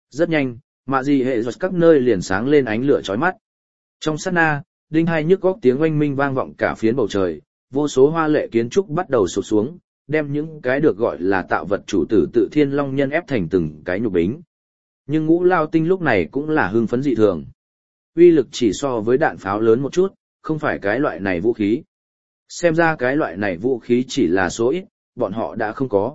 Rất nhanh, mạ gì hệ giọt các nơi liền sáng lên ánh lửa chói mắt. Trong sát na, đinh hai nhức góc tiếng oanh minh vang vọng cả phiến bầu trời, vô số hoa lệ kiến trúc bắt đầu sụp xuống, đem những cái được gọi là tạo vật chủ tử tự thiên long nhân ép thành từng cái nhục bính. Nhưng Ngũ Lao Tinh lúc này cũng là hưng phấn dị thường. Uy lực chỉ so với đạn pháo lớn một chút, không phải cái loại này vũ khí. Xem ra cái loại này vũ khí chỉ là số ít, bọn họ đã không có.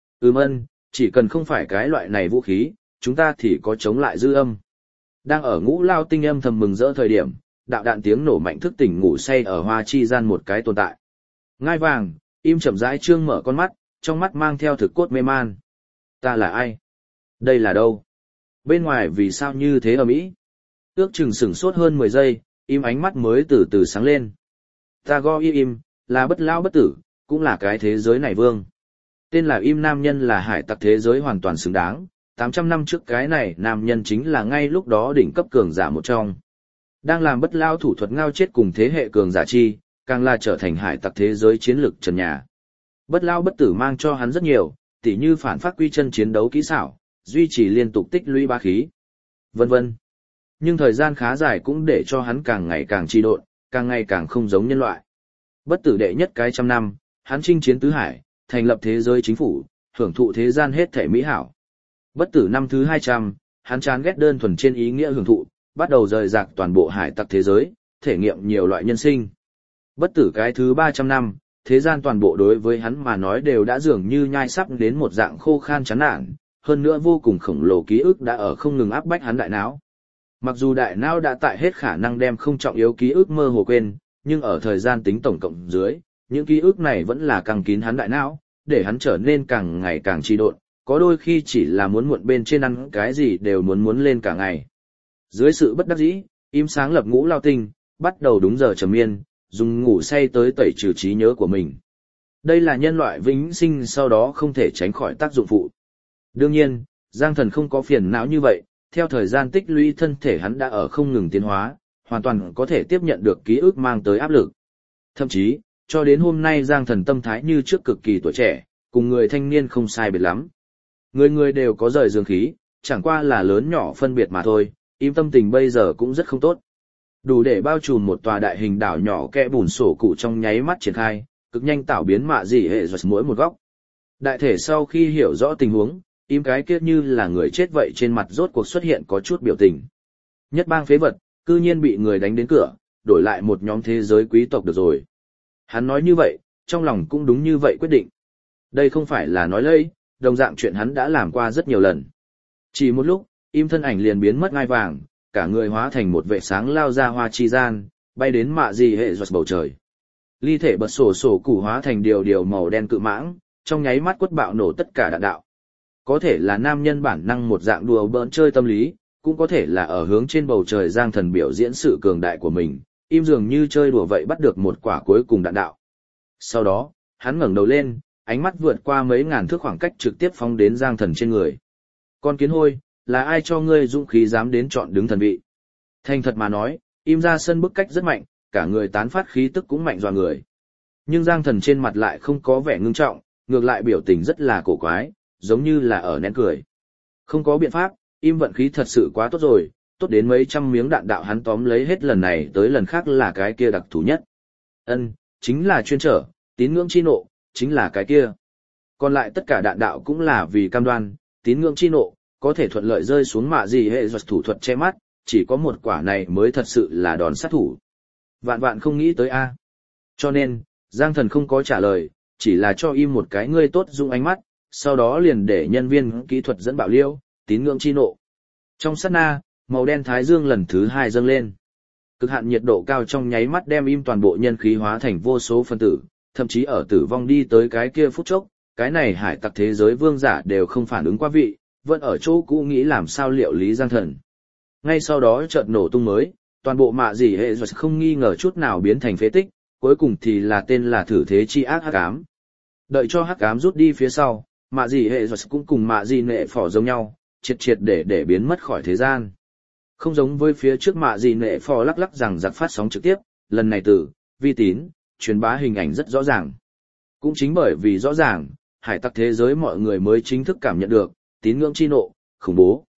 Chỉ cần không phải cái loại này vũ khí, chúng ta thì có chống lại dư âm. Đang ở Ngũ Lao Tinh âm thầm mừng rỡ thời điểm, đạo đạn tiếng nổ mạnh thức tỉnh ngủ say ở hoa chi gian một cái tồn tại. Ngai vàng, im chậm rãi trương mở con mắt, trong mắt mang theo thực cốt mê man. Ta là ai? Đây là đâu? Bên ngoài vì sao như thế ầm ĩ? Ước chừng sửng sốt hơn 10 giây, im ánh mắt mới từ từ sáng lên. Ta go im, là bất lao bất tử, cũng là cái thế giới này vương. Tên là im nam nhân là hải tặc thế giới hoàn toàn xứng đáng, 800 năm trước cái này nam nhân chính là ngay lúc đó đỉnh cấp cường giả một trong. Đang làm bất lao thủ thuật ngao chết cùng thế hệ cường giả chi, càng là trở thành hải tặc thế giới chiến lược trần nhà. Bất lao bất tử mang cho hắn rất nhiều, tỉ như phản phát quy chân chiến đấu kỹ xảo, duy trì liên tục tích lũy bá khí, vân vân. Nhưng thời gian khá dài cũng để cho hắn càng ngày càng trì độn, càng ngày càng không giống nhân loại. Bất tử đệ nhất cái 100 năm, hắn chinh chiến tứ hải, thành lập thế giới chính phủ, hưởng thụ thế gian hết thể mỹ hảo. Bất tử năm thứ 200, hắn chán ghét đơn thuần trên ý nghĩa hưởng thụ, bắt đầu rời rạc toàn bộ hải tặc thế giới, thể nghiệm nhiều loại nhân sinh. Bất tử cái thứ 300 năm, thế gian toàn bộ đối với hắn mà nói đều đã dường như nhai sắp đến một dạng khô khan chán nản, hơn nữa vô cùng khổng lồ ký ức đã ở không ngừng áp bách hắn đại não. Mặc dù đại não đã tại hết khả năng đem không trọng yếu ký ức mơ hồ quên, nhưng ở thời gian tính tổng cộng dưới, những ký ức này vẫn là căng kín hắn đại não, để hắn trở nên càng ngày càng trì độn, có đôi khi chỉ là muốn muộn bên trên ăn cái gì đều muốn lên cả ngày. Dưới sự bất đắc dĩ, im sáng lập Ngũ Lao Tinh, bắt đầu đúng giờ trầm miên, dùng ngủ say tới tẩy trừ trí nhớ của mình. Đây là nhân loại vĩnh sinh sau đó không thể tránh khỏi tác dụng phụ. Đương nhiên, Giang Thần không có phiền não như vậy, theo thời gian tích lũy thân thể hắn đã ở không ngừng tiến hóa, hoàn toàn có thể tiếp nhận được ký ức mang tới áp lực. Thậm chí, cho đến hôm nay Giang Thần tâm thái như trước cực kỳ tuổi trẻ, cùng người thanh niên không sai biệt lắm. Người người đều có rời dương khí, chẳng qua là lớn nhỏ phân biệt mà thôi, im tâm tình bây giờ cũng rất không tốt. Đủ để bao trùm một tòa đại hình đảo nhỏ kẽ bùn sổ cụ trong nháy mắt triển khai, cực nhanh tạo biến mạ dị hệ giật mỗi một góc. Đại thể sau khi hiểu rõ tình huống, im cái kia như là người chết vậy trên mặt rốt cuộc xuất hiện có chút biểu tình. Nhất bang phế vật, cư nhiên bị người đánh đến cửa, đổi lại một nhóm thế giới quý tộc được rồi. Hắn nói như vậy, trong lòng cũng đúng như vậy quyết định. Đây không phải là nói lây, đồng dạng chuyện hắn đã làm qua rất nhiều lần. Chỉ một lúc, im thân ảnh liền biến mất ngai vàng, cả người hóa thành một vệ sáng lao ra hoa chi gian, bay đến mạ dị hệ giật bầu trời. Ly thể bật sổ cụ hóa thành điều màu đen cự mãng, trong nháy mắt quất bạo nổ tất cả đạn đạo. Có thể là nam nhân bản năng một dạng đùa bỡn chơi tâm lý, cũng có thể là ở hướng trên bầu trời Giang Thần biểu diễn sự cường đại của mình, im dường như chơi đùa vậy bắt được một quả cuối cùng đạn đạo. Sau đó, hắn ngẩng đầu lên, ánh mắt vượt qua mấy ngàn thước khoảng cách trực tiếp phóng đến Giang Thần trên người. Con kiến hôi, là ai cho ngươi dũng khí dám đến chọn đứng thần vị? Thành thật mà nói, im ra sân bức cách rất mạnh, cả người tán phát khí tức cũng mạnh dọa người. Nhưng Giang Thần trên mặt lại không có vẻ ngưng trọng, ngược lại biểu tình rất là cổ quái, giống như là ở nén cười. Không có biện pháp, im vận khí thật sự quá tốt rồi, tốt đến mấy trăm miếng đạn đạo hắn tóm lấy hết lần này tới lần khác là cái kia đặc thù nhất. Chính là chuyên trở, tín ngưỡng chi nộ, chính là cái kia. Còn lại tất cả đạn đạo cũng là vì cam đoan, tín ngưỡng chi nộ, có thể thuận lợi rơi xuống mạ gì hệ giật thủ thuật che mắt, chỉ có một quả này mới thật sự là đòn sát thủ. Vạn vạn không nghĩ tới a. Cho nên, Giang Thần không có trả lời, chỉ là cho im một cái ngươi tốt dung ánh mắt, sau đó liền để nhân viên kỹ thuật dẫn bạo liêu, tín ngưỡng chi nộ. Trong sát na, màu đen thái dương lần thứ 2 dâng lên. Cực hạn nhiệt độ cao trong nháy mắt đem im toàn bộ nhân khí hóa thành vô số phân tử, thậm chí ở tử vong đi tới cái kia phút chốc, cái này hải tặc thế giới vương giả đều không phản ứng qua vị, vẫn ở chỗ cũ nghĩ làm sao liệu lý Giang Thần. Ngay sau đó chợt nổ tung mới, toàn bộ mạ dị hệ giật không nghi ngờ chút nào biến thành phế tích, cuối cùng thì là tên là thử thế chi ác hắc ám. Đợi cho hắc ám rút đi phía sau, mạ dị hệ giật cũng cùng mạ dị nệ phỏ giống nhau, triệt để biến mất khỏi thế gian. Không giống với phía trước mạ dị nệ phỏ lắc lắc rằng giặc phát sóng trực tiếp, lần này từ vi tín truyền bá hình ảnh rất rõ ràng. Cũng chính bởi vì rõ ràng, hải tặc thế giới mọi người mới chính thức cảm nhận được tín ngưỡng chi nộ, khủng bố.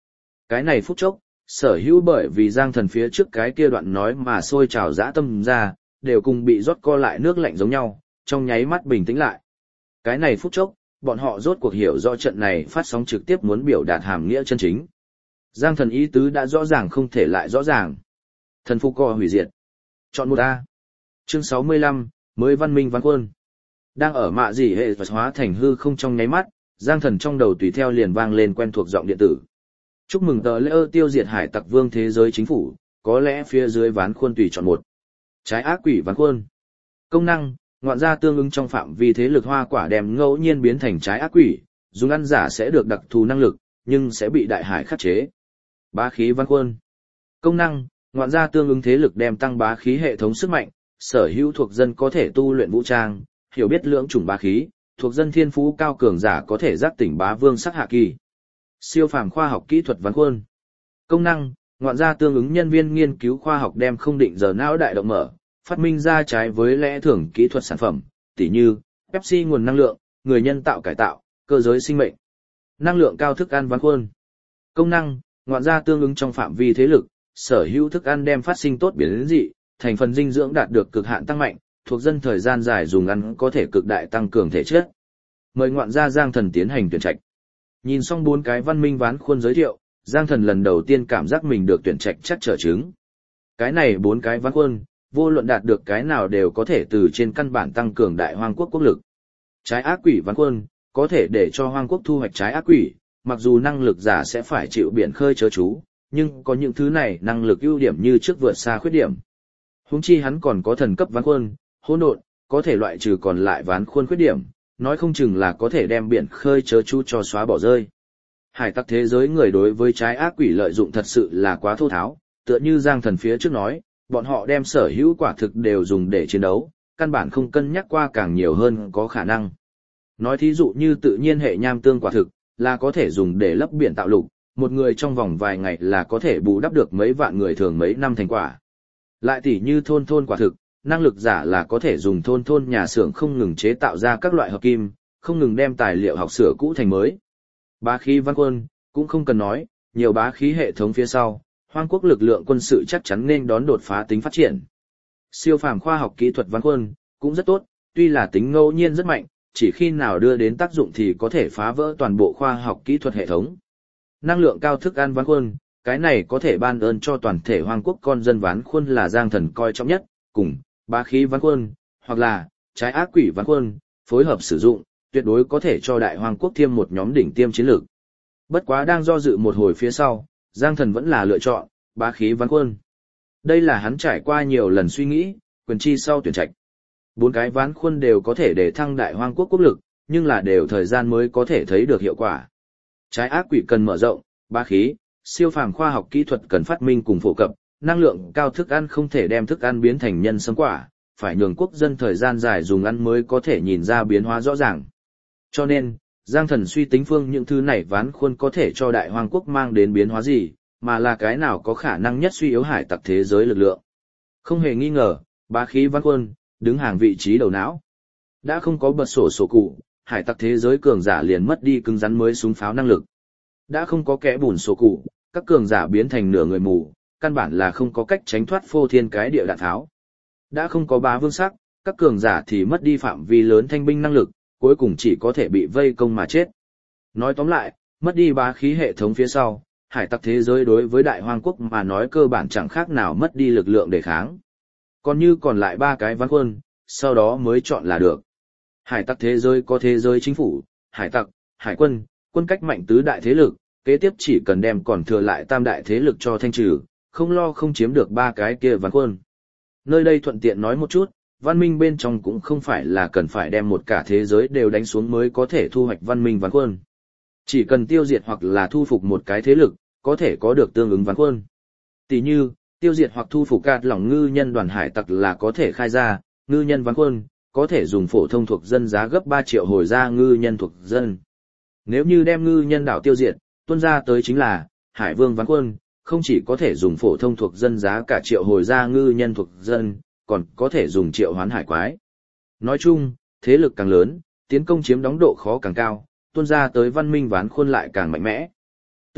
Cái này phút chốc, sở hữu bởi vì Giang Thần phía trước cái kia đoạn nói mà sôi trào dã tâm ra, đều cùng bị rót co lại nước lạnh giống nhau, trong nháy mắt bình tĩnh lại. Cái này phút chốc, bọn họ rốt cuộc hiểu rõ trận này phát sóng trực tiếp muốn biểu đạt hàm nghĩa chân chính. Giang Thần ý tứ đã rõ ràng không thể lại rõ ràng. Thần phục co hủy diệt. Chọn một A. Chương 65, mới văn minh ván quân. Đang ở mạ gì hệ hóa thành hư không trong nháy mắt, Giang Thần trong đầu tùy theo liền vang lên quen thuộc giọng điện tử. Chúc mừng tờ lễ tiêu diệt hải tặc vương thế giới chính phủ, có lẽ phía dưới ván khuôn tùy chọn một. Trái ác quỷ ván khuôn. Công năng, ngoạn gia tương ứng trong phạm vi thế lực hoa quả đem ngẫu nhiên biến thành trái ác quỷ, dùng ăn giả sẽ được đặc thù năng lực, nhưng sẽ bị đại hải khắc chế. Bá khí ván khuôn. Công năng, ngoạn gia tương ứng thế lực đem tăng bá khí hệ thống sức mạnh, sở hữu thuộc dân có thể tu luyện vũ trang, hiểu biết lưỡng chủng bá khí, thuộc dân thiên phú cao cường giả có thể giác tỉnh bá vương sắc hạ kỳ. Siêu phàm khoa học kỹ thuật ván khuôn. Công năng, ngoạn gia tương ứng nhân viên nghiên cứu khoa học đem không định giờ não đại động mở, phát minh ra trái với lẽ thường kỹ thuật sản phẩm, tỉ như Pepsi nguồn năng lượng, người nhân tạo cải tạo, cơ giới sinh mệnh. Năng lượng cao thức ăn ván khuôn. Công năng, ngoạn gia tương ứng trong phạm vi thế lực, sở hữu thức ăn đem phát sinh tốt biến dị, thành phần dinh dưỡng đạt được cực hạn tăng mạnh, thuộc dân thời gian dài dùng ăn có thể cực đại tăng cường thể chất. Mời ngoạn gia Giang Thần tiến hành tuyển trạch. Nhìn xong 4 cái văn minh ván khuôn giới thiệu, Giang Thần lần đầu tiên cảm giác mình được tuyển trạch chắc trở chứng. Cái này 4 cái ván khuôn, vô luận đạt được cái nào đều có thể từ trên căn bản tăng cường đại hoang quốc quốc lực. Trái ác quỷ ván khuôn, có thể để cho hoang quốc thu hoạch trái ác quỷ, mặc dù năng lực giả sẽ phải chịu biển khơi chớ chú, nhưng có những thứ này năng lực ưu điểm như trước vượt xa khuyết điểm. Huống chi hắn còn có thần cấp ván khuôn, hỗn độn, có thể loại trừ còn lại ván khuôn khuyết điểm, nói không chừng là có thể đem biển khơi chớ chú cho xóa bỏ rơi. Hải tặc thế giới người đối với trái ác quỷ lợi dụng thật sự là quá thô tháo, tựa như Giang Thần phía trước nói, bọn họ đem sở hữu quả thực đều dùng để chiến đấu, căn bản không cân nhắc qua càng nhiều hơn có khả năng. Nói thí dụ như tự nhiên hệ nham tương quả thực, là có thể dùng để lấp biển tạo lục, một người trong vòng vài ngày là có thể bù đắp được mấy vạn người thường mấy năm thành quả. Lại tỉ như thôn quả thực, năng lực giả là có thể dùng thôn nhà xưởng không ngừng chế tạo ra các loại hợp kim, không ngừng đem tài liệu học sửa cũ thành mới. Bá khí văn quân, cũng không cần nói, nhiều bá khí hệ thống phía sau, hoang quốc lực lượng quân sự chắc chắn nên đón đột phá tính phát triển. Siêu phàm khoa học kỹ thuật văn quân, cũng rất tốt, tuy là tính ngẫu nhiên rất mạnh, chỉ khi nào đưa đến tác dụng thì có thể phá vỡ toàn bộ khoa học kỹ thuật hệ thống. Năng lượng cao thức ăn ván khuôn, cái này có thể ban ơn cho toàn thể hoang quốc con dân ván khuôn là Giang Thần coi trọng nhất, cùng bá khí ván khuôn, hoặc là trái ác quỷ ván khuôn, phối hợp sử dụng, tuyệt đối có thể cho đại hoang quốc thêm một nhóm đỉnh tiêm chiến lược. Bất quá đang do dự một hồi phía sau, Giang Thần vẫn là lựa chọn bá khí ván khuôn. Đây là hắn trải qua nhiều lần suy nghĩ, quyền chi sau tuyển trạch. 4 cái ván khuôn đều có thể để thăng đại hoang quốc quốc lực, nhưng là đều thời gian mới có thể thấy được hiệu quả. Trái ác quỷ cần mở rộng, bá khí, siêu phàm khoa học kỹ thuật cần phát minh cùng phổ cập, năng lượng cao thức ăn không thể đem thức ăn biến thành nhân sâm quả, phải nhường quốc dân thời gian dài dùng ăn mới có thể nhìn ra biến hóa rõ ràng. Cho nên, Giang Thần suy tính phương những thứ này ván khuôn có thể cho đại hoang quốc mang đến biến hóa gì, mà là cái nào có khả năng nhất suy yếu hải tặc thế giới lực lượng. Không hề nghi ngờ, bá khí ván khuôn, đứng hàng vị trí đầu não. Đã không có bật sổ cụ, hải tặc thế giới cường giả liền mất đi cứng rắn mới súng pháo năng lực. Đã không có kẽ bùn sổ cụ, các cường giả biến thành nửa người mù, căn bản là không có cách tránh thoát phô thiên cái địa đạn tháo. Đã không có bá vương sắc, các cường giả thì mất đi phạm vi lớn thanh binh năng lực, cuối cùng chỉ có thể bị vây công mà chết. Nói tóm lại, mất đi bá khí hệ thống phía sau, hải tặc thế giới đối với đại hoang quốc mà nói cơ bản chẳng khác nào mất đi lực lượng để kháng. Còn như còn lại 3 cái ván khuôn, sau đó mới chọn là được. Hải tặc thế giới có thế giới chính phủ, hải tặc, hải quân, quân cách mạnh tứ đại thế lực, kế tiếp chỉ cần đem còn thừa lại tam đại thế lực cho thanh trừ, không lo không chiếm được 3 cái kia ván khuôn. Nơi đây thuận tiện nói một chút, văn minh bên trong cũng không phải là cần phải đem một cả thế giới đều đánh xuống mới có thể thu hoạch văn minh ván khuôn. Chỉ cần tiêu diệt hoặc là thu phục một cái thế lực, có thể có được tương ứng ván khuôn. Tỷ như, tiêu diệt hoặc thu phục cát lỏng ngư nhân đoàn hải tặc là có thể khai ra, ngư nhân ván khuôn, có thể dùng phổ thông thuộc dân giá gấp 3 triệu hồi ra ngư nhân thuộc dân. Nếu như đem ngư nhân đảo tiêu diệt, tuân ra tới chính là hải vương ván khuôn, không chỉ có thể dùng phổ thông thuộc dân giá cả triệu hồi ra ngư nhân thuộc dân, còn có thể dùng triệu hoán hải quái. Nói chung, thế lực càng lớn, tiến công chiếm đóng độ khó càng cao, tuân ra tới văn minh ván khuôn lại càng mạnh mẽ.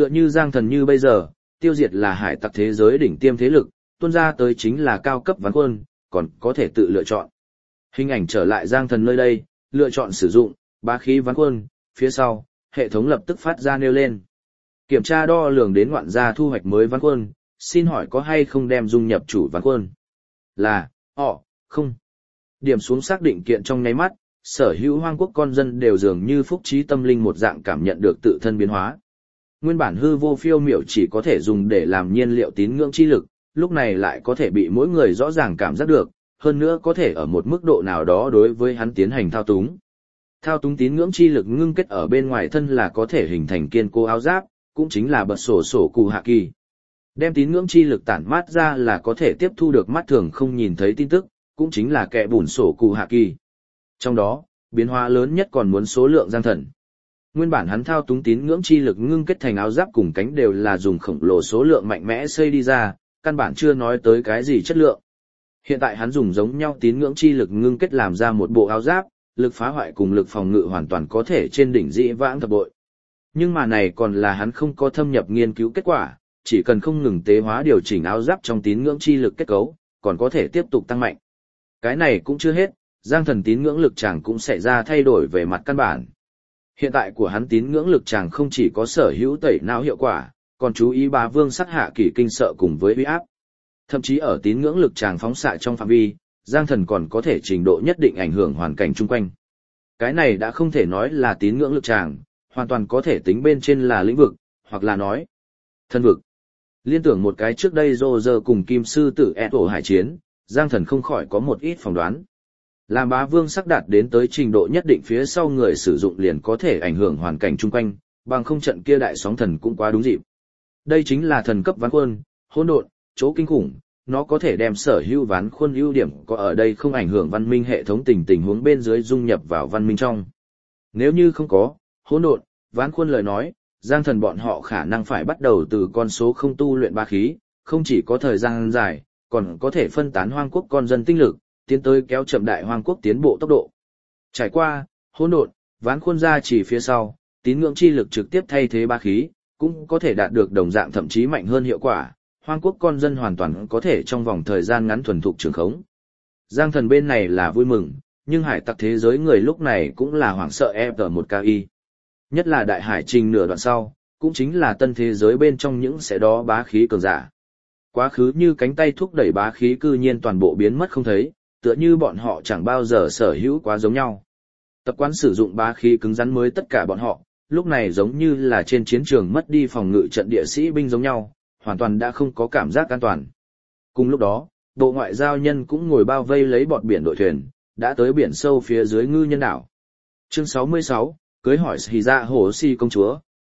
Tựa như Giang Thần như bây giờ, tiêu diệt là hải tặc thế giới đỉnh tiêm thế lực, tuôn ra tới chính là cao cấp ván quân, còn có thể tự lựa chọn. Hình ảnh trở lại Giang Thần nơi đây, lựa chọn sử dụng, bá khí ván quân, phía sau, hệ thống lập tức phát ra nêu lên. Kiểm tra đo lường đến ngoạn gia thu hoạch mới ván quân, xin hỏi có hay không đem dung nhập chủ ván quân? Là, không. Điểm xuống xác định kiện trong nháy mắt, sở hữu hoang quốc con dân đều dường như phúc trí tâm linh một dạng cảm nhận được tự thân biến hóa. Nguyên bản hư vô phiêu miểu chỉ có thể dùng để làm nhiên liệu tín ngưỡng chi lực, lúc này lại có thể bị mỗi người rõ ràng cảm giác được, hơn nữa có thể ở một mức độ nào đó đối với hắn tiến hành thao túng. Thao túng tín ngưỡng chi lực ngưng kết ở bên ngoài thân là có thể hình thành kiên cố áo giáp, cũng chính là bật sổ cụ hạ kỳ. Đem tín ngưỡng chi lực tản mát ra là có thể tiếp thu được mắt thường không nhìn thấy tin tức, cũng chính là kẻ bùn sổ cụ hạ kỳ. Trong đó, biến hóa lớn nhất còn muốn số lượng Giang Thần. Nguyên bản hắn thao túng tín ngưỡng chi lực ngưng kết thành áo giáp cùng cánh đều là dùng khổng lồ số lượng mạnh mẽ xây đi ra, căn bản chưa nói tới cái gì chất lượng. Hiện tại hắn dùng giống nhau tín ngưỡng chi lực ngưng kết làm ra một bộ áo giáp, lực phá hoại cùng lực phòng ngự hoàn toàn có thể trên đỉnh dĩ vãng thập bội. Nhưng mà này còn là hắn không có thâm nhập nghiên cứu kết quả, chỉ cần không ngừng tế hóa điều chỉnh áo giáp trong tín ngưỡng chi lực kết cấu, còn có thể tiếp tục tăng mạnh. Cái này cũng chưa hết, Giang Thần tín ngưỡng lực chàng cũng sẽ ra thay đổi về mặt căn bản. Hiện tại của hắn tín ngưỡng lực chàng không chỉ có sở hữu tẩy não hiệu quả, còn chú ý bá vương sát hạ kỳ kinh sợ cùng với uy áp. Thậm chí ở tín ngưỡng lực chàng phóng xạ trong phạm vi, Giang Thần còn có thể trình độ nhất định ảnh hưởng hoàn cảnh chung quanh. Cái này đã không thể nói là tín ngưỡng lực chàng, hoàn toàn có thể tính bên trên là lĩnh vực, hoặc là nói thân vực. Liên tưởng một cái trước đây Roger cùng Kim Sư Tử Eto hải chiến, Giang Thần không khỏi có một ít phỏng đoán. Làm bá vương sắc đạt đến tới trình độ nhất định phía sau người sử dụng liền có thể ảnh hưởng hoàn cảnh chung quanh, bằng không trận kia đại sóng thần cũng quá đúng dịp. Đây chính là thần cấp ván quân, hỗn độn, chỗ kinh khủng, nó có thể đem sở hữu ván khuôn ưu điểm có ở đây không ảnh hưởng văn minh hệ thống tình huống bên dưới dung nhập vào văn minh trong. Nếu như không có hỗn độn, ván khuôn lời nói, Giang Thần bọn họ khả năng phải bắt đầu từ con số không tu luyện bá khí, không chỉ có thời gian dài, còn có thể phân tán hoang quốc con dân tinh lực, tiến tới kéo chậm đại hoang quốc tiến bộ tốc độ. Trải qua hỗn độn, ván khuôn ra chỉ phía sau, tín ngưỡng chi lực trực tiếp thay thế bá khí, cũng có thể đạt được đồng dạng thậm chí mạnh hơn hiệu quả. Hoang quốc con dân hoàn toàn có thể trong vòng thời gian ngắn thuần thục trường khống. Giang Thần bên này là vui mừng, nhưng hải tặc thế giới người lúc này cũng là hoảng sợ F1KI. Nhất là đại hải trình nửa đoạn sau, cũng chính là tân thế giới bên trong những sẽ đó bá khí cường giả. Quá khứ như cánh tay thúc đẩy bá khí cư nhiên toàn bộ biến mất không thấy, tựa như bọn họ chẳng bao giờ sở hữu quá giống nhau. Tập quán sử dụng bá khí cứng rắn mới tất cả bọn họ, lúc này giống như là trên chiến trường mất đi phòng ngự trận địa sĩ binh giống nhau, hoàn toàn đã không có cảm giác an toàn. Cùng lúc đó, bộ ngoại giao nhân cũng ngồi bao vây lấy bọt biển đội thuyền, đã tới biển sâu phía dưới ngư nhân đảo. Chương 66, cưới hỏi Hỉ Dạ Hồ Si công chúa.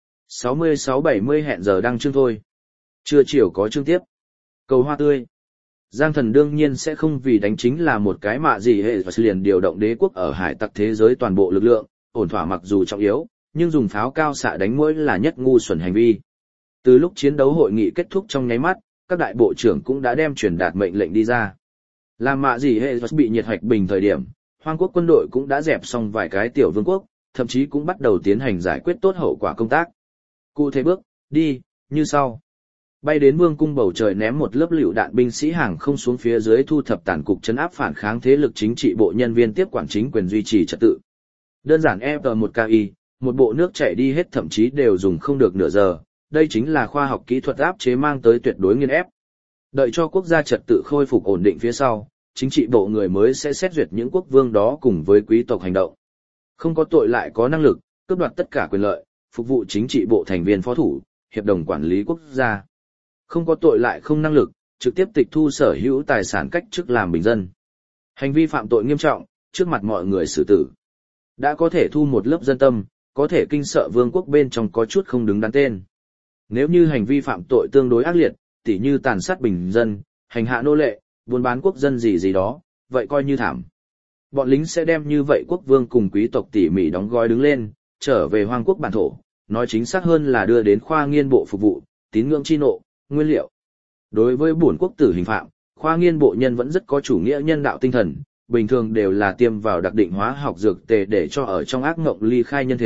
66-70 hẹn giờ đăng chương thôi. Trưa chiều có chương tiếp. Cầu hoa tươi. Giang Thần đương nhiên sẽ không vì đánh chính là một cái mạ gì hệ và liền điều động đế quốc ở hải tặc thế giới toàn bộ lực lượng, ổn thỏa mặc dù trọng yếu, nhưng dùng pháo cao xạ đánh mũi là nhất ngu xuẩn hành vi. Từ lúc chiến đấu hội nghị kết thúc trong nháy mắt, các đại bộ trưởng cũng đã đem truyền đạt mệnh lệnh đi ra. Làm mạ gì hệ bị nhiệt hoạch bình thời điểm, Hoang quốc quân đội cũng đã dẹp xong vài cái tiểu vương quốc, thậm chí cũng bắt đầu tiến hành giải quyết tốt hậu quả công tác. Cụ thể bước, đi, như sau. Bay đến vương cung bầu trời ném một lớp lựu đạn binh sĩ hàng không xuống phía dưới thu thập tàn cục trấn áp phản kháng thế lực chính trị bộ nhân viên tiếp quản chính quyền duy trì trật tự. Đơn giản F1KI, một bộ nước chảy đi hết thậm chí đều dùng không được nửa giờ, đây chính là khoa học kỹ thuật áp chế mang tới tuyệt đối nghiên ép. Đợi cho quốc gia trật tự khôi phục ổn định phía sau, chính trị bộ người mới sẽ xét duyệt những quốc vương đó cùng với quý tộc hành động. Không có tội lại có năng lực, cướp đoạt tất cả quyền lợi, phục vụ chính trị bộ thành viên phó thủ, hiệp đồng quản lý quốc gia. Không có tội lại không năng lực, trực tiếp tịch thu sở hữu tài sản cách chức làm bình dân. Hành vi phạm tội nghiêm trọng, trước mặt mọi người xử tử. Đã có thể thu một lớp dân tâm, có thể kinh sợ vương quốc bên trong có chút không đứng đắn tên. Nếu như hành vi phạm tội tương đối ác liệt, tỉ như tàn sát bình dân, hành hạ nô lệ, buôn bán quốc dân gì đó, vậy coi như thảm. Bọn lính sẽ đem như vậy quốc vương cùng quý tộc tỉ mỉ đóng gói đứng lên, trở về hoang quốc bản thổ, nói chính xác hơn là đưa đến khoa nghiên bộ phục vụ, tín ngưỡng chi nộ, nguyên liệu. Đối với bổn quốc tử hình phạm, khoa nghiên bộ nhân vẫn rất có chủ nghĩa nhân đạo tinh thần, bình thường đều là tiêm vào đặc định hóa học dược tề để cho ở trong ác ngộng ly khai nhân thế,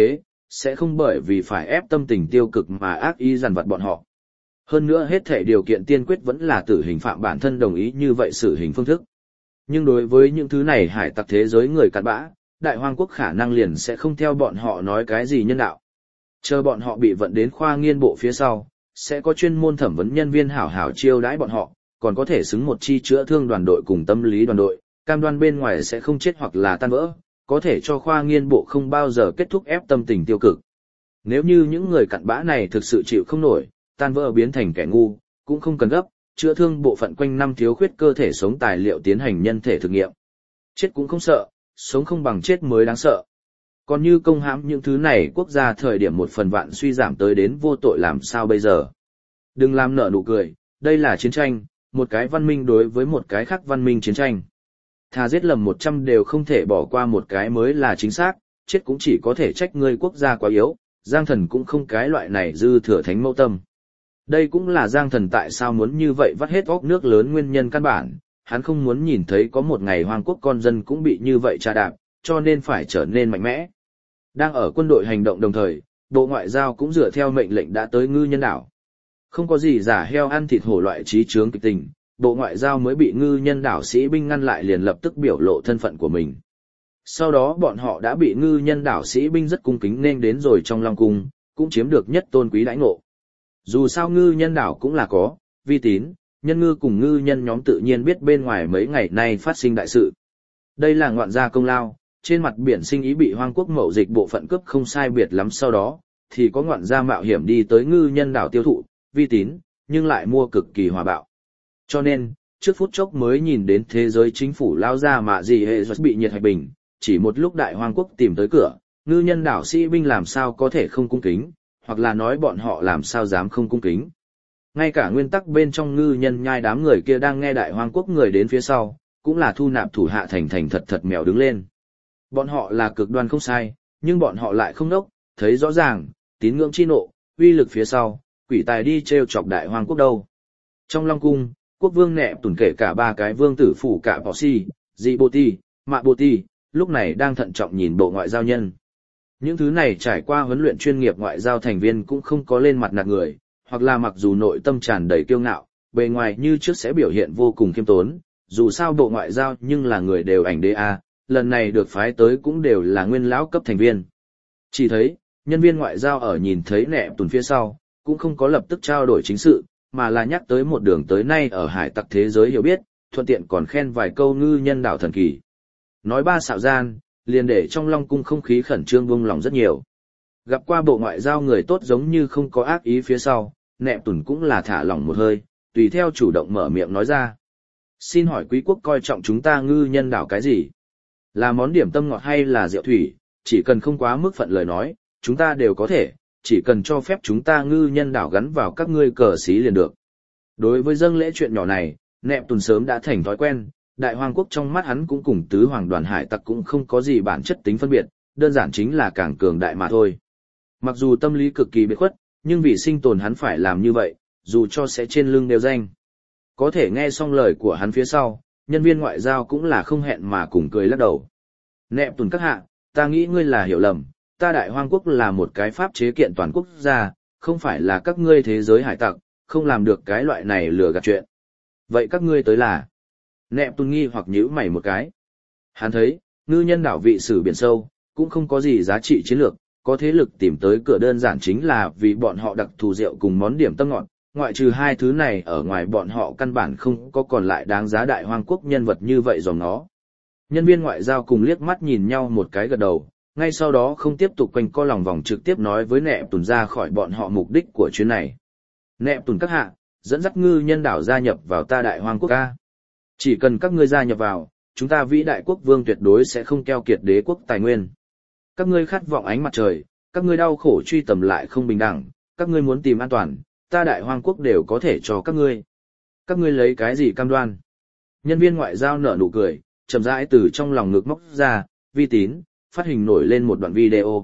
sẽ không bởi vì phải ép tâm tình tiêu cực mà ác ý dằn vặt bọn họ. Hơn nữa hết thể điều kiện tiên quyết vẫn là tử hình phạm bản thân đồng ý như vậy xử hình phương thức. Nhưng đối với những thứ này hải tặc thế giới người cặn bã, Đại Hoang quốc khả năng liền sẽ không theo bọn họ nói cái gì nhân đạo. Chờ bọn họ bị vận đến khoa nghiên bộ phía sau, sẽ có chuyên môn thẩm vấn nhân viên hảo hảo chiêu đãi bọn họ, còn có thể xứng một chi chữa thương đoàn đội cùng tâm lý đoàn đội, cam đoan bên ngoài sẽ không chết hoặc là tan vỡ, có thể cho khoa nghiên bộ không bao giờ kết thúc ép tâm tình tiêu cực. Nếu như những người cặn bã này thực sự chịu không nổi, tan vỡ biến thành kẻ ngu, cũng không cần gấp, chữa thương bộ phận quanh năm thiếu khuyết cơ thể sống tài liệu tiến hành nhân thể thực nghiệm. Chết cũng không sợ, sống không bằng chết mới đáng sợ. Còn như công hãm những thứ này quốc gia thời điểm một phần vạn suy giảm tới đến vô tội làm sao bây giờ. Đừng làm nở nụ cười, đây là chiến tranh, một cái văn minh đối với một cái khác văn minh chiến tranh. Thà giết lầm 100 đều không thể bỏ qua một cái mới là chính xác, chết cũng chỉ có thể trách ngươi quốc gia quá yếu, Giang Thần cũng không cái loại này dư thừa thánh mẫu tâm. Đây cũng là Giang Thần tại sao muốn như vậy vắt hết óc nước lớn nguyên nhân căn bản, hắn không muốn nhìn thấy có một ngày Hoang quốc con dân cũng bị như vậy tra đạp, cho nên phải trở nên mạnh mẽ. Đang ở quân đội hành động đồng thời, Bộ Ngoại giao cũng dựa theo mệnh lệnh đã tới Ngư Nhân đảo. Không có gì giả heo ăn thịt hổ loại trí chướng kịch tình, Bộ Ngoại giao mới bị Ngư Nhân đảo sĩ binh ngăn lại liền lập tức biểu lộ thân phận của mình. Sau đó bọn họ đã bị Ngư Nhân đảo sĩ binh rất cung kính nên đến rồi trong Long Cung, cũng chiếm được nhất tôn quý đãi ngộ. Dù sao Ngư Nhân đảo cũng là có, Vi Tín, Nhân Ngư cùng Ngư Nhân nhóm tự nhiên biết bên ngoài mấy ngày nay phát sinh đại sự. Đây là ngoạn gia công lao, trên mặt biển sinh ý bị Hoang quốc mậu dịch bộ phận cướp không sai biệt lắm sau đó, thì có ngoạn gia mạo hiểm đi tới Ngư Nhân đảo tiêu thụ, Vi Tín, nhưng lại mua cực kỳ hòa bạo. Cho nên, trước phút chốc mới nhìn đến thế giới chính phủ lao ra mà gì hệ bị nhiệt hạch bình, chỉ một lúc Đại Hoang quốc tìm tới cửa, Ngư Nhân đảo sĩ binh làm sao có thể không cung kính, hoặc là nói bọn họ làm sao dám không cung kính. Ngay cả nguyên tắc bên trong Ngư Nhân nhai đám người kia đang nghe Đại Hoang quốc người đến phía sau, cũng là thu nạp thủ hạ thành thành thật thật mèo đứng lên. Bọn họ là cực đoan không sai, nhưng bọn họ lại không đốc, thấy rõ ràng, tín ngưỡng chi nộ, uy lực phía sau, quỷ tài đi treo chọc Đại Hoang quốc đâu. Trong Long Cung, quốc vương nẹ tùn kể cả ba cái vương tử phủ cả Bò Si, Dị Bô Ti, Mạ Bô Ti, lúc này đang thận trọng nhìn Bộ Ngoại giao nhân. Những thứ này trải qua huấn luyện chuyên nghiệp ngoại giao thành viên cũng không có lên mặt nạt người, hoặc là mặc dù nội tâm tràn đầy kiêu ngạo, bề ngoài như trước sẽ biểu hiện vô cùng khiêm tốn, dù sao Bộ Ngoại giao nhưng là người đều ảnh đế a, lần này được phái tới cũng đều là nguyên lão cấp thành viên. Chỉ thấy, nhân viên ngoại giao ở nhìn thấy nẹ tùn phía sau, cũng không có lập tức trao đổi chính sự, mà là nhắc tới một đường tới nay ở hải tặc thế giới hiểu biết, thuận tiện còn khen vài câu Ngư Nhân đảo thần kỳ. Nói ba xạo gian, liền để trong Long Cung không khí khẩn trương buông lòng rất nhiều. Gặp qua Bộ Ngoại giao người tốt giống như không có ác ý phía sau, nẹ tùn cũng là thả lỏng một hơi, tùy theo chủ động mở miệng nói ra. Xin hỏi quý quốc coi trọng chúng ta Ngư Nhân đảo cái gì? Là món điểm tâm ngọt hay là rượu thủy, chỉ cần không quá mức phận lời nói, chúng ta đều có thể, chỉ cần cho phép chúng ta Ngư Nhân đảo gắn vào các ngươi cờ xí liền được. Đối với dâng lễ chuyện nhỏ này, nẹ tùn sớm đã thành thói quen, Đại Hoang quốc trong mắt hắn cũng cùng tứ hoàng đoàn hải tặc cũng không có gì bản chất tính phân biệt, đơn giản chính là càng cường đại mà thôi. Mặc dù tâm lý cực kỳ biệt khuất, nhưng vì sinh tồn hắn phải làm như vậy, dù cho sẽ trên lưng đeo danh. Có thể nghe xong lời của hắn phía sau, nhân viên ngoại giao cũng là không hẹn mà cùng cười lắc đầu. Nẹp tùn các hạ, ta nghĩ ngươi là hiểu lầm, ta Đại Hoang quốc là một cái pháp chế kiện toàn quốc gia, không phải là các ngươi thế giới hải tặc, không làm được cái loại này lừa gạt chuyện. Vậy các ngươi tới là? Nẹp tùn nghi hoặc nhíu mày một cái. Hắn thấy, Ngư Nhân đảo vị sử biển sâu, cũng không có gì giá trị chiến lược, có thế lực tìm tới cửa đơn giản chính là vì bọn họ đặc thù rượu cùng món điểm tâm ngọt, ngoại trừ hai thứ này ở ngoài bọn họ căn bản không có còn lại đáng giá Đại Hoang quốc nhân vật như vậy dòng nó. Nhân viên ngoại giao cùng liếc mắt nhìn nhau một cái gật đầu, ngay sau đó không tiếp tục quanh co lòng vòng trực tiếp nói với nẹp tùn ra khỏi bọn họ mục đích của chuyến này. Nẹp tùn các hạ, dẫn dắt Ngư Nhân đảo gia nhập vào ta Đại Hoang quốc ca. Chỉ cần các ngươi gia nhập vào, chúng ta vĩ đại quốc vương tuyệt đối sẽ không keo kiệt đế quốc tài nguyên. Các ngươi khát vọng ánh mặt trời, các ngươi đau khổ truy tầm lại không bình đẳng, các ngươi muốn tìm an toàn, ta Đại Hoang quốc đều có thể cho các ngươi. Các ngươi lấy cái gì cam đoan? Nhân viên ngoại giao nở nụ cười, chậm rãi từ trong lòng ngực móc ra, vi tín, phát hình nổi lên một đoạn video.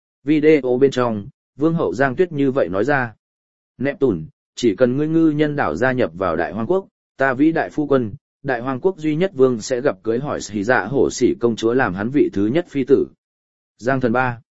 Video bên trong, Vương hậu Giang Tuyết như vậy nói ra. Nẹp tùn, chỉ cần ngươi Ngư Nhân đảo gia nhập vào Đại Hoang quốc, ta vĩ đại phu quân, Đại Hoang quốc duy nhất vương sẽ gặp cưới hỏi Hỉ Dạ Hổ Sĩ công chúa làm hắn vị thứ nhất phi tử. Giang thần 3.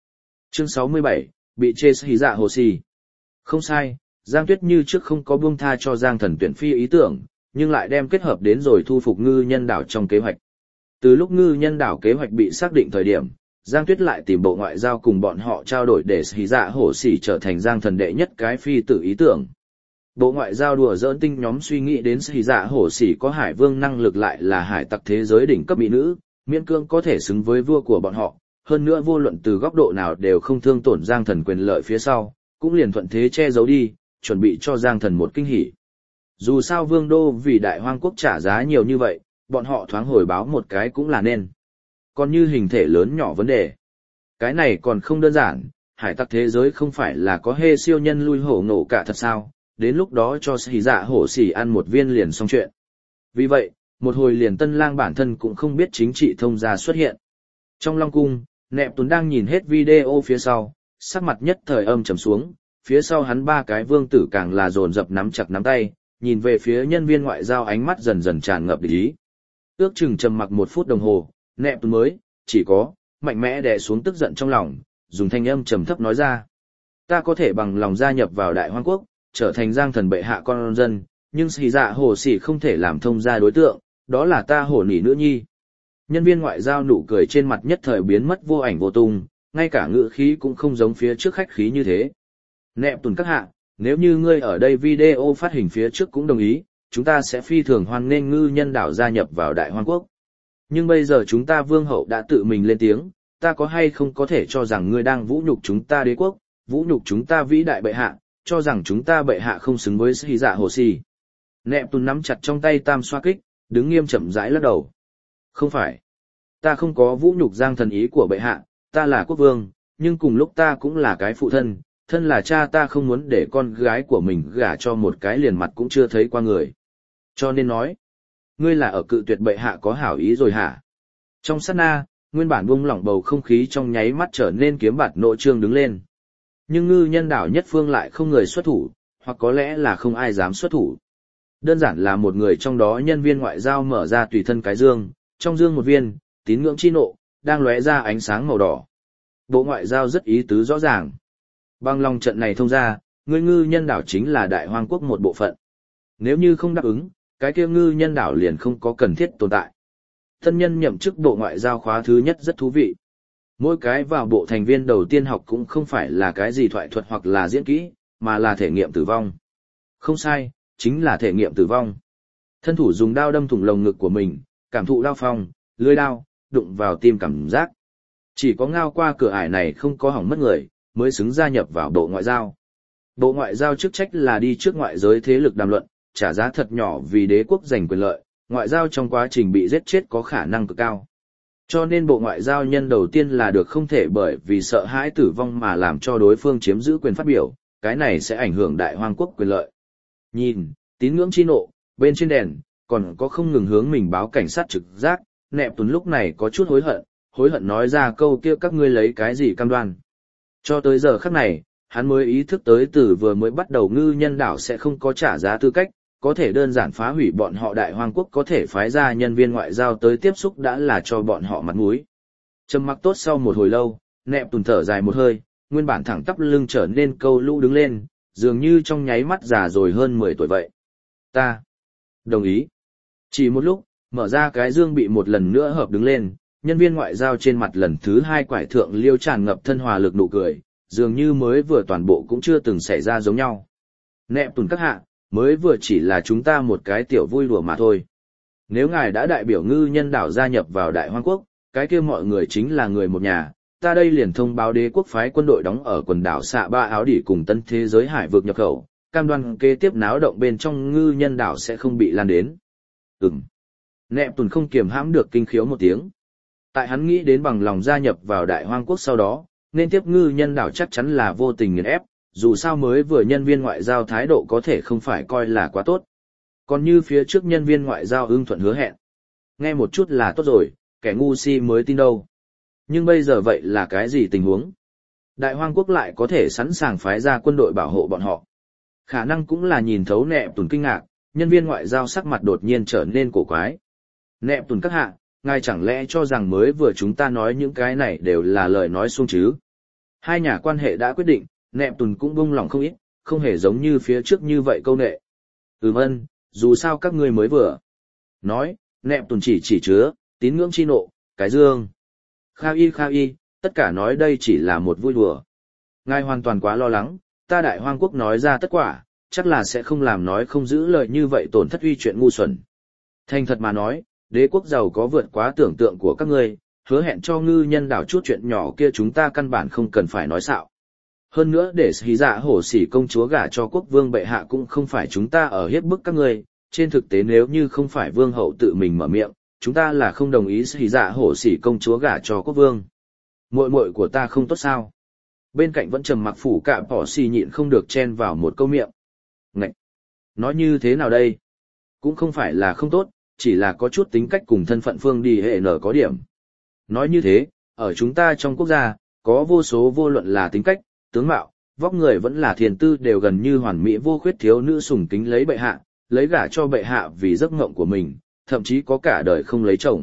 Chương 67, bị chê hí dạ hồ xì. Không sai, Giang Tuyết như trước không có buông tha cho Giang Thần tuyển phi ý tưởng, nhưng lại đem kết hợp đến rồi thu phục ngư nhân đảo trong kế hoạch. Từ lúc ngư nhân đảo kế hoạch bị xác định thời điểm, Giang Tuyết lại tìm Bộ Ngoại giao cùng bọn họ trao đổi để hí dạ hồ xì trở thành Giang Thần đệ nhất cái phi tử ý tưởng. Bộ Ngoại giao đùa giỡn tinh nhóm suy nghĩ đến hí dạ hồ xì có hải vương năng lực lại là hải tặc thế giới đỉnh cấp mỹ nữ, miễn cương có thể xứng với vua của bọn họ, hơn nữa vô luận từ góc độ nào đều không thương tổn Giang Thần quyền lợi phía sau, cũng liền thuận thế che giấu đi, chuẩn bị cho Giang Thần một kinh hỉ. Dù sao vương đô vì đại hoang quốc trả giá nhiều như vậy, bọn họ thoáng hồi báo một cái cũng là nên. Còn như hình thể lớn nhỏ vấn đề, cái này còn không đơn giản, hải tặc thế giới không phải là có hê siêu nhân lui hổ ngộ cả thật sao, đến lúc đó cho hí dạ hổ xỉ ăn một viên liền xong chuyện. Vì vậy, một hồi liền Tân Lang bản thân cũng không biết chính trị thông gia xuất hiện. Trong Long Cung, Nẹp Tuấn đang nhìn hết video phía sau, sắc mặt nhất thời âm trầm xuống, phía sau hắn ba cái vương tử càng là dồn dập nắm chặt nắm tay, nhìn về phía nhân viên ngoại giao ánh mắt dần dần tràn ngập địch ý. Ước chừng trầm mặc 1 phút đồng hồ, Nẹp Tuấn mới, chỉ có, mạnh mẽ đè xuống tức giận trong lòng, dùng thanh âm trầm thấp nói ra. Ta có thể bằng lòng gia nhập vào Đại Hoang Quốc, trở thành Giang Thần bệ hạ con dân, nhưng hí dạ hồ xỉ không thể làm thông gia đối tượng, đó là ta hổ nỉ nữ nhi. Nhân viên ngoại giao nụ cười trên mặt nhất thời biến mất vô ảnh vô tung, ngay cả ngữ khí cũng không giống phía trước khách khí như thế. Nẹp Tuần các hạ, nếu như ngươi ở đây video phát hình phía trước cũng đồng ý, chúng ta sẽ phi thường hoan nghênh ngư nhân đảo gia nhập vào Đại Hoang Quốc. Nhưng bây giờ chúng ta vương hậu đã tự mình lên tiếng, ta có hay không có thể cho rằng ngươi đang vũ nhục chúng ta đế quốc, vũ nhục chúng ta vĩ đại bệ hạ, cho rằng chúng ta bệ hạ không xứng với hí dạ hồ xì. Nẹp Tuần nắm chặt trong tay tam xoa kích, đứng nghiêm chậm rãi lắc đầu. Không phải. Ta không có vũ nhục Giang Thần ý của bệ hạ, ta là quốc vương, nhưng cùng lúc ta cũng là cái phụ thân, thân là cha ta không muốn để con gái của mình gả cho một cái liền mặt cũng chưa thấy qua người. Cho nên nói, ngươi là ở cự tuyệt bệ hạ có hảo ý rồi hả? Trong sát na, nguyên bản buông lỏng bầu không khí trong nháy mắt trở nên kiếm bạt nội trương đứng lên. Nhưng ngư nhân đảo nhất phương lại không người xuất thủ, hoặc có lẽ là không ai dám xuất thủ. Đơn giản là một người trong đó nhân viên ngoại giao mở ra tùy thân cái dương, trong dương một viên, tín ngưỡng chi nộ, đang lóe ra ánh sáng màu đỏ. Bộ ngoại giao rất ý tứ rõ ràng. Bằng lòng trận này thông ra, ngươi ngư nhân đảo chính là Đại Hoang Quốc một bộ phận. Nếu như không đáp ứng, cái kia ngư nhân đảo liền không có cần thiết tồn tại. Thân nhân nhậm chức bộ ngoại giao khóa thứ nhất rất thú vị. Mỗi cái vào bộ thành viên đầu tiên học cũng không phải là cái gì thoại thuật hoặc là diễn kỹ, mà là thể nghiệm tử vong. Không sai, chính là thể nghiệm tử vong. Thân thủ dùng đao đâm thủng lồng ngực của mình, cảm thụ đao phong, lưỡi đao, đụng vào tim cảm giác. Chỉ có ngao qua cửa ải này không có hỏng mất người, mới xứng gia nhập vào bộ ngoại giao. Bộ ngoại giao chức trách là đi trước ngoại giới thế lực đàm luận, trả giá thật nhỏ vì đế quốc giành quyền lợi, ngoại giao trong quá trình bị giết chết có khả năng cực cao. Cho nên bộ ngoại giao nhân đầu tiên là được không thể bởi vì sợ hãi tử vong mà làm cho đối phương chiếm giữ quyền phát biểu, cái này sẽ ảnh hưởng Đại Hoang Quốc quyền lợi. Nhìn, tín ngưỡng chi nộ, bên trên đèn, còn có không ngừng hướng mình báo cảnh sát trực giác, Nẹp Tuấn lúc này có chút hối hận nói ra câu kia các ngươi lấy cái gì cam đoan. Cho tới giờ khắc này, hắn mới ý thức tới từ vừa mới bắt đầu ngư nhân đảo sẽ không có trả giá tư cách, có thể đơn giản phá hủy bọn họ Đại Hoang Quốc có thể phái ra nhân viên ngoại giao tới tiếp xúc đã là cho bọn họ mặt mũi. Trầm mặc tốt sau một hồi lâu, Nẹp Tuấn thở dài một hơi, nguyên bản thẳng tắp lưng trở nên câu lũ đứng lên, dường như trong nháy mắt già rồi hơn 10 tuổi vậy. Ta đồng ý. Chỉ một lúc, mở ra cái dương bị một lần nữa hợp đứng lên, nhân viên ngoại giao trên mặt lần thứ 2 quải thượng liêu tràn ngập thân hòa lực nụ cười, dường như mới vừa toàn bộ cũng chưa từng xảy ra giống nhau. Nẹp Tuần các hạ, mới vừa chỉ là chúng ta một cái tiểu vui đùa mà thôi. Nếu ngài đã đại biểu ngư nhân đảo gia nhập vào Đại Hoang Quốc, cái kia mọi người chính là người một nhà, ta đây liền thông báo đế quốc phái quân đội đóng ở quần đảo xạ ba áo đỉ cùng tân thế giới hải vực nhập khẩu, cam đoan kế tiếp náo động bên trong ngư nhân đảo sẽ không bị lan đến. Nẹp Tuần không kiềm hãm được kinh khiếu một tiếng. Tại hắn nghĩ đến bằng lòng gia nhập vào Đại Hoang Quốc sau đó, nên tiếp ngư nhân đảo chắc chắn là vô tình nghiền ép, dù sao mới vừa nhân viên ngoại giao thái độ có thể không phải coi là quá tốt. Còn như phía trước nhân viên ngoại giao ưng thuận hứa hẹn. Nghe một chút là tốt rồi, kẻ ngu si mới tin đâu. Nhưng bây giờ vậy là cái gì tình huống? Đại Hoang Quốc lại có thể sẵn sàng phái ra quân đội bảo hộ bọn họ. Khả năng cũng là nhìn thấu Nẹp Tuần kinh ngạc, nhân viên ngoại giao sắc mặt đột nhiên trở nên cổ quái. Nẹp Tuần các hạ, ngài chẳng lẽ cho rằng mới vừa chúng ta nói những cái này đều là lời nói suông chứ? Hai nhà quan hệ đã quyết định, Nẹp Tùn cũng buông lòng không ít, không hề giống như phía trước như vậy câu nệ. Ân, dù sao các ngươi mới vừa. Nói, Nẹp Tùn chỉ chứa, tín ngưỡng chi nộ, cái dương. Kha y, tất cả nói đây chỉ là một vui đùa. Ngài hoàn toàn quá lo lắng, ta Đại Hoang Quốc nói ra tất quả, chắc là sẽ không làm nói không giữ lời như vậy tổn thất uy chuyện ngu xuẩn. Thành thật mà nói, đế quốc giàu có vượt quá tưởng tượng của các ngươi, hứa hẹn cho ngư nhân đảo chút chuyện nhỏ kia chúng ta căn bản không cần phải nói xạo. Hơn nữa để hí dạ hổ xỉ công chúa gả cho quốc vương bệ hạ cũng không phải chúng ta ở hiếp bức các ngươi, trên thực tế nếu như không phải vương hậu tự mình mở miệng, chúng ta là không đồng ý hí dạ hổ xỉ công chúa gả cho quốc vương. Muội muội của ta không tốt sao? Bên cạnh vẫn trầm mặc phủ cạm bỏ xì nhịn không được chen vào một câu miệng. Ngậy! Nói như thế nào đây? Cũng không phải là không tốt, chỉ là có chút tính cách cùng thân phận phương đi hệ nở có điểm. Nói như thế, ở chúng ta trong quốc gia, có vô số vô luận là tính cách, tướng mạo, vóc người vẫn là thiền tư đều gần như hoàn mỹ vô khuyết thiếu nữ sủng kính lấy bệ hạ, lấy gả cho bệ hạ vì giấc mộng của mình, thậm chí có cả đời không lấy chồng.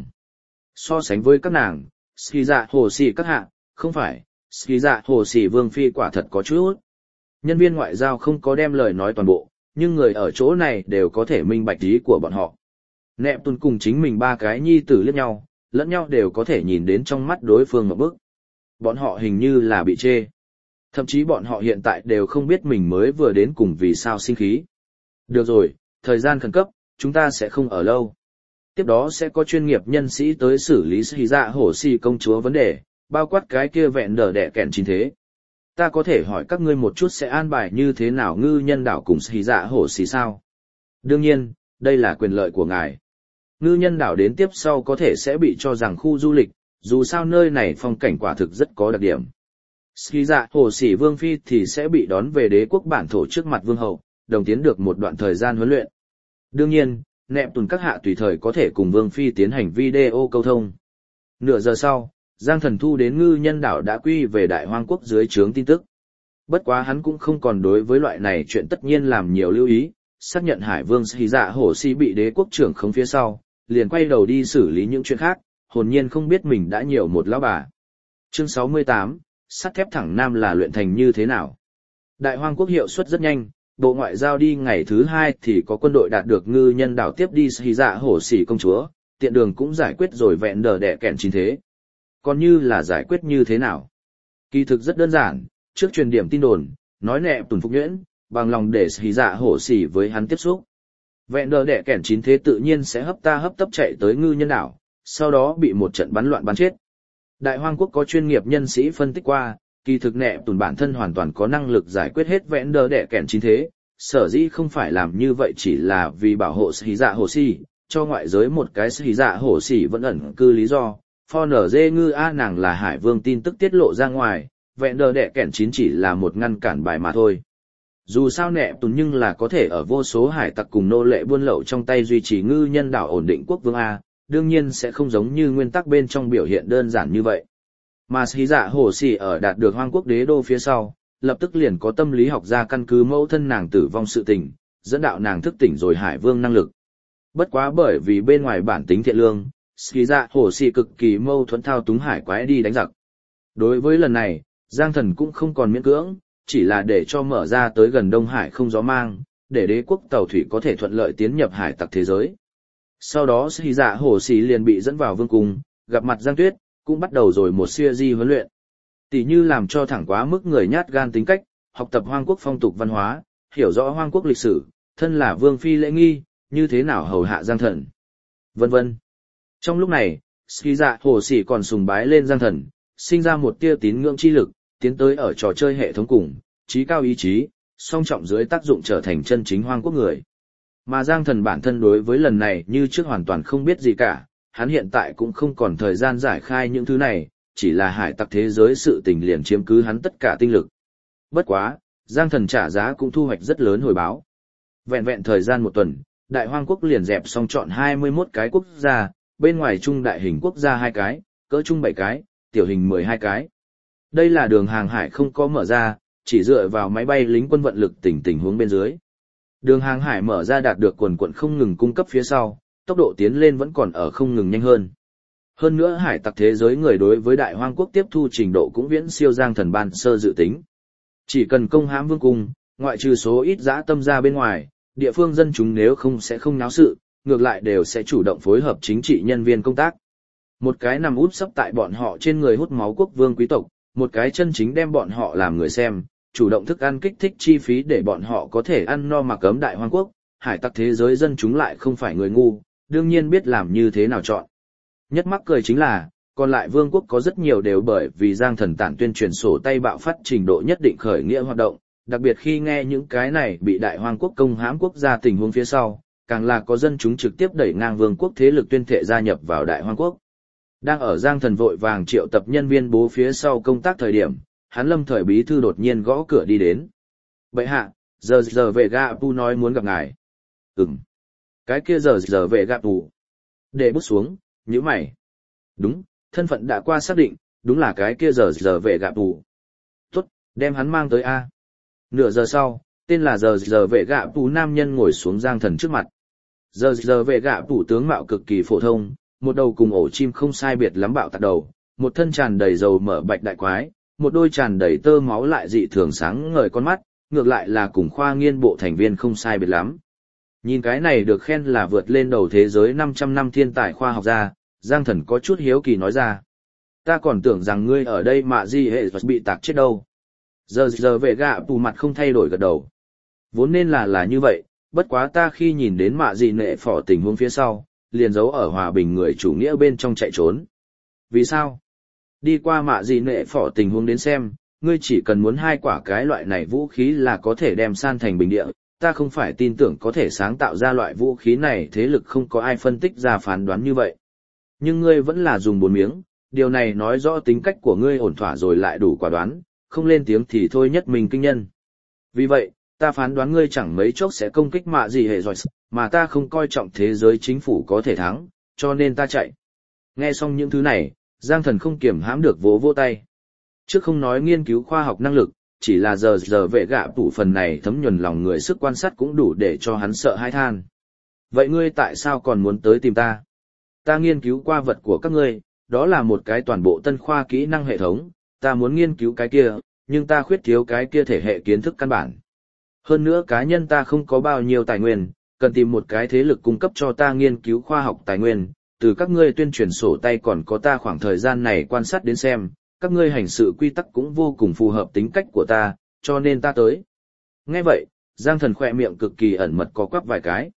So sánh với các nàng, ski dạ hồ xì các hạ, không phải, ski dạ hồ xì vương phi quả thật có chút. Nhân viên ngoại giao không có đem lời nói toàn bộ, nhưng người ở chỗ này đều có thể minh bạch ý của bọn họ. Nẹp Tùn cùng chính mình ba cái nhi tử liếc nhau, lẫn nhau đều có thể nhìn đến trong mắt đối phương một bức. Bọn họ hình như là bị chê. Thậm chí bọn họ hiện tại đều không biết mình mới vừa đến cùng vì sao sinh khí. Được rồi, thời gian khẩn cấp, chúng ta sẽ không ở lâu. Tiếp đó sẽ có chuyên nghiệp nhân sĩ tới xử lý hí dạ hổ xì công chúa vấn đề, bao quát cái kia vẹn đờ đẻ kẹn chính thế. Ta có thể hỏi các ngươi một chút sẽ an bài như thế nào ngư nhân đảo cùng hí dạ hổ xì sao? Đương nhiên, đây là quyền lợi của ngài. Ngư nhân đảo đến tiếp sau có thể sẽ bị cho rằng khu du lịch, dù sao nơi này phong cảnh quả thực rất có đặc điểm. Ski dạ hồ sĩ vương phi thì sẽ bị đón về đế quốc bản thổ trước mặt vương hậu, đồng tiến được một đoạn thời gian huấn luyện. Đương nhiên, Nẹp Tùn các hạ tùy thời có thể cùng vương phi tiến hành video câu thông. Nửa giờ sau, Giang Thần thu đến ngư nhân đảo đã quy về Đại Hoang Quốc dưới trướng tin tức. Bất quá hắn cũng không còn đối với loại này chuyện tất nhiên làm nhiều lưu ý, xác nhận Hải Vương Ski dạ hồ sĩ bị đế quốc trưởng khống phía sau, liền quay đầu đi xử lý những chuyện khác, hồn nhiên không biết mình đã nhiều một lão bà. Chương 68, sắt thép thẳng nam là luyện thành như thế nào? Đại Hoang Quốc hiệu suất rất nhanh, Bộ Ngoại giao đi ngày thứ 2 thì có quân đội đạt được ngư nhân đảo tiếp đi hí dạ hổ xỉ công chúa, tiện đường cũng giải quyết rồi vẹn đờ đẻ kẹn chính thế. Còn như là giải quyết như thế nào? Kỳ thực rất đơn giản, trước truyền điểm tin đồn, nói Nẹp Tùn phục nhuyễn, bằng lòng để hí dạ hổ xỉ với hắn tiếp xúc. Vẹn đờ đẻ kẹn chính thế tự nhiên sẽ hấp tấp chạy tới ngư nhân đảo, sau đó bị một trận bắn loạn bắn chết. Đại Hoang Quốc có chuyên nghiệp nhân sĩ phân tích qua, kỳ thực Nẹp Tùn bản thân hoàn toàn có năng lực giải quyết hết vẹn đờ đẻ kẹn chính thế, sở dĩ không phải làm như vậy chỉ là vì bảo hộ hí dạ hổ xỉ, cho ngoại giới một cái hí dạ hổ xỉ vẫn ẩn cư lý do. For NG ngư A nàng là Hải Vương tin tức tiết lộ ra ngoài, vẹn đờ đẻ kẹn chính chỉ là một ngăn cản bài mà thôi. Dù sao Nẹp Tùn nhưng là có thể ở vô số hải tặc cùng nô lệ buôn lậu trong tay duy trì ngư nhân đảo ổn định quốc vương A, đương nhiên sẽ không giống như nguyên tắc bên trong biểu hiện đơn giản như vậy. Mà hí dạ hổ xỉ ở đạt được Hoang Quốc đế đô phía sau, lập tức liền có tâm lý học ra căn cứ mẫu thân nàng tử vong sự tình, dẫn đạo nàng thức tỉnh rồi Hải Vương năng lực. Bất quá bởi vì bên ngoài bản tính thiện lương, hí dạ hổ xỉ cực kỳ mâu thuẫn thao túng hải quái đi đánh giặc. Đối với lần này, Giang Thần cũng không còn miễn cưỡng, chỉ là để cho mở ra tới gần Đông Hải không gió mang, để đế quốc tàu thủy có thể thuận lợi tiến nhập hải tặc thế giới. Sau đó hí dạ hổ xỉ liền bị dẫn vào vương cung, gặp mặt Giang Tuyết, cũng bắt đầu rồi một series huấn luyện. Tỷ như làm cho thẳng quá mức người nhát gan tính cách, học tập Hoang Quốc phong tục văn hóa, hiểu rõ Hoang Quốc lịch sử, thân là vương phi lễ nghi, như thế nào hầu hạ Giang Thần, vân vân. Trong lúc này, Ski dạ hồ sĩ còn sùng bái lên Giang Thần, sinh ra một tia tín ngưỡng chi lực, tiến tới ở trò chơi hệ thống cùng, trí cao ý chí, song trọng dưới tác dụng trở thành chân chính Hoang Quốc người. Mà Giang Thần bản thân đối với lần này như trước hoàn toàn không biết gì cả, hắn hiện tại cũng không còn thời gian giải khai những thứ này, chỉ là hải tặc thế giới sự tình liền chiếm cứ hắn tất cả tinh lực. Bất quá, Giang Thần trả giá cũng thu hoạch rất lớn hồi báo. Vẹn vẹn thời gian một tuần, Đại Hoang Quốc liền dẹp xong chọn 21 cái quốc gia, bên ngoài trung đại hình quốc gia 2 cái, cỡ trung 7 cái, tiểu hình 12 cái. Đây là đường hàng hải không có mở ra, chỉ dựa vào máy bay lính quân vận lực tình huống bên dưới. Đường hàng hải mở ra đạt được quần quận không ngừng cung cấp phía sau, tốc độ tiến lên vẫn còn ở không ngừng nhanh hơn. Hơn nữa hải tặc thế giới người đối với đại hoang quốc tiếp thu trình độ cũng viễn siêu Giang Thần ban sơ dự tính. Chỉ cần công hãm vương cung, ngoại trừ số ít dã tâm ra bên ngoài, địa phương dân chúng nếu không sẽ không náo sự, ngược lại đều sẽ chủ động phối hợp chính trị nhân viên công tác. Một cái nằm úp sấp tại bọn họ trên người hút máu quốc vương quý tộc, một cái chân chính đem bọn họ làm người xem, chủ động thức ăn kích thích chi phí để bọn họ có thể ăn no mà cấm đại hoang quốc, hải tặc thế giới dân chúng lại không phải người ngu, đương nhiên biết làm như thế nào chọn. Nhất mắc cười chính là, còn lại vương quốc có rất nhiều đều bởi vì Giang Thần Tản tuyên truyền sổ tay bạo phát trình độ nhất định khởi nghĩa hoạt động, đặc biệt khi nghe những cái này bị đại hoang quốc công hãm quốc gia tình huống phía sau, càng là có dân chúng trực tiếp đẩy ngang vương quốc thế lực tuyên thệ gia nhập vào đại hoang quốc. Đang ở Giang Thần vội vàng triệu tập nhân viên bố phía sau công tác thời điểm, hắn Lâm Thời bí thư đột nhiên gõ cửa đi đến. Bệ hạ, giờ về gạ pu nói muốn gặp ngài. Cái kia giờ về gạ pu. Để bút xuống, nhíu mày. Đúng, thân phận đã qua xác định, đúng là cái kia giờ về gạ pu. Tốt, đem hắn mang tới A. Nửa giờ sau, tên là giờ về gạ pu nam nhân ngồi xuống Giang Thần trước mặt. Giờ về gạ pu tướng mạo cực kỳ phổ thông, một đầu cùng ổ chim không sai biệt lắm bạo tạc đầu, một thân tràn đầy dầu mỡ bạch đại quái, một đôi tràn đầy tơ máu lại dị thường sáng ngời con mắt, ngược lại là cùng khoa nghiên bộ thành viên không sai biệt lắm. Nhìn cái này được khen là vượt lên đầu thế giới 500 năm thiên tài khoa học gia, Giang Thần có chút hiếu kỳ nói ra. Ta còn tưởng rằng ngươi ở đây mà gì hệ bị tạc chết đâu. Giờ về gạ bù mặt không thay đổi gật đầu. Vốn nên là như vậy, bất quá ta khi nhìn đến mạ gì nệ phỏ tình huống phía sau, liền giấu ở hòa bình người chủ nghĩa bên trong chạy trốn. Vì sao? Đi qua mạ gì nệ phỏ tình huống đến xem, ngươi chỉ cần muốn 2 quả cái loại này vũ khí là có thể đem san thành bình địa, ta không phải tin tưởng có thể sáng tạo ra loại vũ khí này thế lực không có ai phân tích ra phán đoán như vậy. Nhưng ngươi vẫn là dùng 4 miếng, điều này nói rõ tính cách của ngươi ổn thỏa rồi lại đủ quả đoán, không lên tiếng thì thôi nhất mình kinh nhân. Vì vậy, ta phán đoán ngươi chẳng mấy chốc sẽ công kích mạ gì hệ rồi, mà ta không coi trọng thế giới chính phủ có thể thắng, cho nên ta chạy. Nghe xong những thứ này, Giang Thần không kiềm hãm được vỗ tay. Trước không nói nghiên cứu khoa học năng lực, chỉ là giờ vệ gạ tủ phần này thấm nhuần lòng người sức quan sát cũng đủ để cho hắn sợ hãi than. Vậy ngươi tại sao còn muốn tới tìm ta? Ta nghiên cứu qua vật của các ngươi, đó là một cái toàn bộ tân khoa kỹ năng hệ thống, ta muốn nghiên cứu cái kia, nhưng ta khuyết thiếu cái kia thể hệ kiến thức căn bản. Hơn nữa cá nhân ta không có bao nhiêu tài nguyên, cần tìm một cái thế lực cung cấp cho ta nghiên cứu khoa học tài nguyên, từ các ngươi tuyên truyền sổ tay còn có ta khoảng thời gian này quan sát đến xem, các ngươi hành sự quy tắc cũng vô cùng phù hợp tính cách của ta, cho nên ta tới. Nghe vậy, Giang Thần khỏe miệng cực kỳ ẩn mật có quắp vài cái.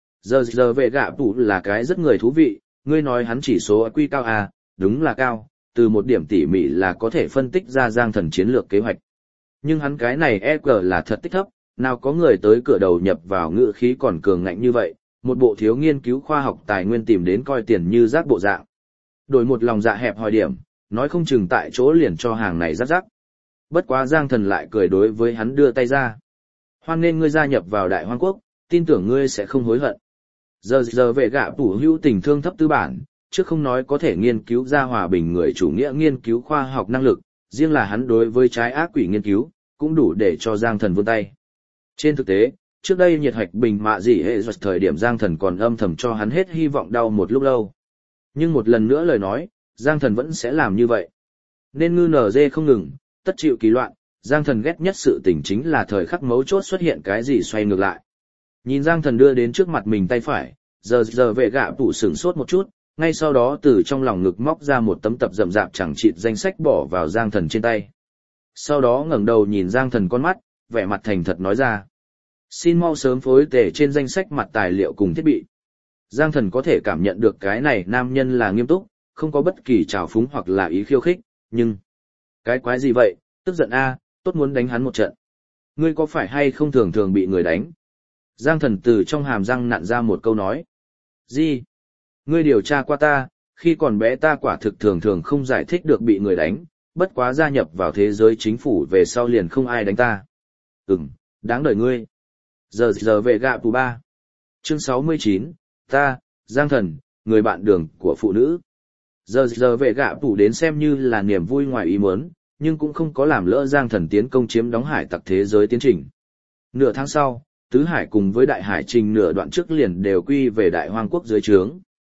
Giờ về gạ tủ là cái rất người thú vị, ngươi nói hắn chỉ số IQ cao à, đúng là cao, từ một điểm tỉ mỉ là có thể phân tích ra Giang Thần chiến lược kế hoạch. Nhưng hắn cái này EQ là thật tích thấp, nào có người tới cửa đầu nhập vào ngữ khí còn cường ngạnh như vậy, một bộ thiếu nghiên cứu khoa học tài nguyên tìm đến coi tiền như rác bộ dạng. Đổi một lòng dạ hẹp hòi điểm, nói không chừng tại chỗ liền cho hàng này rắc rắc. Bất quá Giang Thần lại cười đối với hắn đưa tay ra. Hoan nên ngươi gia nhập vào Đại Hoang Quốc, tin tưởng ngươi sẽ không hối hận. Giờ về gạ tủ hữu tình thương thấp tư bản, chứ không nói có thể nghiên cứu ra hòa bình người chủ nghĩa nghiên cứu khoa học năng lực, riêng là hắn đối với trái ác quỷ nghiên cứu, cũng đủ để cho Giang Thần vươn tay. Trên thực tế, trước đây nhiệt hạch bình mạ gì hệ giật thời điểm Giang Thần còn âm thầm cho hắn hết hy vọng đau một lúc lâu. Nhưng một lần nữa lời nói, Giang Thần vẫn sẽ làm như vậy. Nên ngư nở dê không ngừng, tất chịu kỳ loạn, Giang Thần ghét nhất sự tình chính là thời khắc mấu chốt xuất hiện cái gì xoay ngược lại. Nhìn Giang Thần đưa đến trước mặt mình tay phải, giờ vệ gạ tủ sửng sốt một chút, ngay sau đó từ trong lòng ngực móc ra một tấm tập rậm rạp chẳng chịt danh sách bỏ vào Giang Thần trên tay. Sau đó ngẩng đầu nhìn Giang Thần con mắt, vẻ mặt thành thật nói ra. Xin mau sớm phối tề trên danh sách mặt tài liệu cùng thiết bị. Giang Thần có thể cảm nhận được cái này nam nhân là nghiêm túc, không có bất kỳ trào phúng hoặc là ý khiêu khích, nhưng... Cái quái gì vậy, tức giận a, tốt muốn đánh hắn một trận. Ngươi có phải hay không thường thường bị người đánh? Giang Thần từ trong hàm răng nặn ra một câu nói. Gì? Ngươi điều tra qua ta, khi còn bé ta quả thực thường thường không giải thích được bị người đánh, bất quá gia nhập vào thế giới chính phủ về sau liền không ai đánh ta. Đáng đời ngươi. Giờ về gạ tù 3. Chương 69, ta, Giang Thần, người bạn đường của phụ nữ. Giờ về gạ tù đến xem như là niềm vui ngoài ý muốn, nhưng cũng không có làm lỡ Giang Thần tiến công chiếm đóng hải tặc thế giới tiến trình. Nửa tháng sau, Tứ Hải cùng với Đại Hải trình nửa đoạn trước liền đều quy về Đại Hoang Quốc dưới trướng.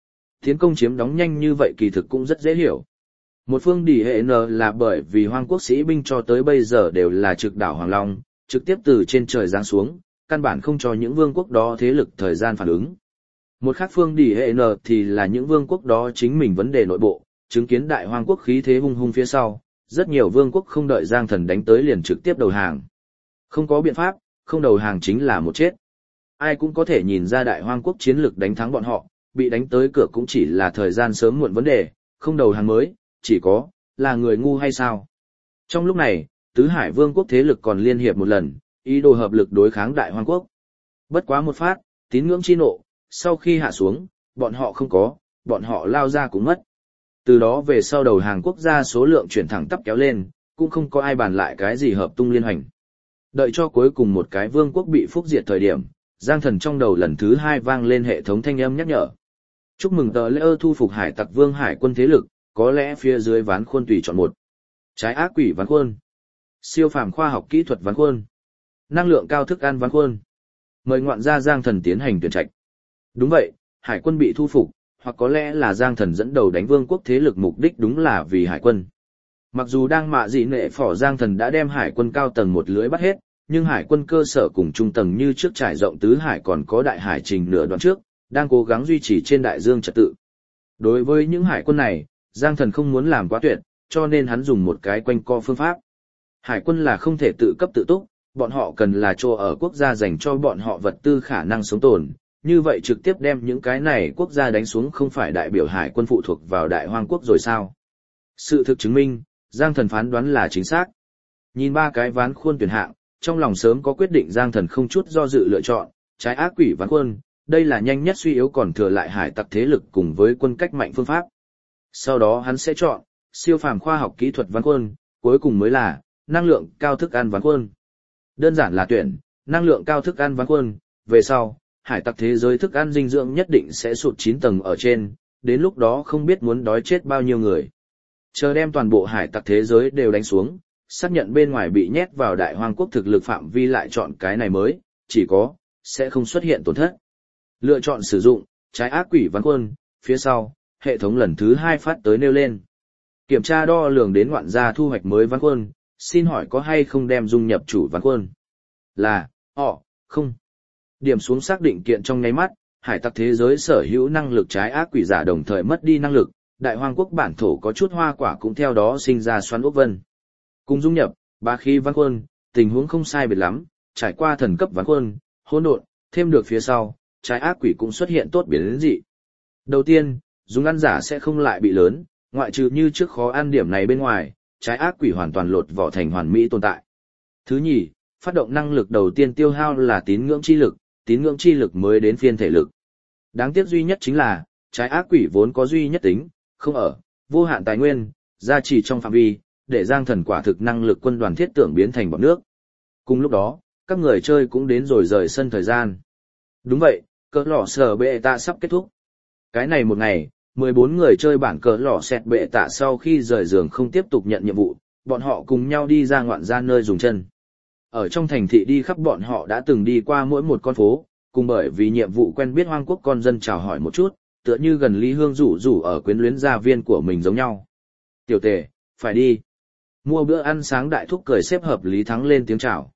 Tiến công chiếm đóng nhanh như vậy kỳ thực cũng rất dễ hiểu. Một phương đỉ hệ N là bởi vì Hoang quốc sĩ binh cho tới bây giờ đều là trực đảo Hoàng Long, trực tiếp từ trên trời giáng xuống, căn bản không cho những vương quốc đó thế lực thời gian phản ứng. Một khác phương đỉ hệ N thì là những vương quốc đó chính mình vấn đề nội bộ, chứng kiến đại Hoang quốc khí thế hung hung phía sau, rất nhiều vương quốc không đợi Giang Thần đánh tới liền trực tiếp đầu hàng. Không có biện pháp, không đầu hàng chính là một chết. Ai cũng có thể nhìn ra đại Hoang quốc chiến lực đánh thắng bọn họ, bị đánh tới cửa cũng chỉ là thời gian sớm muộn vấn đề, không đầu hàng mới, chỉ có, là người ngu hay sao. Trong lúc này, Tứ Hải Vương quốc thế lực còn liên hiệp một lần, ý đồ hợp lực đối kháng đại Hoang quốc. Bất quá một phát, tín ngưỡng chi nộ, sau khi hạ xuống, bọn họ không có, bọn họ lao ra cũng mất. Từ đó về sau đầu hàng quốc gia số lượng chuyển thẳng tắp kéo lên, cũng không có ai bàn lại cái gì hợp tung liên hành. Đợi cho cuối cùng một cái vương quốc bị phúc diệt thời điểm, Giang Thần trong đầu lần thứ 2 vang lên hệ thống thanh âm nhắc nhở. Chúc mừng tờ lễ thu phục hải tặc vương hải quân thế lực, có lẽ phía dưới ván khuôn tùy chọn một. Trái ác quỷ ván khuôn. Siêu phàm khoa học kỹ thuật ván khuôn. Năng lượng cao thức ăn ván khuôn. Mời ngoạn gia Giang Thần tiến hành tuyển trạch. Đúng vậy, hải quân bị thu phục, hoặc có lẽ là Giang Thần dẫn đầu đánh vương quốc thế lực mục đích đúng là vì hải quân. Mặc dù đang mạ dị nệ phỏ Giang Thần đã đem hải quân cao tầng một lưới bắt hết, nhưng hải quân cơ sở cùng trung tầng như trước trải rộng tứ hải còn có đại hải trình nửa đoạn trước, đang cố gắng duy trì trên đại dương trật tự. Đối với những hải quân này, Giang Thần không muốn làm quá tuyệt, cho nên hắn dùng một cái quanh co phương pháp. Hải quân là không thể tự cấp tự túc, bọn họ cần là chỗ ở quốc gia dành cho bọn họ vật tư khả năng sống tồn, như vậy trực tiếp đem những cái này quốc gia đánh xuống không phải đại biểu hải quân phụ thuộc vào đại Hoang quốc rồi sao. Sự thực chứng minh, Giang Thần phán đoán là chính xác. Nhìn 3 cái ván khuôn tuyển hạng, trong lòng sớm có quyết định Giang Thần không chút do dự lựa chọn, trái ác quỷ ván khuôn, đây là nhanh nhất suy yếu còn thừa lại hải tặc thế lực cùng với quân cách mạnh phương pháp. Sau đó hắn sẽ chọn, siêu phàm khoa học kỹ thuật ván khuôn, cuối cùng mới là, năng lượng cao thức ăn ván khuôn. Đơn giản là tuyển, năng lượng cao thức ăn ván khuôn, về sau, hải tặc thế giới thức ăn dinh dưỡng nhất định sẽ sụt 9 tầng ở trên, đến lúc đó không biết muốn đói chết bao nhiêu người. Chờ đem toàn bộ hải tặc thế giới đều đánh xuống, xác nhận bên ngoài bị nhét vào đại Hoang quốc thực lực phạm vi lại chọn cái này mới, chỉ có, sẽ không xuất hiện tổn thất. Lựa chọn sử dụng, trái ác quỷ ván khuôn, phía sau, hệ thống lần thứ 2 phát tới nêu lên. Kiểm tra đo lường đến ngoạn gia thu hoạch mới ván khuôn, xin hỏi có hay không đem dung nhập chủ ván khuôn? Là, không. Điểm xuống xác định kiện trong nháy mắt, hải tặc thế giới sở hữu năng lực trái ác quỷ giả đồng thời mất đi năng lực, đại Hoang quốc bản thổ có chút hoa quả cũng theo đó sinh ra xoắn ốc vân. Cùng dung nhập, bá khí ván khuôn, tình huống không sai biệt lắm, trải qua thần cấp ván khuôn, hỗn độn, thêm được phía sau, trái ác quỷ cũng xuất hiện tốt biến dị. Đầu tiên, dùng ăn giả sẽ không lại bị lớn, ngoại trừ như trước khó ăn điểm này bên ngoài, trái ác quỷ hoàn toàn lột vỏ thành hoàn mỹ tồn tại. Thứ nhì, phát động năng lực đầu tiên tiêu hao là tín ngưỡng chi lực mới đến phiên thể lực. Đáng tiếc duy nhất chính là, trái ác quỷ vốn có duy nhất tính, không ở, vô hạn tài nguyên, gia trì trong phạm vi, để Giang Thần quả thực năng lực quân đoàn thiết tưởng biến thành bọt nước. Cùng lúc đó, các người chơi cũng đến rồi rời sân thời gian. Đúng vậy, cỡ lò sở bệ tạ sắp kết thúc. Cái này một ngày, 14 người chơi bản cỡ lò xẹt bệ tạ sau khi rời giường không tiếp tục nhận nhiệm vụ, bọn họ cùng nhau đi ra ngoạn ra nơi dùng chân. Ở trong thành thị đi khắp bọn họ đã từng đi qua mỗi một con phố, cùng bởi vì nhiệm vụ quen biết Hoang quốc con dân chào hỏi một chút, tựa như gần Lý Hương rủ ở quyến luyến gia viên của mình giống nhau. Tiểu Tề, phải đi. Mua bữa ăn sáng đại thúc cười xếp hợp Lý Thắng lên tiếng chào.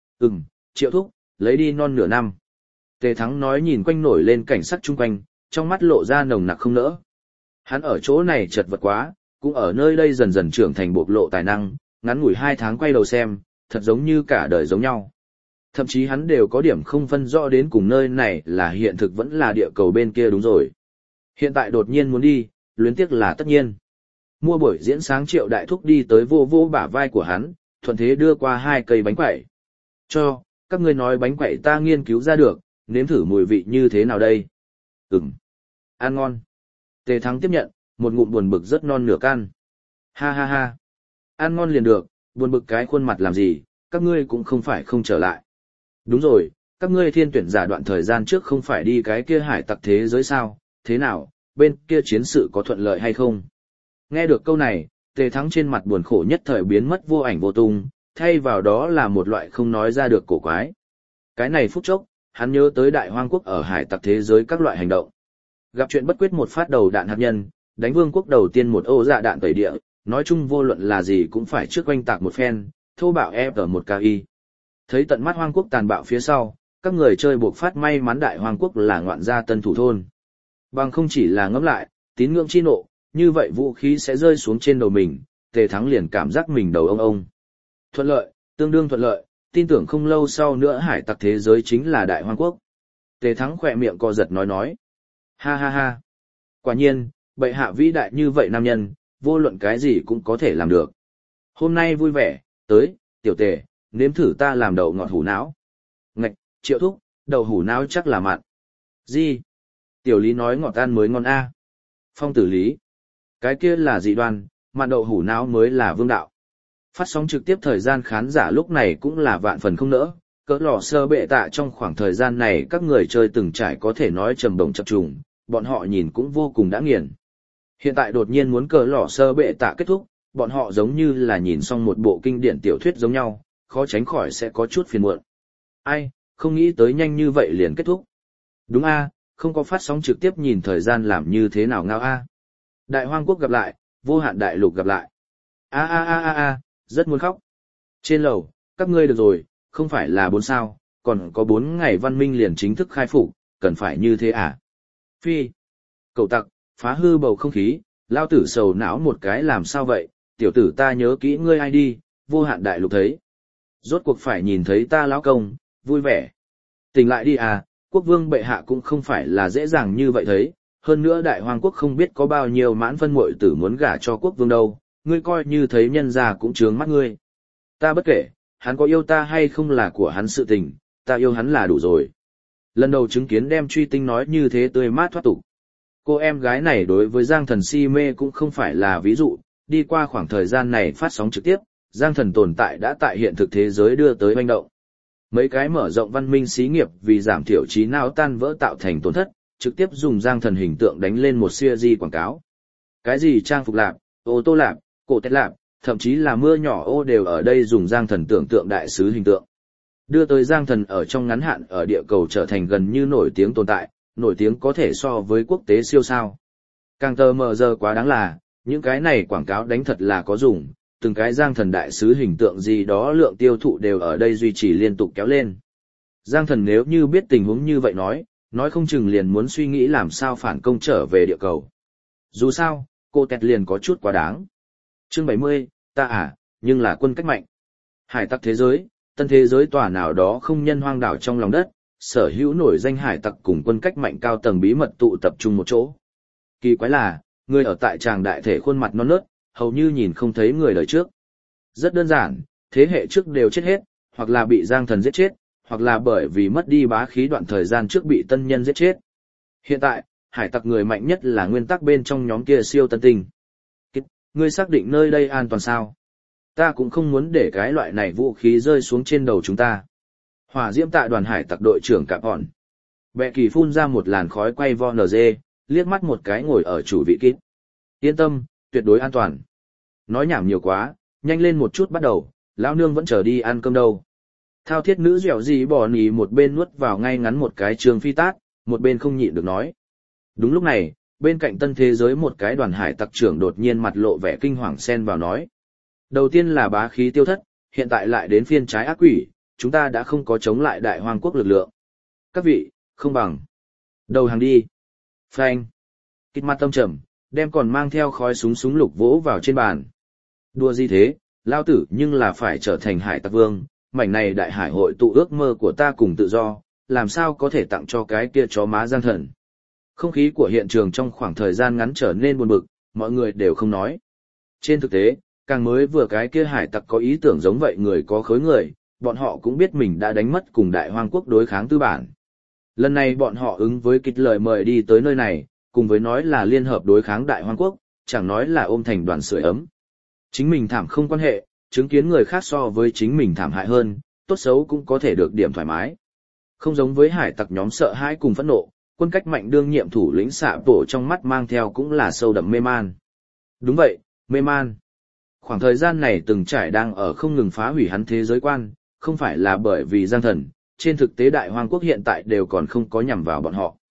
Triệu thúc, lấy đi non nửa năm. Tề Thắng nói nhìn quanh nổi lên cảnh sắc chung quanh, trong mắt lộ ra nồng nặc không nỡ. Hắn ở chỗ này chật vật quá, cũng ở nơi đây dần dần trưởng thành bộc lộ tài năng, ngắn ngủi 2 tháng quay đầu xem, thật giống như cả đời giống nhau. Thậm chí hắn đều có điểm không phân rõ đến cùng nơi này là hiện thực vẫn là địa cầu bên kia đúng rồi. Hiện tại đột nhiên muốn đi, luyến tiếc là tất nhiên. Mua buổi diễn sáng Triệu đại thúc đi tới vô vô bả vai của hắn, thuận thế đưa qua 2 cây bánh quẩy. Cho, các ngươi nói bánh quẩy ta nghiên cứu ra được, nếm thử mùi vị như thế nào đây? Ăn ngon. Tề Thắng tiếp nhận, một ngụm buồn bực rất non nửa căn. Ha ha ha. Ăn ngon liền được, buồn bực cái khuôn mặt làm gì, các ngươi cũng không phải không trở lại. Đúng rồi, các ngươi thiên tuyển giả đoạn thời gian trước không phải đi cái kia hải tặc thế giới sao, thế nào, bên kia chiến sự có thuận lợi hay không? Nghe được câu này, Tề Thắng trên mặt buồn khổ nhất thời biến mất vô ảnh vô tung, thay vào đó là một loại không nói ra được cổ quái. Cái này phút chốc, hắn nhớ tới đại Hoang quốc ở hải tặc thế giới các loại hành động. Gặp chuyện bất quyết một phát đầu đạn hạt nhân, đánh vương quốc đầu tiên một ô dạ đạn tẩy địa, nói chung vô luận là gì cũng phải trước oanh tạc một phen, thô bạo ép ở một KI. Thấy tận mắt hoang quốc tàn bạo phía sau, các người chơi buộc phát may mắn đại hoang quốc là ngoạn gia tân thủ thôn. Bằng không chỉ là ngẫm lại, tín ngưỡng chi nộ, như vậy vũ khí sẽ rơi xuống trên đầu mình, Tề Thắng liền cảm giác mình đầu ông. Thuận lợi, tương đương thuận lợi, tin tưởng không lâu sau nữa hải tặc thế giới chính là đại hoang quốc. Tề Thắng khỏe miệng co giật nói. Ha ha ha. Quả nhiên, bệ hạ vĩ đại như vậy nam nhân, vô luận cái gì cũng có thể làm được. Hôm nay vui vẻ, tới, tiểu Tề, nếm thử ta làm đậu ngọt hủ não. Ngạch, Triệu thúc, đậu hủ não chắc là mặn. Gì? Tiểu Lý nói ngọt ăn mới ngon a. Phong Tử Lý. Cái kia là dị đoan, mặn đậu hủ não mới là vương đạo. Phát sóng trực tiếp thời gian khán giả lúc này cũng là vạn phần không nỡ, cỡ lò sơ bệ tạ trong khoảng thời gian này các người chơi từng trải có thể nói trầm đồng chập trùng, bọn họ nhìn cũng vô cùng đã nghiền. Hiện tại đột nhiên muốn cỡ lò sơ bệ tạ kết thúc, bọn họ giống như là nhìn xong một bộ kinh điển tiểu thuyết giống nhau, khó tránh khỏi sẽ có chút phiền muộn. Ai, không nghĩ tới nhanh như vậy liền kết thúc. Đúng a, không có phát sóng trực tiếp nhìn thời gian làm như thế nào ngao a. Đại hoang quốc gặp lại, vô hạn đại lục gặp lại. A, rất muốn khóc. Trên lầu, các ngươi được rồi, không phải là 4 sao, còn có 4 ngày văn minh liền chính thức khai phục, cần phải như thế à? Phi. Cậu tặc, phá hư bầu không khí, lao tử sầu não một cái làm sao vậy, tiểu tử ta nhớ kỹ ngươi ai đi, vô hạn đại lục thấy. Rốt cuộc phải nhìn thấy ta lão công, vui vẻ. Tỉnh lại đi à, quốc vương bệ hạ cũng không phải là dễ dàng như vậy thấy, hơn nữa đại hoàng quốc không biết có bao nhiêu mãn phân muội tử muốn gả cho quốc vương đâu, ngươi coi như thấy nhân gia cũng trướng mắt ngươi. Ta bất kể, hắn có yêu ta hay không là của hắn sự tình, ta yêu hắn là đủ rồi. Lần đầu chứng kiến đem truy tinh nói như thế tươi mát thoát tục. Cô em gái này đối với Giang Thần si mê cũng không phải là ví dụ, đi qua khoảng thời gian này phát sóng trực tiếp, Giang Thần tồn tại đã tại hiện thực thế giới đưa tới hoành động. Mấy cái mở rộng văn minh xí nghiệp vì giảm thiểu trí não tan vỡ tạo thành tổn thất, trực tiếp dùng Giang Thần hình tượng đánh lên một series quảng cáo. Cái gì trang phục lạp, ô tô lạp, cổ tét lạp, thậm chí là mưa nhỏ ô đều ở đây dùng Giang Thần tưởng tượng đại sứ hình tượng. Đưa tới Giang Thần ở trong ngắn hạn ở địa cầu trở thành gần như nổi tiếng tồn tại, nổi tiếng có thể so với quốc tế siêu sao. Càng tờ mờ giờ quá đáng là, những cái này quảng cáo đánh thật là có dùng, từng cái Giang Thần đại sứ hình tượng gì đó lượng tiêu thụ đều ở đây duy trì liên tục kéo lên. Giang Thần nếu như biết tình huống như vậy nói không chừng liền muốn suy nghĩ làm sao phản công trở về địa cầu. Dù sao, cô tẹt liền có chút quá đáng. Chương 70, nhưng là quân cách mạnh. Hải tặc thế giới, tân thế giới tòa nào đó không nhân hoang đảo trong lòng đất, sở hữu nổi danh hải tặc cùng quân cách mạnh cao tầng bí mật tụ tập trung một chỗ. Kỳ quái là, người ở tại tràng đại thể khuôn mặt non nớt, hầu như nhìn không thấy người đời trước. Rất đơn giản, thế hệ trước đều chết hết, hoặc là bị Giang Thần giết chết, hoặc là bởi vì mất đi bá khí đoạn thời gian trước bị tân nhân giết chết. Hiện tại, hải tặc người mạnh nhất là nguyên tắc bên trong nhóm kia siêu tân tinh. Ngươi xác định nơi đây an toàn sao? Ta cũng không muốn để cái loại này vũ khí rơi xuống trên đầu chúng ta. Hỏa diễm tạ đoàn hải tặc đội trưởng Cạp Hòn. Bệ kỳ phun ra một làn khói quay vo NG, liếc mắt một cái ngồi ở chủ vị Kít. Yên tâm, tuyệt đối an toàn. Nói nhảm nhiều quá, nhanh lên một chút bắt đầu, lão nương vẫn chờ đi ăn cơm đâu. Thao thiết nữ dẻo gì bỏ nì một bên nuốt vào ngay ngắn một cái trường phi tát, một bên không nhịn được nói. Đúng lúc này, bên cạnh tân thế giới một cái đoàn hải tặc trưởng đột nhiên mặt lộ vẻ kinh hoàng xen vào nói. Đầu tiên là bá khí tiêu thất, hiện tại lại đến phiên trái ác quỷ, chúng ta đã không có chống lại đại hoang quốc lực lượng. Các vị, không bằng. Đầu hàng đi. Phanh. Kít mặt tâm trầm, đem còn mang theo khói súng lục vỗ vào trên bàn. Đùa gì thế, lao tử nhưng là phải trở thành hải tặc vương, mảnh này đại hải hội tụ ước mơ của ta cùng tự do, làm sao có thể tặng cho cái kia chó má Giang Thần. Không khí của hiện trường trong khoảng thời gian ngắn trở nên buồn bực, mọi người đều không nói. Trên thực tế, càng mới vừa cái kia hải tặc có ý tưởng giống vậy người có khối người, bọn họ cũng biết mình đã đánh mất cùng đại hoang quốc đối kháng tư bản. Lần này bọn họ ứng với kịch lời mời đi tới nơi này, cùng với nói là liên hợp đối kháng đại hoang quốc, chẳng nói là ôm thành đoàn sưởi ấm. Chính mình thảm không quan hệ, chứng kiến người khác so với chính mình thảm hại hơn, tốt xấu cũng có thể được điểm thoải mái. Không giống với hải tặc nhóm sợ hãi cùng phẫn nộ, quân cách mạnh đương nhiệm thủ lĩnh xạ tổ trong mắt mang theo cũng là sâu đậm mê man. Đúng vậy, mê man. Khoảng thời gian này từng trải đang ở không ngừng phá hủy hắn thế giới quan, không phải là bởi vì Giang Thần, trên thực tế đại hoang quốc hiện tại đều còn không có nhằm vào bọn họ.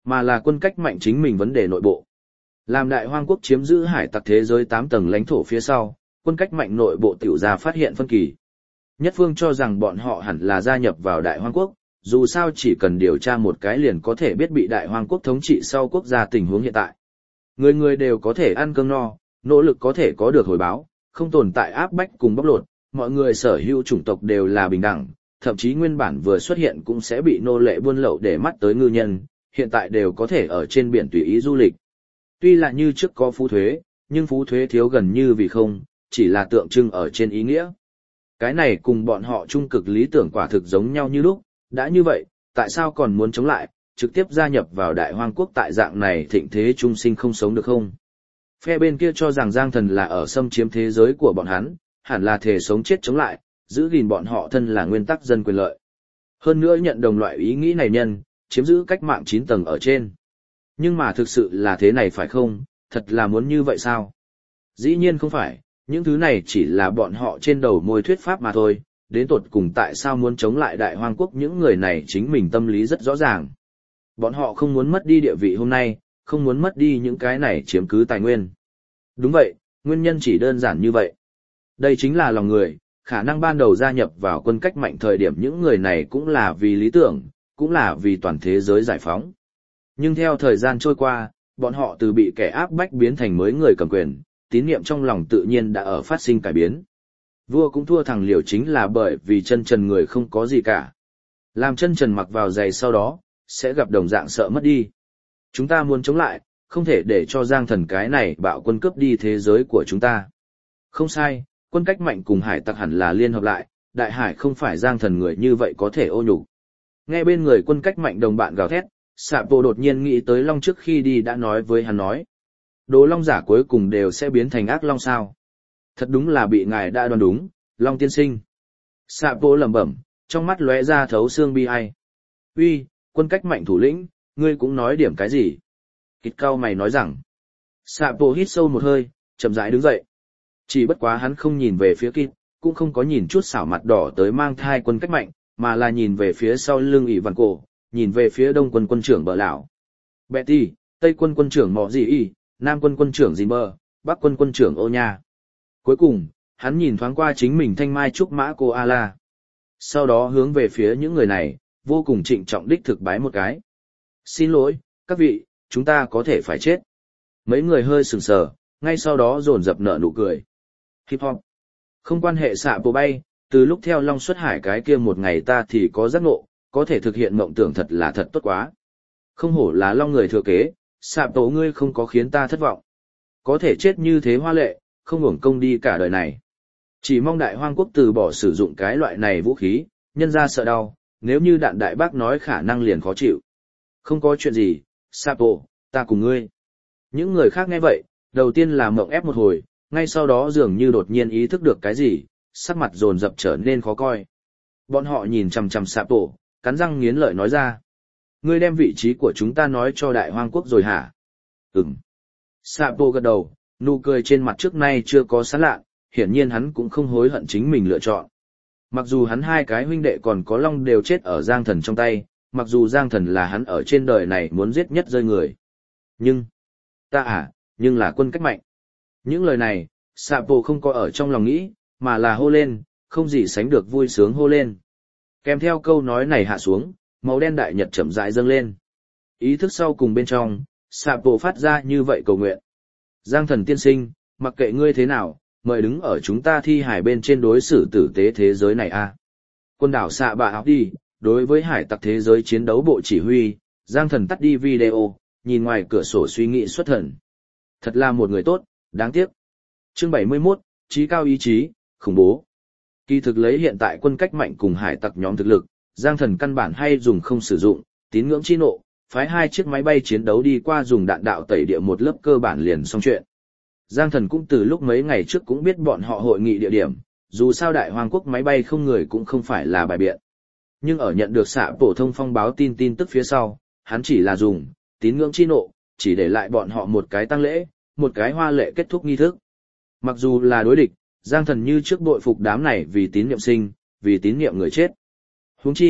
mà là quân cách mạnh chính mình vấn đề nội bộ. Làm Đại Hoang quốc chiếm giữ hải tặc thế giới 8 tầng lãnh thổ phía sau, quân cách mạnh nội bộ tiểu ra phát hiện phân kỳ. Nhất phương cho rằng bọn họ hẳn là gia nhập vào Đại Hoang quốc, dù sao chỉ cần điều tra một cái liền có thể biết bị Đại Hoang quốc thống trị sau quốc gia tình huống hiện tại. Người người đều có thể ăn cơm no, nỗ lực có thể có được hồi báo, không tồn tại áp bách cùng bóc lột, mọi người sở hữu chủng tộc đều là bình đẳng, thậm chí nguyên bản vừa xuất hiện cũng sẽ bị nô lệ buôn lậu để mắt tới ngư nhân, hiện tại đều có thể ở trên biển tùy ý du lịch. Tuy là như trước có phú thuế, nhưng phú thuế thiếu gần như vì không, chỉ là tượng trưng ở trên ý nghĩa. Cái này cùng bọn họ trung cực lý tưởng quả thực giống nhau như lúc, đã như vậy, tại sao còn muốn chống lại, trực tiếp gia nhập vào Đại Hoang quốc tại dạng này thịnh thế trung sinh không sống được không? Phe bên kia cho rằng Giang Thần là ở xâm chiếm thế giới của bọn hắn, hẳn là thể sống chết chống lại, giữ gìn bọn họ thân là nguyên tắc dân quyền lợi. Hơn nữa nhận đồng loại ý nghĩ này nhân, chiếm giữ cách mạng 9 tầng ở trên. Nhưng mà thực sự là thế này phải không, thật là muốn như vậy sao? Dĩ nhiên không phải, những thứ này chỉ là bọn họ trên đầu môi thuyết pháp mà thôi, đến tột cùng tại sao muốn chống lại Đại Hoang quốc những người này chính mình tâm lý rất rõ ràng. Bọn họ không muốn mất đi địa vị hôm nay, không muốn mất đi những cái này chiếm cứ tài nguyên. Đúng vậy, nguyên nhân chỉ đơn giản như vậy. Đây chính là lòng người, khả năng ban đầu gia nhập vào quân cách mạnh thời điểm những người này cũng là vì lý tưởng, cũng là vì toàn thế giới giải phóng. Nhưng theo thời gian trôi qua, bọn họ từ bị kẻ áp bách biến thành mới người cầm quyền, tín niệm trong lòng tự nhiên đã ở phát sinh cải biến. Vua cũng thua thằng Liều chính là bởi vì chân trần người không có gì cả. Làm chân trần mặc vào giày sau đó, sẽ gặp đồng dạng sợ mất đi. Chúng ta muốn chống lại, không thể để cho Giang Thần cái này bạo quân cướp đi thế giới của chúng ta. Không sai, quân cách mạnh cùng hải tặc hẳn là liên hợp lại, đại hải không phải Giang Thần người như vậy có thể ô nhục. Nghe bên người quân cách mạnh đồng bạn gào thét, Sạ Bộ đột nhiên nghĩ tới Long trước khi đi đã nói với hắn nói. Đồ Long giả cuối cùng đều sẽ biến thành ác Long sao. Thật đúng là bị ngài đã đoán đúng, Long tiên sinh. Sạ Bộ lẩm bẩm, trong mắt lóe ra thấu xương bi ai. Uy, quân cách mạnh thủ lĩnh, ngươi cũng nói điểm cái gì? Kịt cao mày nói rằng. Sạ Bộ hít sâu một hơi, chậm rãi đứng dậy. Chỉ bất quá hắn không nhìn về phía Kịt, cũng không có nhìn chút xảo mặt đỏ tới mang thai quân cách mạnh, mà là nhìn về phía sau lưng ỷ văn cổ, nhìn về phía đông quân quân trưởng bờ lão. Betty, tây quân quân trưởng mọ gì y, nam quân quân trưởng gì bờ, bắc quân quân trưởng ô nha. Cuối cùng, hắn nhìn thoáng qua chính mình thanh mai trúc mã cô A-la. Sau đó hướng về phía những người này, vô cùng trịnh trọng đích thực bái một cái. Xin lỗi, các vị, chúng ta có thể phải chết. Mấy người hơi sừng sờ, ngay sau đó dồn dập nở nụ cười. Hip hop. Không quan hệ xạ bộ bay, từ lúc theo Long xuất hải cái kia một ngày ta thì có giác ngộ, có thể thực hiện mộng tưởng thật là thật tốt quá. Không hổ là Long người thừa kế, xạ bộ ngươi không có khiến ta thất vọng. Có thể chết như thế hoa lệ, không uổng công đi cả đời này. Chỉ mong Đại Hoang quốc từ bỏ sử dụng cái loại này vũ khí, nhân ra sợ đau, nếu như đạn đại bác nói khả năng liền khó chịu. Không có chuyện gì, Sapo, ta cùng ngươi. Những người khác nghe vậy, đầu tiên là mộng ép một hồi, ngay sau đó dường như đột nhiên ý thức được cái gì, sắc mặt dồn dập trở nên khó coi. Bọn họ nhìn chằm chằm Sapo, cắn răng nghiến lợi nói ra. Ngươi đem vị trí của chúng ta nói cho Đại Hoang quốc rồi hả? Ừm. Sapo gật đầu, nụ cười trên mặt trước nay chưa có sán lạ, hiển nhiên hắn cũng không hối hận chính mình lựa chọn. Mặc dù hắn hai cái huynh đệ còn có Long đều chết ở Giang Thần trong tay, mặc dù Giang Thần là hắn ở trên đời này muốn giết nhất rơi người. Nhưng, nhưng là quân cách mạnh. Những lời này, Sapo không có ở trong lòng nghĩ, mà là hô lên, không gì sánh được vui sướng hô lên. Kèm theo câu nói này hạ xuống, màu đen đại nhật chậm rãi dâng lên. Ý thức sau cùng bên trong, Sapo phát ra như vậy cầu nguyện. Giang Thần tiên sinh, mặc kệ ngươi thế nào, mời đứng ở chúng ta thi hải bên trên đối xử tử tế thế giới này a. Quân đảo xạ bạ học đi, đối với hải tặc thế giới chiến đấu bộ chỉ huy, Giang Thần tắt đi video, nhìn ngoài cửa sổ suy nghĩ xuất thần. Thật là một người tốt, đáng tiếc. Chương 71, trí cao ý chí, khủng bố. Kỳ thực lấy hiện tại quân cách mạnh cùng hải tặc nhóm thực lực, Giang Thần căn bản hay dùng không sử dụng, tín ngưỡng chi nộ, phái 2 chiếc máy bay chiến đấu đi qua dùng đạn đạo tẩy địa một lớp cơ bản liền xong chuyện. Giang Thần cũng từ lúc mấy ngày trước cũng biết bọn họ hội nghị địa điểm, dù sao Đại Hoang quốc máy bay không người cũng không phải là bài biện. Nhưng ở nhận được xạ phổ thông phong báo tin tức phía sau, hắn chỉ là dùng tín ngưỡng chi nộ, chỉ để lại bọn họ một cái tang lễ, một cái hoa lệ kết thúc nghi thức. Mặc dù là đối địch, Giang Thần như trước bội phục đám này vì tín niệm sinh, vì tín niệm người chết. Huống chi,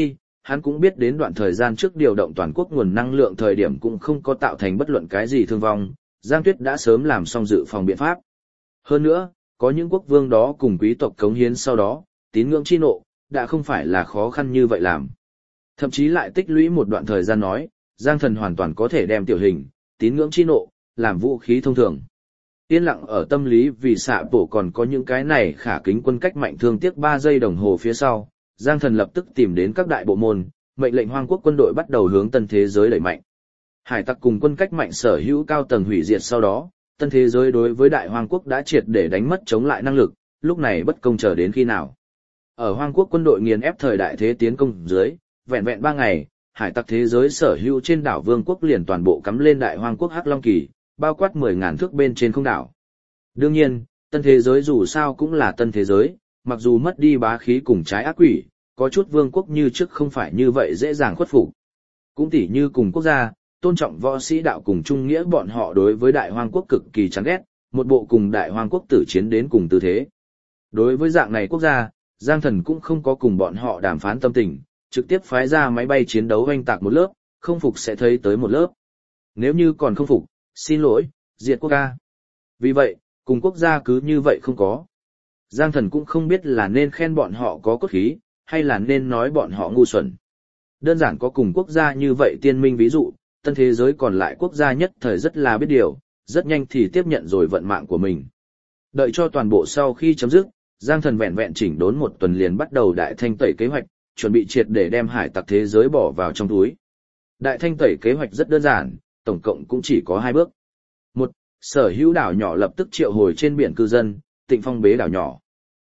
hắn cũng biết đến đoạn thời gian trước điều động toàn quốc nguồn năng lượng thời điểm cũng không có tạo thành bất luận cái gì thương vong, Giang Tuyết đã sớm làm xong dự phòng biện pháp. Hơn nữa, có những quốc vương đó cùng quý tộc cống hiến sau đó, tín ngưỡng chi nộ, đã không phải là khó khăn như vậy làm. Thậm chí lại tích lũy một đoạn thời gian nói, Giang Thần hoàn toàn có thể đem tiểu hình, tín ngưỡng chi nộ, làm vũ khí thông thường. Yên lặng ở tâm lý vì xạ bổ còn có những cái này khả kính quân cách mạnh thương tiếc 3 giây đồng hồ phía sau, Giang Thần lập tức tìm đến các đại bộ môn, mệnh lệnh hoang quốc quân đội bắt đầu hướng tân thế giới đẩy mạnh. Hải tặc cùng quân cách mạnh sở hữu cao tầng hủy diệt sau đó, tân thế giới đối với đại hoang quốc đã triệt để đánh mất chống lại năng lực, lúc này bất công chờ đến khi nào. Ở hoang quốc quân đội nghiền ép thời đại thế tiến công dưới, vẹn vẹn 3 ngày, hải tặc thế giới sở hữu trên đảo vương quốc liền toàn bộ cắm lên đại hoang quốc Hắc Long Kỳ, bao quát 10.000 thước bên trên không đảo. Đương nhiên, tân thế giới dù sao cũng là tân thế giới, mặc dù mất đi bá khí cùng trái ác quỷ, có chút vương quốc như trước không phải như vậy dễ dàng khuất phục. Cũng tỉ như cùng quốc gia, tôn trọng võ sĩ đạo cùng trung nghĩa bọn họ đối với đại hoang quốc cực kỳ chán ghét, một bộ cùng đại hoang quốc tử chiến đến cùng tư thế. Đối với dạng này quốc gia, Giang Thần cũng không có cùng bọn họ đàm phán tâm tình, trực tiếp phái ra máy bay chiến đấu oanh tạc một lớp, không phục sẽ thấy tới một lớp. Nếu như còn không phục, xin lỗi, diệt quốc ca. Vì vậy, cùng quốc gia cứ như vậy không có. Giang Thần cũng không biết là nên khen bọn họ có cốt khí, hay là nên nói bọn họ ngu xuẩn. Đơn giản có cùng quốc gia như vậy tiên minh ví dụ, tân thế giới còn lại quốc gia nhất thời rất là biết điều, rất nhanh thì tiếp nhận rồi vận mạng của mình. Đợi cho toàn bộ sau khi chấm dứt, Giang Thần vẹn vẹn chỉnh đốn một tuần liền bắt đầu đại thanh tẩy kế hoạch, chuẩn bị triệt để đem hải tặc thế giới bỏ vào trong túi. Đại thanh tẩy kế hoạch rất đơn giản, tổng cộng cũng chỉ có 2 bước. 1. Sở hữu đảo nhỏ lập tức triệu hồi trên biển cư dân, tịnh phong bế đảo nhỏ.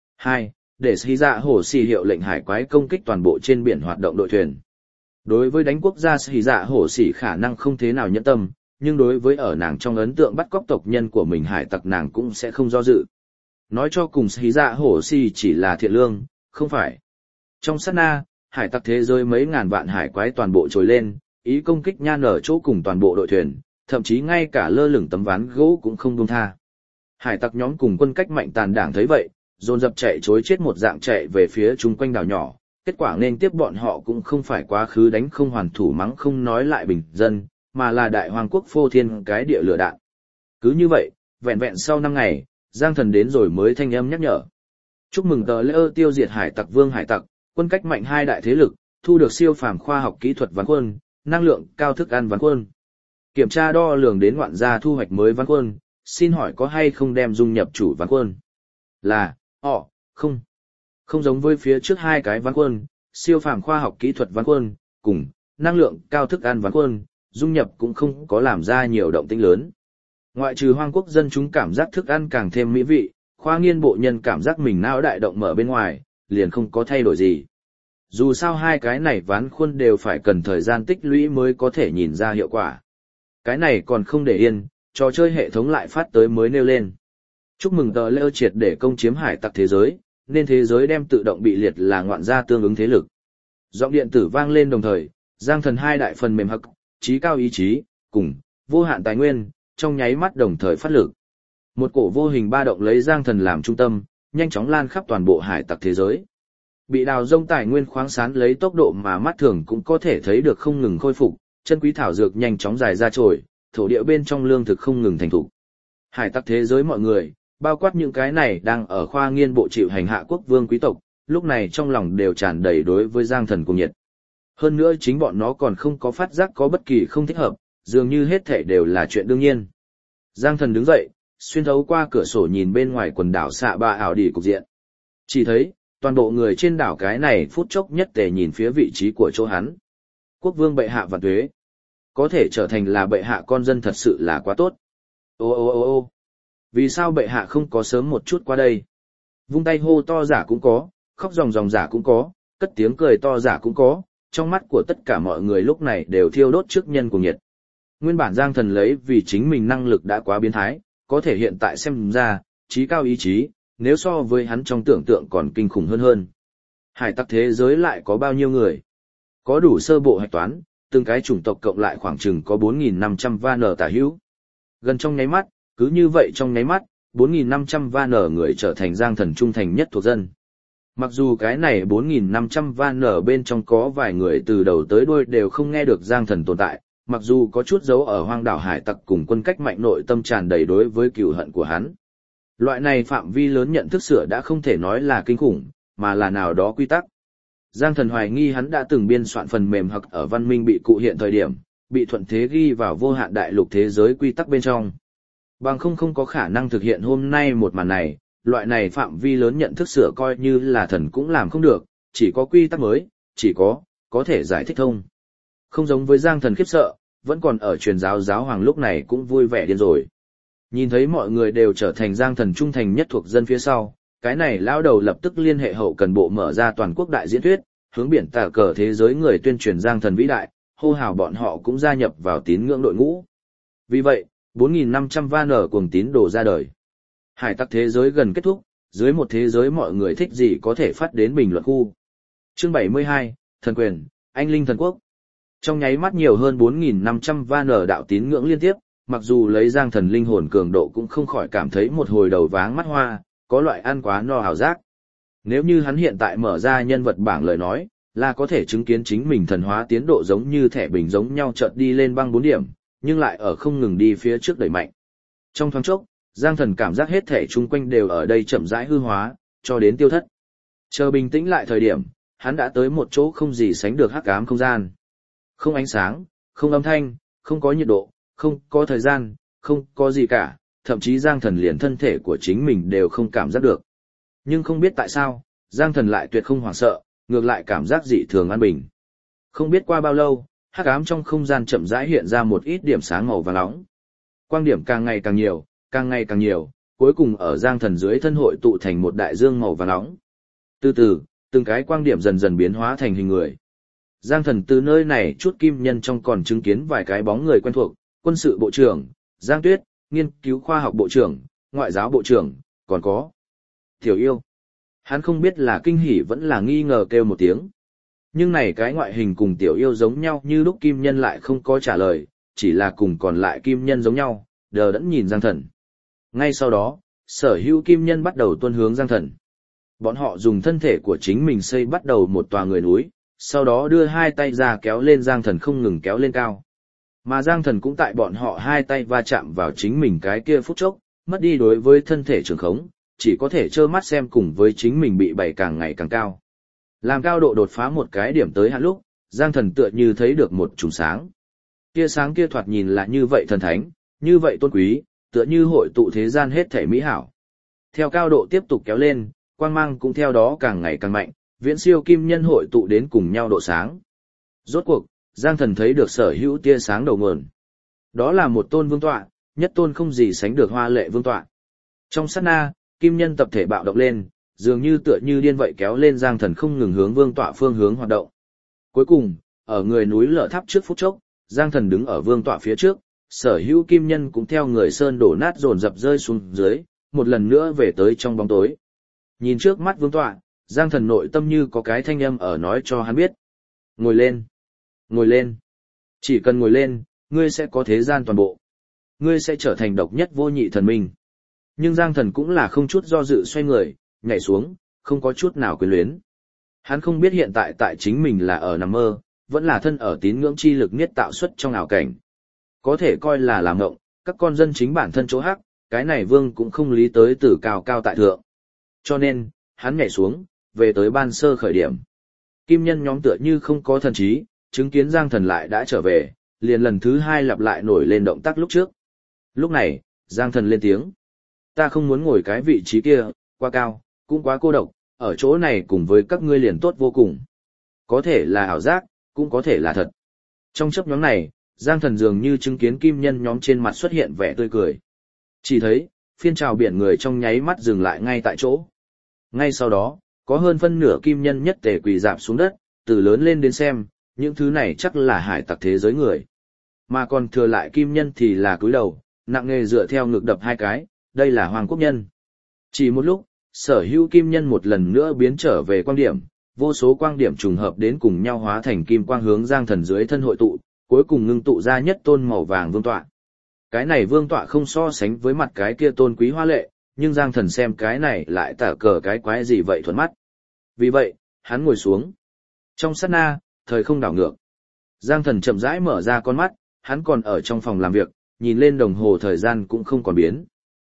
2. Để Sĩ Dạ Hổ Xỉ hiệu lệnh hải quái công kích toàn bộ trên biển hoạt động đội thuyền. Đối với đánh quốc gia Sĩ Dạ Hổ Xỉ khả năng không thế nào nhẫn tâm, nhưng đối với ở nàng trong ấn tượng bắt cóc tộc nhân của mình hải tặc nàng cũng sẽ không do dự. Nói cho cùng Sĩ Dạ Hổ Xỉ chỉ là thiện lương, không phải. Trong sát na, hải tặc thế giới mấy ngàn vạn hải quái toàn bộ trồi lên, ý công kích nhan ở chỗ cùng toàn bộ đội thuyền, thậm chí ngay cả lơ lửng tấm ván gỗ cũng không buông tha. Hải tặc nhóm cùng quân cách mạnh tàn đảng thấy vậy, dồn dập chạy trối chết một dạng chạy về phía chung quanh đảo nhỏ, kết quả nên tiếp bọn họ cũng không phải quá khứ đánh không hoàn thủ mắng không nói lại bình dân, mà là đại hoàng quốc phô thiên cái địa lửa đạn. Cứ như vậy, vẹn vẹn sau 5 ngày, Giang Thần đến rồi mới thanh âm nhắc nhở. Chúc mừng tờ lễ tiêu diệt hải tặc vương hải tặc, quân cách mạnh 2 đại thế lực, thu được siêu phàm khoa học kỹ thuật ván quân, năng lượng cao thức ăn ván quân. Kiểm tra đo lường đến ngoạn gia thu hoạch mới ván quân, xin hỏi có hay không đem dung nhập chủ ván quân? Là, không. Không giống với phía trước 2 cái ván quân, siêu phàm khoa học kỹ thuật ván quân, cùng năng lượng cao thức ăn ván quân, dung nhập cũng không có làm ra nhiều động tĩnh lớn. Ngoại trừ hoang quốc dân chúng cảm giác thức ăn càng thêm mỹ vị, khoa nghiên bộ nhân cảm giác mình não đại động mở bên ngoài, liền không có thay đổi gì. Dù sao 2 cái này ván khuôn đều phải cần thời gian tích lũy mới có thể nhìn ra hiệu quả. Cái này còn không để yên, trò chơi hệ thống lại phát tới mới nêu lên. Chúc mừng tờ lễ triệt để công chiếm hải tặc thế giới, nên thế giới đem tự động bị liệt là ngoạn gia tương ứng thế lực. Giọng điện tử vang lên đồng thời, Giang Thần 2 đại phần mềm hắc, trí cao ý chí, cùng vô hạn tài nguyên, trong nháy mắt đồng thời phát lực. Một cổ vô hình ba động lấy Giang Thần làm trung tâm, nhanh chóng lan khắp toàn bộ hải tặc thế giới. Bị đào rông tài nguyên khoáng sản lấy tốc độ mà mắt thường cũng có thể thấy được không ngừng khôi phục, chân quý thảo dược nhanh chóng dài ra trồi, thổ địa bên trong lương thực không ngừng thành thục. Hải tặc thế giới mọi người, bao quát những cái này đang ở khoa nghiên bộ chịu hành hạ quốc vương quý tộc, lúc này trong lòng đều tràn đầy đối với Giang Thần cùng nhiệt. Hơn nữa chính bọn nó còn không có phát giác có bất kỳ không thích hợp, dường như hết thảy đều là chuyện đương nhiên. Giang Thần đứng dậy, xuyên thấu qua cửa sổ nhìn bên ngoài quần đảo xạ ba ảo đi cục diện. Chỉ thấy, toàn bộ người trên đảo cái này phút chốc nhất tề nhìn phía vị trí của chỗ hắn. Quốc vương bệ hạ vạn tuế. Có thể trở thành là bệ hạ con dân thật sự là quá tốt. Ô. Vì sao bệ hạ không có sớm một chút qua đây? Vung tay hô to giả cũng có, khóc ròng ròng giả cũng có, cất tiếng cười to giả cũng có, trong mắt của tất cả mọi người lúc này đều thiêu đốt trước nhân cuồng nhiệt. Nguyên bản Giang Thần lấy vì chính mình năng lực đã quá biến thái, có thể hiện tại xem ra, trí cao ý chí, nếu so với hắn trong tưởng tượng còn kinh khủng hơn. Hải tặc thế giới lại có bao nhiêu người? Có đủ sơ bộ hạch toán, từng cái chủng tộc cộng lại khoảng chừng có 4.500 van tả hữu. Gần trong nháy mắt, cứ như vậy trong nháy mắt, 4.500 van người trở thành Giang Thần trung thành nhất thuộc dân. Mặc dù cái này 4.500 van ở bên trong có vài người từ đầu tới đuôi đều không nghe được Giang Thần tồn tại, mặc dù có chút dấu ở hoang đảo hải tặc cùng quân cách mạnh nội tâm tràn đầy đối với cừu hận của hắn. Loại này phạm vi lớn nhận thức sửa đã không thể nói là kinh khủng, mà là nào đó quy tắc. Giang Thần hoài nghi hắn đã từng biên soạn phần mềm hoặc ở văn minh bị cụ hiện thời điểm, bị thuận thế ghi vào vô hạn đại lục thế giới quy tắc bên trong. Bằng không có khả năng thực hiện hôm nay một màn này, loại này phạm vi lớn nhận thức sửa coi như là thần cũng làm không được, chỉ có quy tắc mới, chỉ có thể giải thích thông. Không giống với Giang Thần khiếp sợ, vẫn còn ở truyền giáo hoàng lúc này cũng vui vẻ điên rồi. Nhìn thấy mọi người đều trở thành Giang Thần trung thành nhất thuộc dân phía sau, cái này lão đầu lập tức liên hệ hậu cần bộ mở ra toàn quốc đại diễn thuyết, hướng biển tà cờ thế giới người tuyên truyền Giang Thần vĩ đại, hô hào bọn họ cũng gia nhập vào tín ngưỡng đội ngũ. Vì vậy, 4.500 van ở cuồng tín đồ ra đời. Hải tặc thế giới gần kết thúc, dưới một thế giới mọi người thích gì có thể phát đến bình luận khu. Chương 72, Thần quyền, anh linh thần quốc. Trong nháy mắt nhiều hơn 4.500 van ở đạo tín ngưỡng liên tiếp, mặc dù lấy Giang Thần linh hồn cường độ cũng không khỏi cảm thấy một hồi đầu váng mắt hoa, có loại ăn quá no ảo giác. Nếu như hắn hiện tại mở ra nhân vật bảng lời nói, là có thể chứng kiến chính mình thần hóa tiến độ giống như thẻ bình giống nhau chợt đi lên băng 4 điểm, nhưng lại ở không ngừng đi phía trước đẩy mạnh. Trong thoáng chốc, Giang Thần cảm giác hết thể chung quanh đều ở đây chậm rãi hư hóa, cho đến tiêu thất. Chờ bình tĩnh lại thời điểm, hắn đã tới một chỗ không gì sánh được hắc ám không gian. Không ánh sáng, không âm thanh, không có nhiệt độ, không có thời gian, không có gì cả, thậm chí Giang Thần liền thân thể của chính mình đều không cảm giác được. Nhưng không biết tại sao, Giang Thần lại tuyệt không hoảng sợ, ngược lại cảm giác dị thường an bình. Không biết qua bao lâu, hắc ám trong không gian chậm rãi hiện ra một ít điểm sáng màu vàng nóng. Quang điểm càng ngày càng nhiều, càng ngày càng nhiều, cuối cùng ở Giang Thần dưới thân hội tụ thành một đại dương màu vàng nóng. Từ từ, từng cái quang điểm dần dần biến hóa thành hình người. Giang Thần từ nơi này chút kim nhân trong còn chứng kiến vài cái bóng người quen thuộc, quân sự bộ trưởng, Giang Tuyết, nghiên cứu khoa học bộ trưởng, ngoại giáo bộ trưởng, còn có Tiểu Yêu. Hắn không biết là kinh hỉ vẫn là nghi ngờ kêu một tiếng. Nhưng này cái ngoại hình cùng Tiểu Yêu giống nhau như lúc kim nhân lại không có trả lời, chỉ là cùng còn lại kim nhân giống nhau, đờ đẫn nhìn Giang Thần. Ngay sau đó, sở hữu kim nhân bắt đầu tuân hướng Giang Thần. Bọn họ dùng thân thể của chính mình xây bắt đầu một tòa người núi, sau đó đưa hai tay ra kéo lên Giang Thần không ngừng kéo lên cao. Mà Giang Thần cũng tại bọn họ hai tay va chạm vào chính mình cái kia phút chốc, mất đi đối với thân thể trường khống, chỉ có thể trơ mắt xem cùng với chính mình bị bày càng ngày càng cao. Làm cao độ đột phá một cái điểm tới hạn lúc, Giang Thần tựa như thấy được một chùm sáng. Tia sáng kia thoạt nhìn là như vậy thần thánh, như vậy tôn quý, tựa như hội tụ thế gian hết thể mỹ hảo. Theo cao độ tiếp tục kéo lên, quang mang cũng theo đó càng ngày càng mạnh, viễn siêu kim nhân hội tụ đến cùng nhau độ sáng. Rốt cuộc, Giang Thần thấy được sở hữu tia sáng đầu nguồn. Đó là một tôn vương tọa, nhất tôn không gì sánh được hoa lệ vương tọa. Trong sát na, kim nhân tập thể bạo động lên, dường như tựa như điên vậy kéo lên Giang Thần không ngừng hướng vương tọa phương hướng hoạt động. Cuối cùng, ở người núi lở tháp trước phút chốc, Giang Thần đứng ở vương tọa phía trước, sở hữu kim nhân cũng theo người sơn đổ nát dồn dập rơi xuống dưới, một lần nữa về tới trong bóng tối. Nhìn trước mắt vương tọa, Giang Thần nội tâm như có cái thanh âm ở nói cho hắn biết. Ngồi lên. Ngồi lên. Chỉ cần ngồi lên, ngươi sẽ có thế gian toàn bộ. Ngươi sẽ trở thành độc nhất vô nhị thần minh. Nhưng Giang Thần cũng là không chút do dự xoay người, nhảy xuống, không có chút nào quyến luyến. Hắn không biết hiện tại tại chính mình là ở nằm mơ, vẫn là thân ở tín ngưỡng chi lực niết tạo xuất trong ảo cảnh. Có thể coi là làm ngộng, các con dân chính bản thân chỗ hắc, cái này vương cũng không lý tới từ cao cao tại thượng. Cho nên, hắn nhảy xuống, về tới ban sơ khởi điểm. Kim nhân nhóm tựa như không có thần trí, chứng kiến Giang Thần lại đã trở về, liền lần thứ hai lặp lại nổi lên động tác lúc trước. Lúc này, Giang Thần lên tiếng. Ta không muốn ngồi cái vị trí kia, quá cao, cũng quá cô độc, ở chỗ này cùng với các ngươi liền tốt vô cùng. Có thể là ảo giác, cũng có thể là thật. Trong chấp nhóm này, Giang Thần dường như chứng kiến kim nhân nhóm trên mặt xuất hiện vẻ tươi cười. Chỉ thấy, phiên trào biển người trong nháy mắt dừng lại ngay tại chỗ. Ngay sau đó, có hơn phân nửa kim nhân nhất tề quỳ rạp xuống đất, từ lớn lên đến xem, những thứ này chắc là hải tặc thế giới người. Mà còn thừa lại kim nhân thì là cúi đầu, nặng nề dựa theo ngực đập hai cái, đây là hoàng quốc nhân. Chỉ một lúc, sở hữu kim nhân một lần nữa biến trở về quang điểm, vô số quang điểm trùng hợp đến cùng nhau hóa thành kim quang hướng Giang Thần dưới thân hội tụ, cuối cùng ngưng tụ ra nhất tôn màu vàng vương tọa. Cái này vương tọa không so sánh với mặt cái kia tôn quý hoa lệ, nhưng Giang Thần xem cái này lại tả cờ cái quái gì vậy thuận mắt. Vì vậy, hắn ngồi xuống. Trong sát na, thời không đảo ngược. Giang Thần chậm rãi mở ra con mắt, hắn còn ở trong phòng làm việc, nhìn lên đồng hồ thời gian cũng không còn biến.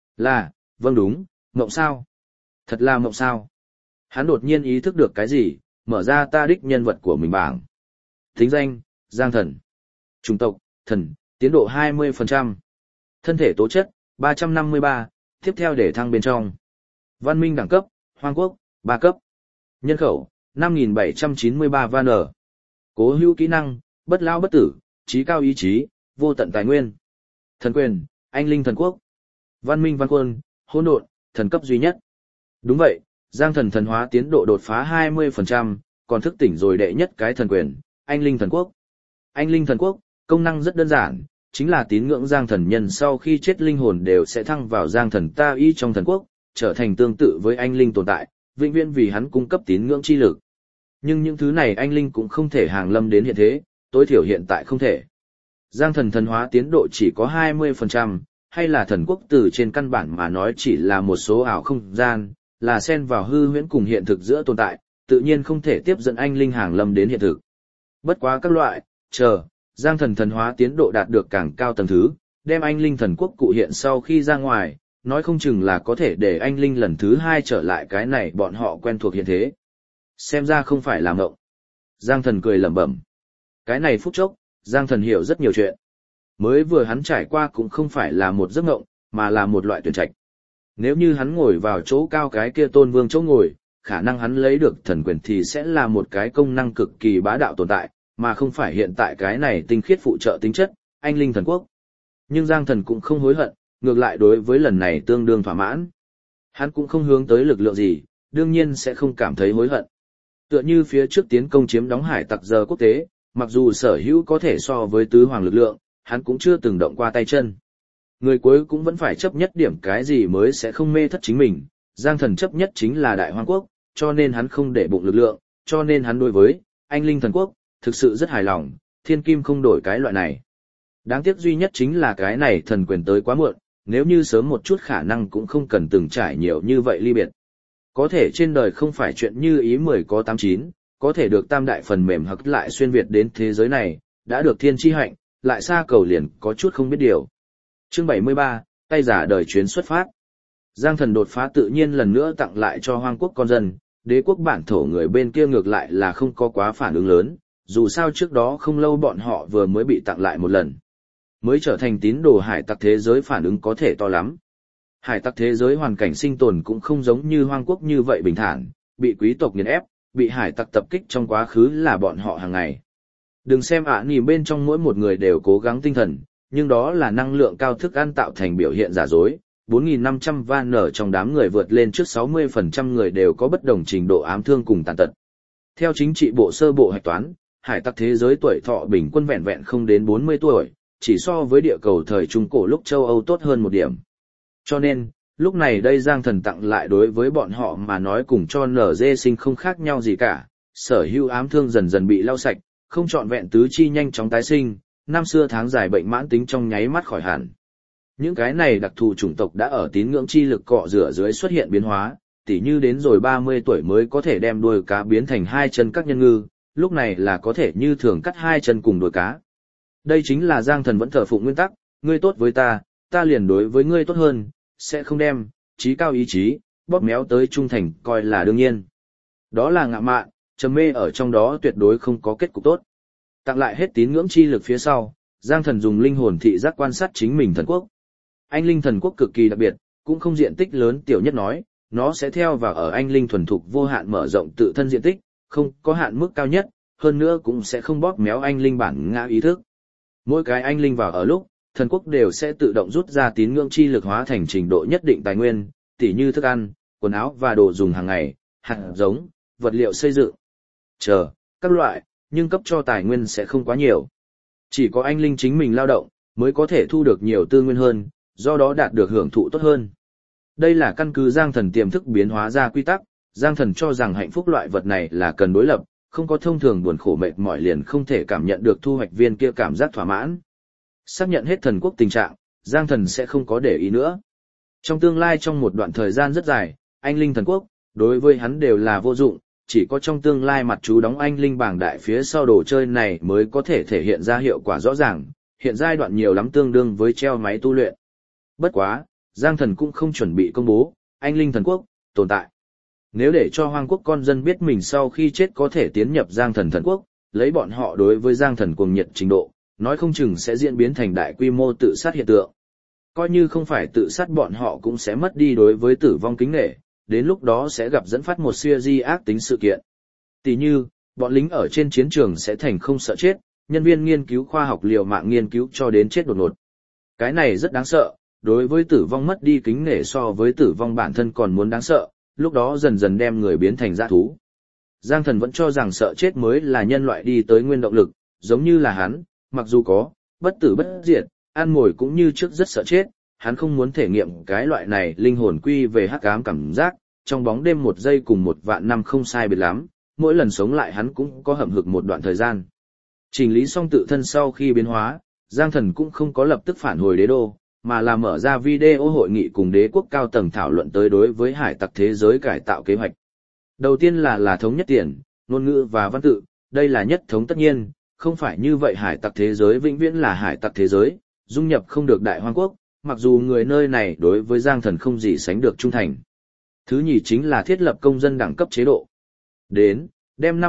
Vâng đúng, mộng sao? Thật là mộng sao? Hắn đột nhiên ý thức được cái gì, mở ra ta đích nhân vật của mình bảng. Thính danh, Giang Thần. Chủng tộc, thần, tiến độ 20%. Thân thể tố chất, 353, tiếp theo để thăng bên trong. Văn minh đẳng cấp, Hoang Quốc, 3 cấp. Nhân khẩu, 5.793 van ở. Cố hữu kỹ năng, bất lao bất tử, trí cao ý chí, vô tận tài nguyên. Thần quyền, anh linh thần quốc. Văn minh văn quân, hỗn độn, thần cấp duy nhất. Đúng vậy, Giang Thần thần hóa tiến độ đột phá 20%, còn thức tỉnh rồi đệ nhất cái thần quyền, anh linh thần quốc. Anh linh thần quốc, công năng rất đơn giản, chính là tín ngưỡng Giang Thần nhân sau khi chết linh hồn đều sẽ thăng vào Giang Thần ta y trong thần quốc, trở thành tương tự với anh linh tồn tại, vĩnh viễn vì hắn cung cấp tín ngưỡng chi lực. Nhưng những thứ này anh linh cũng không thể hàng lâm đến hiện thế, tối thiểu hiện tại không thể. Giang Thần thần hóa tiến độ chỉ có 20%, hay là thần quốc từ trên căn bản mà nói chỉ là một số ảo không gian, là xen vào hư huyễn cùng hiện thực giữa tồn tại, tự nhiên không thể tiếp dẫn anh linh hàng lâm đến hiện thực. Bất quá các loại, Giang Thần thần hóa tiến độ đạt được càng cao tầng thứ, đem anh linh thần quốc cụ hiện sau khi ra ngoài, nói không chừng là có thể để anh linh lần thứ 2 trở lại cái này bọn họ quen thuộc hiện thế. Xem ra không phải là ngộng. Giang Thần cười lẩm bẩm. Cái này phút chốc, Giang Thần hiểu rất nhiều chuyện. Mới vừa hắn trải qua cũng không phải là một giấc ngộng, mà là một loại tuyển trạch. Nếu như hắn ngồi vào chỗ cao cái kia tôn vương chỗ ngồi, khả năng hắn lấy được thần quyền thì sẽ là một cái công năng cực kỳ bá đạo tồn tại, mà không phải hiện tại cái này tinh khiết phụ trợ tính chất, anh linh thần quốc. Nhưng Giang Thần cũng không hối hận, ngược lại đối với lần này tương đương thỏa mãn. Hắn cũng không hướng tới lực lượng gì, đương nhiên sẽ không cảm thấy hối hận. Tựa như phía trước tiến công chiếm đóng hải tặc giờ quốc tế, mặc dù sở hữu có thể so với tứ hoàng lực lượng, hắn cũng chưa từng động qua tay chân. Người cuối cũng vẫn phải chấp nhất điểm cái gì mới sẽ không mê thất chính mình, Giang Thần chấp nhất chính là Đại Hoang Quốc, cho nên hắn không để bụng lực lượng, cho nên hắn đối với anh linh thần quốc thực sự rất hài lòng, thiên kim không đổi cái loại này. Đáng tiếc duy nhất chính là cái này thần quyền tới quá muộn, nếu như sớm một chút khả năng cũng không cần từng trải nhiều như vậy ly biệt. Có thể trên đời không phải chuyện như ý 10 có 89, có thể được tam đại phần mềm hắc lại xuyên Việt đến thế giới này, đã được thiên chi hạnh, lại xa cầu liền có chút không biết điều. Chương 73, tay giả đời chuyến xuất phát. Giang Thần đột phá tự nhiên lần nữa tặng lại cho Hoang Quốc con dân, đế quốc bản thổ người bên kia ngược lại là không có quá phản ứng lớn, dù sao trước đó không lâu bọn họ vừa mới bị tặng lại một lần. Mới trở thành tín đồ hải tặc thế giới phản ứng có thể to lắm. Hải tặc thế giới hoàn cảnh sinh tồn cũng không giống như Hoang Quốc như vậy bình thản, bị quý tộc nghiền ép, bị hải tặc tập kích trong quá khứ là bọn họ hàng ngày. Đừng xem nhìn bên trong mỗi một người đều cố gắng tinh thần, nhưng đó là năng lượng cao thức ăn tạo thành biểu hiện giả dối. 4.500 van nở trong đám người vượt lên trước 60% người đều có bất đồng trình độ ám thương cùng tàn tật. Theo chính trị bộ sơ bộ hạch toán, hải tặc thế giới tuổi thọ bình quân vẹn vẹn không đến 40 tuổi, chỉ so với địa cầu thời Trung Cổ lúc châu Âu tốt hơn một điểm. Cho nên, lúc này đây Giang Thần tặng lại đối với bọn họ mà nói cùng cho nở dê sinh không khác nhau gì cả, sở hữu ám thương dần dần bị lau sạch, không trọn vẹn tứ chi nhanh chóng tái sinh, năm xưa tháng dài bệnh mãn tính trong nháy mắt khỏi hẳn. Những cái này đặc thù chủng tộc đã ở tín ngưỡng chi lực cọ rửa dưới xuất hiện biến hóa, tỉ như đến rồi 30 tuổi mới có thể đem đuôi cá biến thành 2 chân các nhân ngư, lúc này là có thể như thường cắt 2 chân cùng đuôi cá. Đây chính là Giang Thần vẫn thờ phụng nguyên tắc, ngươi tốt với ta liền đối với ngươi tốt hơn, sẽ không đem trí cao ý chí bóp méo tới trung thành coi là đương nhiên. Đó là ngạo mạn, trầm mê ở trong đó tuyệt đối không có kết cục tốt. Tặng lại hết tín ngưỡng chi lực phía sau, Giang Thần dùng linh hồn thị giác quan sát chính mình thần quốc. Anh linh thần quốc cực kỳ đặc biệt, cũng không diện tích lớn tiểu nhất nói, nó sẽ theo vào ở anh linh thuần thục vô hạn mở rộng tự thân diện tích, không có hạn mức cao nhất, hơn nữa cũng sẽ không bóp méo anh linh bản ngã ý thức. Mỗi cái anh linh vào ở lúc, thần quốc đều sẽ tự động rút ra tín ngưỡng chi lực hóa thành trình độ nhất định tài nguyên, tỉ như thức ăn, quần áo và đồ dùng hàng ngày, hạt giống, vật liệu xây dựng, các loại, nhưng cấp cho tài nguyên sẽ không quá nhiều. Chỉ có anh linh chính mình lao động, mới có thể thu được nhiều tư nguyên hơn, do đó đạt được hưởng thụ tốt hơn. Đây là căn cứ Giang Thần tiềm thức biến hóa ra quy tắc, Giang Thần cho rằng hạnh phúc loại vật này là cần đối lập, không có thông thường buồn khổ mệt mỏi liền không thể cảm nhận được thu hoạch viên kia cảm giác thỏa mãn. Xác nhận hết thần quốc tình trạng, Giang Thần sẽ không có để ý nữa. Trong tương lai trong một đoạn thời gian rất dài, anh linh thần quốc, đối với hắn đều là vô dụng, chỉ có trong tương lai mặt chú đóng anh linh bảng đại phía sau đồ chơi này mới có thể thể hiện ra hiệu quả rõ ràng, hiện giai đoạn nhiều lắm tương đương với treo máy tu luyện. Bất quá, Giang Thần cũng không chuẩn bị công bố, anh linh thần quốc, tồn tại. Nếu để cho Hoang Quốc con dân biết mình sau khi chết có thể tiến nhập Giang Thần thần quốc, lấy bọn họ đối với Giang Thần cuồng nhiệt trình độ, nói không chừng sẽ diễn biến thành đại quy mô tự sát hiện tượng. Coi như không phải tự sát bọn họ cũng sẽ mất đi đối với tử vong kính nể, đến lúc đó sẽ gặp dẫn phát một series ác tính sự kiện. Tỷ như, bọn lính ở trên chiến trường sẽ thành không sợ chết, nhân viên nghiên cứu khoa học liều mạng nghiên cứu cho đến chết đột ngột. Cái này rất đáng sợ, đối với tử vong mất đi kính nể so với tử vong bản thân còn muốn đáng sợ, lúc đó dần dần đem người biến thành dã thú. Giang Thần vẫn cho rằng sợ chết mới là nhân loại đi tới nguyên động lực, giống như là hắn, mặc dù có bất tử bất diệt, ăn mồi cũng như trước rất sợ chết, hắn không muốn thể nghiệm cái loại này linh hồn quy về hắc ám cảm giác, trong bóng đêm 1 giây cùng 1.000 năm không sai biệt lắm, mỗi lần sống lại hắn cũng có hậm hực một đoạn thời gian. Chỉnh lý xong tự thân sau khi biến hóa, Giang Thần cũng không có lập tức phản hồi đế đô, mà là mở ra video hội nghị cùng đế quốc cao tầng thảo luận tới đối với hải tặc thế giới cải tạo kế hoạch. Đầu tiên là thống nhất tiền, ngôn ngữ và văn tự, đây là nhất thống tất nhiên, không phải như vậy hải tặc thế giới vĩnh viễn là hải tặc thế giới, dung nhập không được đại hoang quốc, mặc dù người nơi này đối với Giang Thần không gì sánh được trung thành. Thứ nhì chính là thiết lập công dân đẳng cấp chế độ. Đến, đem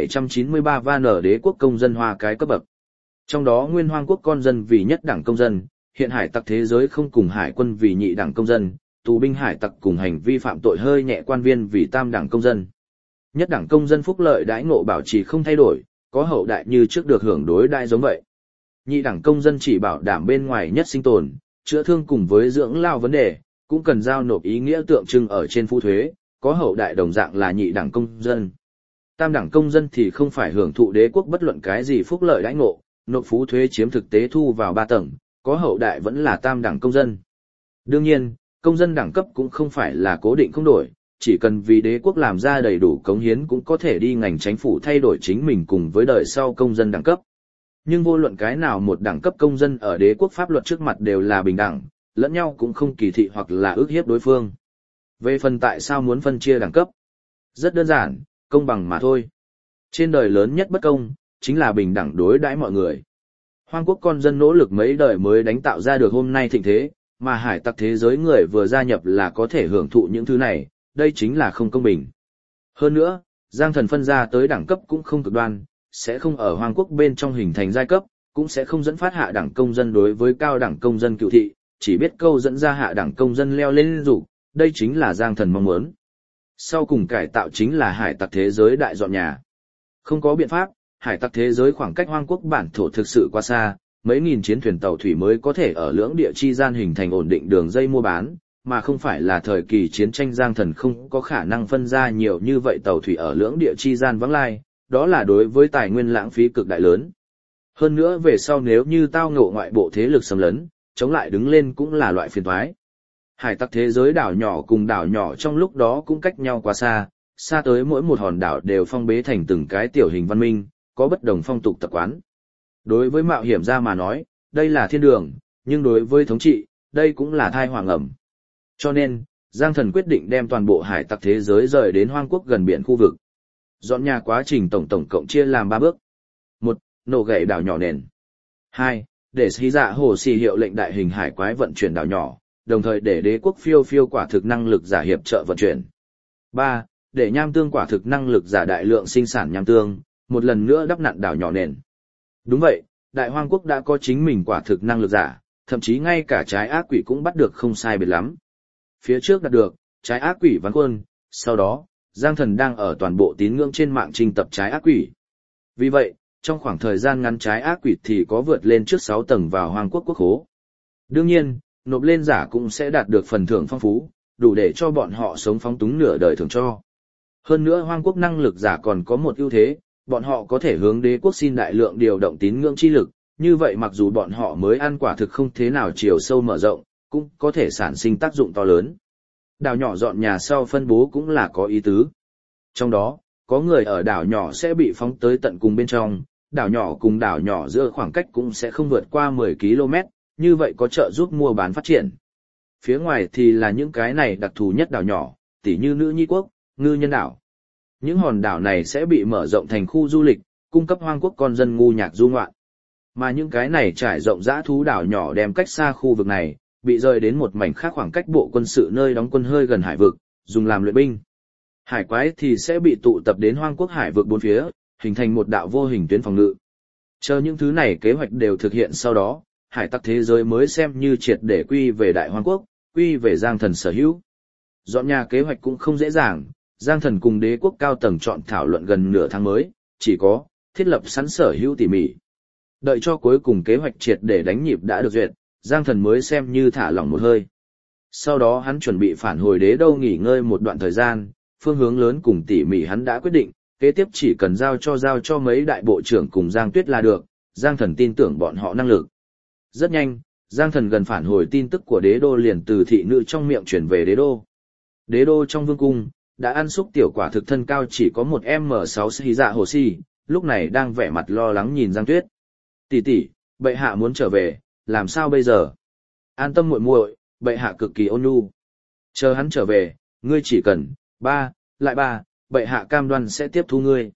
5.793 van ở đế quốc công dân hoa cái cấp bậc. Trong đó nguyên hoang quốc con dân vì nhất đẳng công dân, hiện hải tặc thế giới không cùng hải quân vì nhị đẳng công dân, tù binh hải tặc cùng hành vi phạm tội hơi nhẹ quan viên vì tam đẳng công dân. Nhất đẳng công dân phúc lợi đãi ngộ bảo trì không thay đổi, có hậu đại như trước được hưởng đối đại giống vậy. Nhị đẳng công dân chỉ bảo đảm bên ngoài nhất sinh tồn, chữa thương cùng với dưỡng lao vấn đề, cũng cần giao nộp ý nghĩa tượng trưng ở trên phu thuế, có hậu đại đồng dạng là nhị đẳng công dân. Tam đẳng công dân thì không phải hưởng thụ đế quốc bất luận cái gì phúc lợi đãi ngộ, nộp phú thuế chiếm thực tế thu vào 3 tầng, có hậu đại vẫn là tam đẳng công dân. Đương nhiên, công dân đẳng cấp cũng không phải là cố định không đổi, chỉ cần vì đế quốc làm ra đầy đủ cống hiến cũng có thể đi ngành chính phủ thay đổi chính mình cùng với đời sau công dân đẳng cấp. Nhưng vô luận cái nào một đẳng cấp công dân ở đế quốc pháp luật trước mặt đều là bình đẳng, lẫn nhau cũng không kỳ thị hoặc là ức hiếp đối phương. Về phần tại sao muốn phân chia đẳng cấp? Rất đơn giản, công bằng mà thôi. Trên đời lớn nhất bất công, chính là bình đẳng đối đãi mọi người. Hoang quốc con dân nỗ lực mấy đời mới đánh tạo ra được hôm nay thịnh thế, mà hải tặc thế giới người vừa gia nhập là có thể hưởng thụ những thứ này, đây chính là không công bình. Hơn nữa, Giang Thần phân ra tới đẳng cấp cũng không cực đoan, sẽ không ở hoang quốc bên trong hình thành giai cấp, cũng sẽ không dẫn phát hạ đẳng công dân đối với cao đẳng công dân cựu thị, chỉ biết câu dẫn ra hạ đẳng công dân leo lên rủ, đây chính là Giang Thần mong muốn. Sau cùng cải tạo chính là hải tặc thế giới đại dọn nhà. Không có biện pháp, hải tặc thế giới khoảng cách hoang quốc bản thổ thực sự quá xa, mấy nghìn chiến thuyền tàu thủy mới có thể ở lưỡng địa chi gian hình thành ổn định đường dây mua bán, mà không phải là thời kỳ chiến tranh Giang Thần không có khả năng phân ra nhiều như vậy tàu thủy ở lưỡng địa chi gian vắng lai, đó là đối với tài nguyên lãng phí cực đại lớn. Hơn nữa về sau nếu như tao ngộ ngoại bộ thế lực xâm lấn, chống lại đứng lên cũng là loại phiền toái. Hải tặc thế giới đảo nhỏ cùng đảo nhỏ trong lúc đó cũng cách nhau quá xa, xa tới mỗi một hòn đảo đều phong bế thành từng cái tiểu hình văn minh, có bất đồng phong tục tập quán. Đối với mạo hiểm gia mà nói, đây là thiên đường, nhưng đối với thống trị, đây cũng là thai hoàng ẩm. Cho nên, Giang Thần quyết định đem toàn bộ hải tặc thế giới rời đến hoang quốc gần biển khu vực. Dọn nhà quá trình tổng cộng chia làm 3 bước. 1. Nổ gãy đảo nhỏ nền. 2. Để xí dạ hồ xì hiệu lệnh đại hình hải quái vận chuyển đảo nhỏ, đồng thời để đế quốc phiêu phiêu quả thực năng lực giả hiệp trợ vận chuyển. 3. Để nham tương quả thực năng lực giả đại lượng sinh sản nham tương, một lần nữa đắp nặn đảo nhỏ nền. Đúng vậy, đại hoang quốc đã có chính mình quả thực năng lực giả, thậm chí ngay cả trái ác quỷ cũng bắt được không sai biệt lắm. Phía trước đạt được, trái ác quỷ ván quân, sau đó, Giang Thần đang ở toàn bộ tín ngưỡng trên mạng trình tập trái ác quỷ. Vì vậy, trong khoảng thời gian ngắn trái ác quỷ thì có vượt lên trước 6 tầng vào hoang quốc quốc khố. Đương nhiên, nộp lên giả cũng sẽ đạt được phần thưởng phong phú, đủ để cho bọn họ sống phóng túng nửa đời thường cho. Hơn nữa hoang quốc năng lực giả còn có một ưu thế, bọn họ có thể hướng đế quốc xin đại lượng điều động tín ngưỡng chi lực, như vậy mặc dù bọn họ mới ăn quả thực không thế nào chiều sâu mở rộng, cũng có thể sản sinh tác dụng to lớn. Đảo nhỏ dọn nhà sau phân bố cũng là có ý tứ. Trong đó, có người ở đảo nhỏ sẽ bị phóng tới tận cùng bên trong, đảo nhỏ cùng đảo nhỏ giữa khoảng cách cũng sẽ không vượt qua 10 km, như vậy có trợ giúp mua bán phát triển. Phía ngoài thì là những cái này đặc thù nhất đảo nhỏ, tỉ như Nữ Nhi Quốc, Ngư Nhân Đảo. Những hòn đảo này sẽ bị mở rộng thành khu du lịch, cung cấp hoang quốc con dân ngu nhạc du ngoạn. Mà những cái này trải rộng dã thú đảo nhỏ đem cách xa khu vực này, bị rời đến một mảnh khác khoảng cách bộ quân sự nơi đóng quân hơi gần hải vực, dùng làm luyện binh. Hải quái thì sẽ bị tụ tập đến hoang quốc hải vực bốn phía, hình thành một đạo vô hình tuyến phòng ngự. Chờ những thứ này kế hoạch đều thực hiện sau đó, hải tặc thế giới mới xem như triệt để quy về đại hoang quốc, quy về Giang Thần sở hữu. Dọn nhà kế hoạch cũng không dễ dàng, Giang Thần cùng đế quốc cao tầng chọn thảo luận gần nửa tháng mới, chỉ có thiết lập sẵn sở hữu tỉ mỉ. Đợi cho cuối cùng kế hoạch triệt để đánh nhịp đã được duyệt, Giang Thần mới xem như thả lỏng một hơi. Sau đó hắn chuẩn bị phản hồi đế đô nghỉ ngơi một đoạn thời gian, phương hướng lớn cùng tỉ mỉ hắn đã quyết định, kế tiếp chỉ cần giao cho mấy đại bộ trưởng cùng Giang Tuyết là được, Giang Thần tin tưởng bọn họ năng lực. Rất nhanh, Giang Thần gần phản hồi tin tức của đế đô liền từ thị nữ trong miệng chuyển về đế đô. Đế đô trong vương cung, đã ăn xúc tiểu quả thực thân cao chỉ có một M6 xí dạ hồ si, lúc này đang vẻ mặt lo lắng nhìn Giang Tuyết. Tỷ tỷ, bệ hạ muốn trở về, làm sao bây giờ? An tâm muội muội, bệ hạ cực kỳ ôn nhu. Chờ hắn trở về, ngươi chỉ cần, bệ hạ cam đoan sẽ tiếp thu ngươi.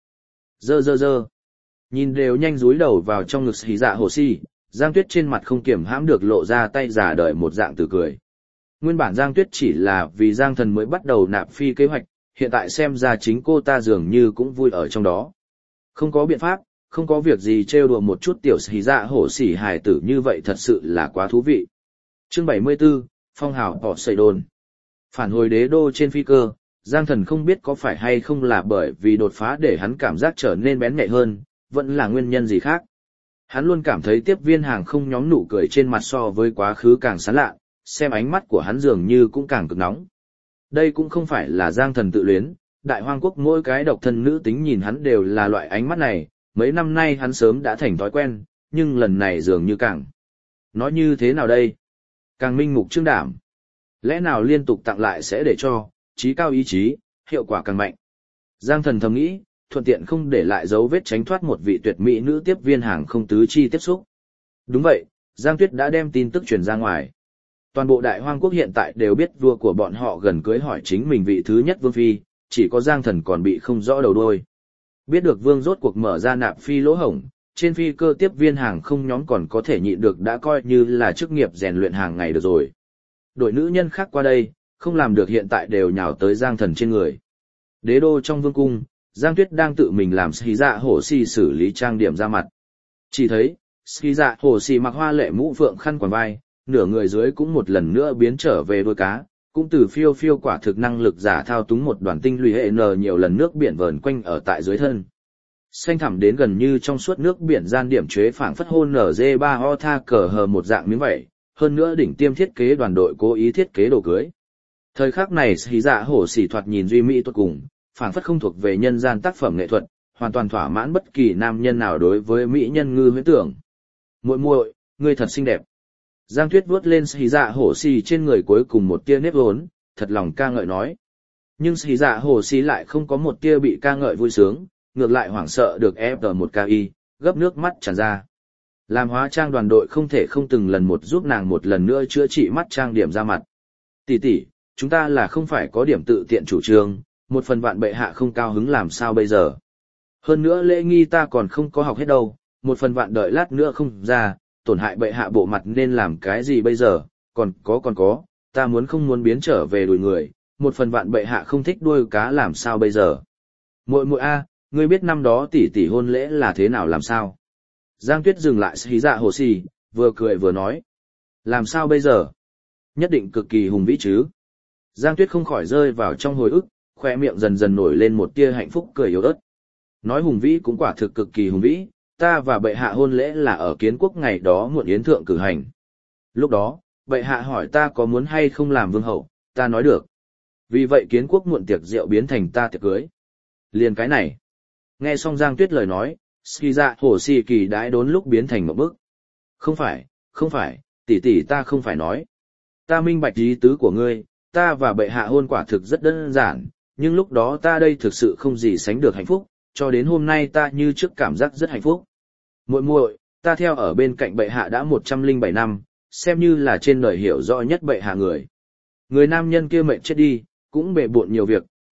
Dơ. Nhìn đều nhanh rúi đầu vào trong ngực xí dạ hồ si, Giang Tuyết trên mặt không kiểm hãm được lộ ra tay giả đời một dạng từ cười. Nguyên bản Giang Tuyết chỉ là vì Giang Thần mới bắt đầu nạp phi kế hoạch, hiện tại xem ra chính cô ta dường như cũng vui ở trong đó. Không có biện pháp, không có việc gì trêu đùa một chút tiểu xí dạ hổ xỉ hài tử như vậy thật sự là quá thú vị. Chương 74, Phong hào bỏ xây đồn. Phản hồi đế đô trên phi cơ, Giang Thần không biết có phải hay không là bởi vì đột phá để hắn cảm giác trở nên bén nhạy hơn, vẫn là nguyên nhân gì khác. Hắn luôn cảm thấy tiếp viên hàng không nhóm nụ cười trên mặt so với quá khứ càng sán lạ, xem ánh mắt của hắn dường như cũng càng cực nóng. Đây cũng không phải là Giang Thần tự luyến, đại hoang quốc mỗi cái độc thân nữ tính nhìn hắn đều là loại ánh mắt này, mấy năm nay hắn sớm đã thành thói quen, nhưng lần này dường như càng. Nói như thế nào đây? Càng minh mục trương đảm. Lẽ nào liên tục tặng lại sẽ để cho, trí cao ý chí, hiệu quả càng mạnh. Giang Thần thầm nghĩ, thuận tiện không để lại dấu vết tránh thoát một vị tuyệt mỹ nữ tiếp viên hàng không tứ chi tiếp xúc. Đúng vậy, Giang Tuyết đã đem tin tức truyền ra ngoài. Toàn bộ đại hoang quốc hiện tại đều biết vua của bọn họ gần cưới hỏi chính mình vị thứ nhất vương phi, chỉ có Giang Thần còn bị không rõ đầu đuôi. Biết được vương rốt cuộc mở ra nạp phi lỗ hổng, trên phi cơ tiếp viên hàng không nhóm còn có thể nhịn được đã coi như là chức nghiệp rèn luyện hàng ngày được rồi. Đội nữ nhân khác qua đây, không làm được hiện tại đều nhào tới Giang Thần trên người. Đế đô trong vương cung, Giang Tuyết đang tự mình làm xí dạ hổ xì xử lý trang điểm ra mặt. Chỉ thấy, xí dạ hổ xì mặc hoa lệ mũ phượng khăn quàng vai, nửa người dưới cũng một lần nữa biến trở về đuôi cá, cũng từ phiêu phiêu quả thực năng lực giả thao túng một đoàn tinh lùi hệ n nhiều lần nước biển vờn quanh ở tại dưới thân. Xanh thẳm đến gần như trong suốt nước biển gian điểm chế phảng phất hôn NG3 tha cờ hờ một dạng miếng vẩy, hơn nữa đỉnh tiêm thiết kế đoàn đội cố ý thiết kế đồ cưới. Thời khắc này xí dạ hổ xỉ thoạt nhìn duy mỹ tốt cùng, phảng phất không thuộc về nhân gian tác phẩm nghệ thuật, hoàn toàn thỏa mãn bất kỳ nam nhân nào đối với mỹ nhân ngư huyễn tưởng. Muội muội, ngươi thật xinh đẹp. Giang Tuyết vuốt lên xí dạ hổ xỉ trên người cuối cùng một tia nếp vốn, thật lòng ca ngợi nói. Nhưng xí dạ hổ xỉ lại không có một tia bị ca ngợi vui sướng, ngược lại hoảng sợ được ép ở một KI, gấp nước mắt tràn ra. Làm hóa trang đoàn đội không thể không từng lần một giúp nàng một lần nữa chữa trị mắt trang điểm ra mặt. Tỷ tỷ, chúng ta là không phải có điểm tự tiện chủ trương, một phần vạn bệ hạ không cao hứng làm sao bây giờ. Hơn nữa lễ nghi ta còn không có học hết đâu, một phần vạn đợi lát nữa không ra, tổn hại bệ hạ bộ mặt nên làm cái gì bây giờ, còn có, ta muốn không muốn biến trở về đuổi người, một phần vạn bệ hạ không thích đuôi cá làm sao bây giờ. Muội muội a, ngươi biết năm đó tỷ tỷ hôn lễ là thế nào làm sao? Giang Tuyết dừng lại xí dạ hồ xì, vừa cười vừa nói. Làm sao bây giờ? Nhất định cực kỳ hùng vĩ chứ. Giang Tuyết không khỏi rơi vào trong hồi ức, khoe miệng dần dần nổi lên một tia hạnh phúc cười yếu ớt. Nói hùng vĩ cũng quả thực cực kỳ hùng vĩ, ta và bệ hạ hôn lễ là ở kiến quốc ngày đó muộn yến thượng cử hành. Lúc đó, bệ hạ hỏi ta có muốn hay không làm vương hậu, ta nói được. Vì vậy kiến quốc muộn tiệc rượu biến thành ta tiệc cưới. Liền cái này. Nghe xong Giang Tuyết lời nói, ski dạ hổ xì kỳ đãi đốn lúc biến thành một bức. Không phải, tỷ ta không phải nói. Ta minh bạch ý tứ của ngươi, ta và bệ hạ hôn quả thực rất đơn giản, nhưng lúc đó ta đây thực sự không gì sánh được hạnh phúc, cho đến hôm nay ta như trước cảm giác rất hạnh phúc. Muội muội, ta theo ở bên cạnh bệ hạ đã 107 năm, xem như là trên đời hiểu rõ nhất bệ hạ người. Người nam nhân kia mệnh chết đi, cũng bệ bộn nhiều việc,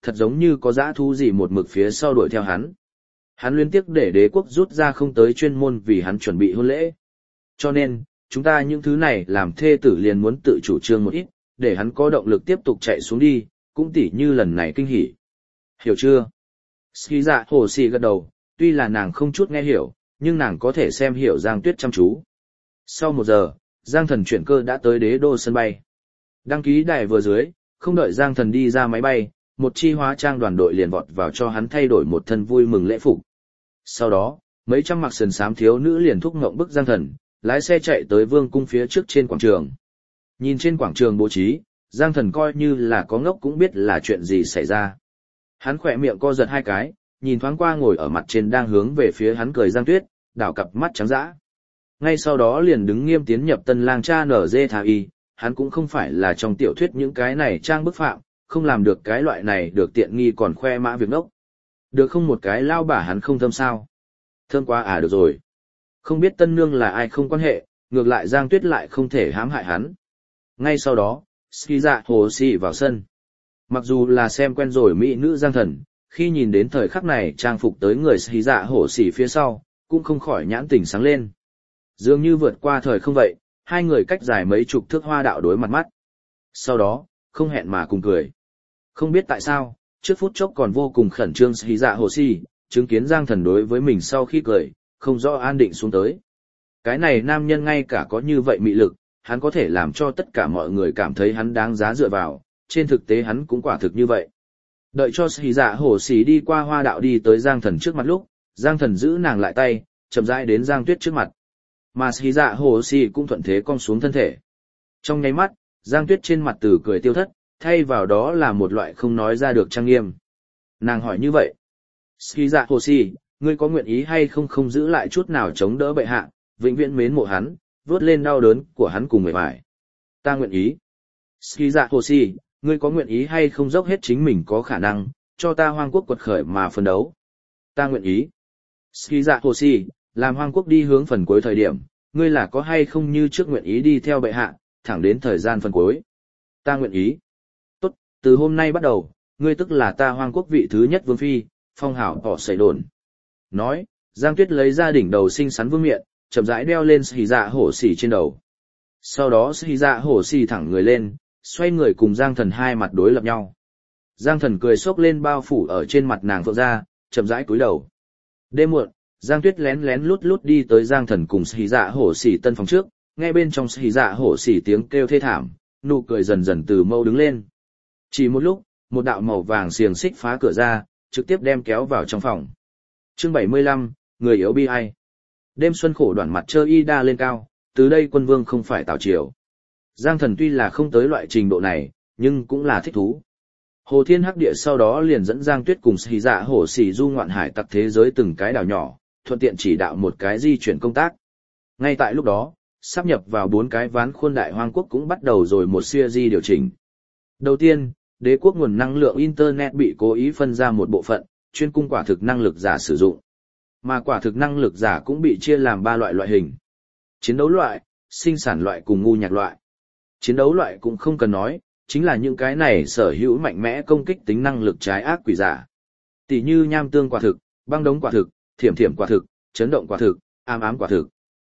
thật giống như có dã thú gì một mực phía sau đuổi theo hắn. Hắn liên tiếc để đế quốc rút ra không tới chuyên môn vì hắn chuẩn bị hôn lễ. Cho nên, chúng ta những thứ này làm thê tử liền muốn tự chủ trương một ít, để hắn có động lực tiếp tục chạy xuống đi, cũng tỉ như lần này kinh hỉ. Hiểu chưa? Ski dạ hồ xì gật đầu, tuy là nàng không chút nghe hiểu, nhưng nàng có thể xem hiểu Giang Tuyết chăm chú. Sau 1 giờ, Giang Thần chuyển cơ đã tới đế đô sân bay. Đăng ký đài vừa dưới, không đợi Giang Thần đi ra máy bay, một chi hóa trang đoàn đội liền vọt vào cho hắn thay đổi một thân vui mừng lễ phục. Sau đó, mấy trăm mặc sườn xám thiếu nữ liền thúc ngộng bức Giang Thần, lái xe chạy tới vương cung phía trước trên quảng trường. Nhìn trên quảng trường bố trí, Giang Thần coi như là có ngốc cũng biết là chuyện gì xảy ra. Hắn khỏe miệng co giật 2 cái, nhìn thoáng qua ngồi ở mặt trên đang hướng về phía hắn cười Giang Tuyết, đảo cặp mắt trắng dã. Ngay sau đó liền đứng nghiêm tiến nhập tân lang cha nở dê thà y, hắn cũng không phải là trong tiểu thuyết những cái này trang bức phạm, không làm được cái loại này được tiện nghi còn khoe mã việc ngốc. Được không một cái lao bả hắn không thơm sao? Thơm quá à, được rồi. Không biết tân nương là ai không quan hệ, ngược lại Giang Tuyết lại không thể hãm hại hắn. Ngay sau đó, Ski Dạ Hồ Sĩ vào sân. Mặc dù là xem quen rồi mỹ nữ Giang Thần, khi nhìn đến thời khắc này trang phục tới người Ski Dạ Hồ Sĩ phía sau, cũng không khỏi nhãn tình sáng lên. Dường như vượt qua thời không vậy, hai người cách dài mấy chục thước hoa đạo đối mặt mắt. Sau đó, không hẹn mà cùng cười. Không biết tại sao, trước phút chốc còn vô cùng khẩn trương Ski Dạ Hồ Sĩ, chứng kiến Giang Thần đối với mình sau khi cười, không rõ an định xuống tới. Cái này nam nhân ngay cả có như vậy mị lực, hắn có thể làm cho tất cả mọi người cảm thấy hắn đáng giá dựa vào, trên thực tế hắn cũng quả thực như vậy. Đợi cho Ski Dạ Hồ Sĩ đi qua hoa đạo đi tới Giang Thần trước mặt lúc, Giang Thần giữ nàng lại tay, chậm rãi đến Giang Tuyết trước mặt. Mà Ski Dạ Hồ Sĩ cũng thuận thế cong xuống thân thể. Trong nháy mắt, Giang Tuyết trên mặt từ cười tiêu thất, thay vào đó là một loại không nói ra được trang nghiêm. Nàng hỏi như vậy: Ski Dạ Hồ Sĩ, ngươi có nguyện ý hay không không giữ lại chút nào chống đỡ bệ hạ, vĩnh viễn mến mộ hắn, vớt lên đau đớn của hắn cùng mệt mỏi? Ta nguyện ý. Ski Dạ Hồ Sĩ, ngươi có nguyện ý hay không dốc hết chính mình có khả năng, cho ta hoang quốc quật khởi mà phân đấu? Ta nguyện ý. Ski Dạ Hồ Sĩ, làm hoang quốc đi hướng phần cuối thời điểm, ngươi là có hay không như trước nguyện ý đi theo bệ hạ, thẳng đến thời gian phần cuối? Ta nguyện ý. Tốt, từ hôm nay bắt đầu, ngươi tức là ta hoang quốc vị thứ nhất vương phi, phong hảo tỏ xảy đồn. Nói, Giang Tuyết lấy ra đỉnh đầu xinh xắn vương miện, chậm rãi đeo lên Ski Dạ Hổ Xỉ trên đầu. Sau đó Ski Dạ Hổ Xỉ thẳng người lên, xoay người cùng Giang Thần hai mặt đối lập nhau. Giang Thần cười xốc lên bao phủ ở trên mặt nàng phượng ra, chậm rãi cúi đầu. Đêm muộn, Giang Tuyết lén lén lút lút đi tới Giang Thần cùng Ski Dạ Hổ Xỉ tân phòng trước, nghe bên trong Ski Dạ Hổ Xỉ tiếng kêu thê thảm, nụ cười dần dần từ mâu đứng lên. Chỉ một lúc, một đạo màu vàng xiềng xích phá cửa ra, trực tiếp đem kéo vào trong phòng. Chương 75, người yếu bi ai. Đêm xuân khổ đoạn mặt trơ y đa lên cao, từ đây quân vương không phải Tào Triều. Giang Thần tuy là không tới loại trình độ này, nhưng cũng là thích thú. Hồ Thiên Hắc Địa sau đó liền dẫn Giang Tuyết cùng Ski Dạ Hổ Xỉ du ngoạn hải tặc thế giới từng cái đảo nhỏ, thuận tiện chỉ đạo một cái di chuyển công tác. Ngay tại lúc đó, sắp nhập vào 4 cái ván khuôn đại hoang quốc cũng bắt đầu rồi một series điều chỉnh. Đầu tiên, đế quốc nguồn năng lượng Internet bị cố ý phân ra một bộ phận, chuyên cung quả thực năng lực giả sử dụng. Mà quả thực năng lực giả cũng bị chia làm 3 loại hình. Chiến đấu loại, sinh sản loại cùng ngu nhạc loại. Chiến đấu loại cũng không cần nói, chính là những cái này sở hữu mạnh mẽ công kích tính năng lực trái ác quỷ giả. Tỷ như nham tương quả thực, băng đống quả thực, thiểm thiểm quả thực, chấn động quả thực, ám ám quả thực.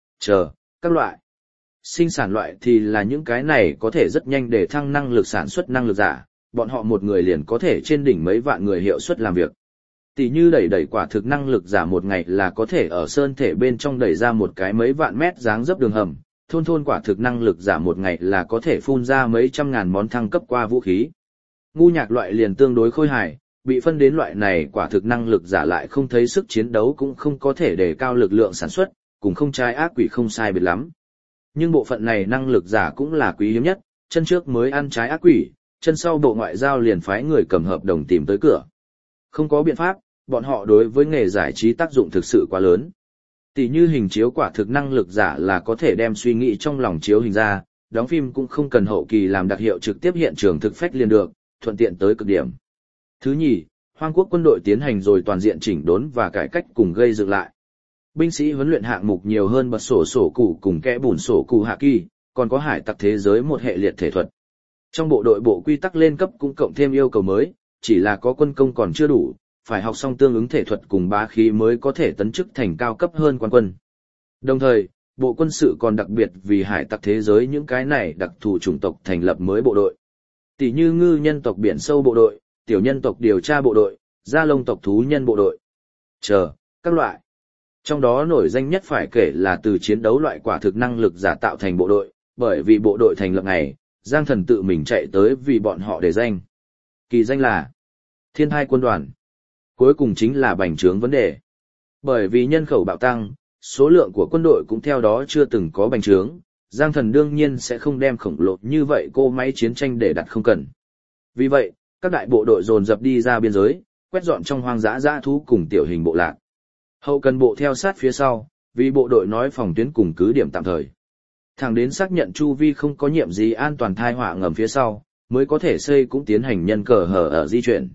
Các loại. Sinh sản loại thì là những cái này có thể rất nhanh để thăng năng lực sản xuất năng lực giả, bọn họ một người liền có thể trên đỉnh mấy vạn người hiệu suất làm việc. Tỷ như đẩy quả thực năng lực giả một ngày là có thể ở sơn thể bên trong đẩy ra một cái mấy vạn mét dáng dấp đường hầm, thôn quả thực năng lực giả một ngày là có thể phun ra mấy trăm ngàn món thăng cấp qua vũ khí. Ngu nhạc loại liền tương đối khôi hài, bị phân đến loại này quả thực năng lực giả lại không thấy sức chiến đấu cũng không có thể đề cao lực lượng sản xuất, cũng không trái ác quỷ không sai biệt lắm. Nhưng bộ phận này năng lực giả cũng là quý hiếm nhất, chân trước mới ăn trái ác quỷ, chân sau bộ ngoại giao liền phái người cầm hợp đồng tìm tới cửa. Không có biện pháp, bọn họ đối với nghề giải trí tác dụng thực sự quá lớn. Tỷ như hình chiếu quả thực năng lực giả là có thể đem suy nghĩ trong lòng chiếu hình ra, đóng phim cũng không cần hậu kỳ làm đặc hiệu trực tiếp hiện trường thực phách liền được, thuận tiện tới cực điểm. Thứ nhì, Hoang quốc quân đội tiến hành rồi toàn diện chỉnh đốn và cải cách cùng gây dựng lại. Binh sĩ huấn luyện hạng mục nhiều hơn bật sổ cụ cùng kẽ bùn sổ cụ hạ kỳ, còn có hải tặc thế giới một hệ liệt thể thuật. Trong bộ đội bộ quy tắc lên cấp cũng cộng thêm yêu cầu mới, chỉ là có quân công còn chưa đủ, phải học xong tương ứng thể thuật cùng bá khí mới có thể tấn chức thành cao cấp hơn quan quân. Đồng thời, bộ quân sự còn đặc biệt vì hải tặc thế giới những cái này đặc thù chủng tộc thành lập mới bộ đội. Tỷ như ngư nhân tộc biển sâu bộ đội, tiểu nhân tộc điều tra bộ đội, da lông tộc thú nhân bộ đội. Các loại. Trong đó nổi danh nhất phải kể là từ chiến đấu loại quả thực năng lực giả tạo thành bộ đội, bởi vì bộ đội thành lập này, Giang Thần tự mình chạy tới vì bọn họ để danh. Kỳ danh là Thiên Thai quân đoàn. Cuối cùng chính là bành trướng vấn đề. Bởi vì nhân khẩu bạo tăng, số lượng của quân đội cũng theo đó chưa từng có bành trướng, Giang Thần đương nhiên sẽ không đem khổng lồ như vậy cô máy chiến tranh để đặt không cần. Vì vậy, các đại bộ đội dồn dập đi ra biên giới, quét dọn trong hoang dã dã thú cùng tiểu hình bộ lạc. Hậu cần bộ theo sát phía sau, vì bộ đội nói phòng tuyến cùng cứ điểm tạm thời. Thẳng đến xác nhận chu vi không có nhiệm gì an toàn thai họa ngầm phía sau, mới có thể xây cũng tiến hành nhân cờ hở ở di chuyển.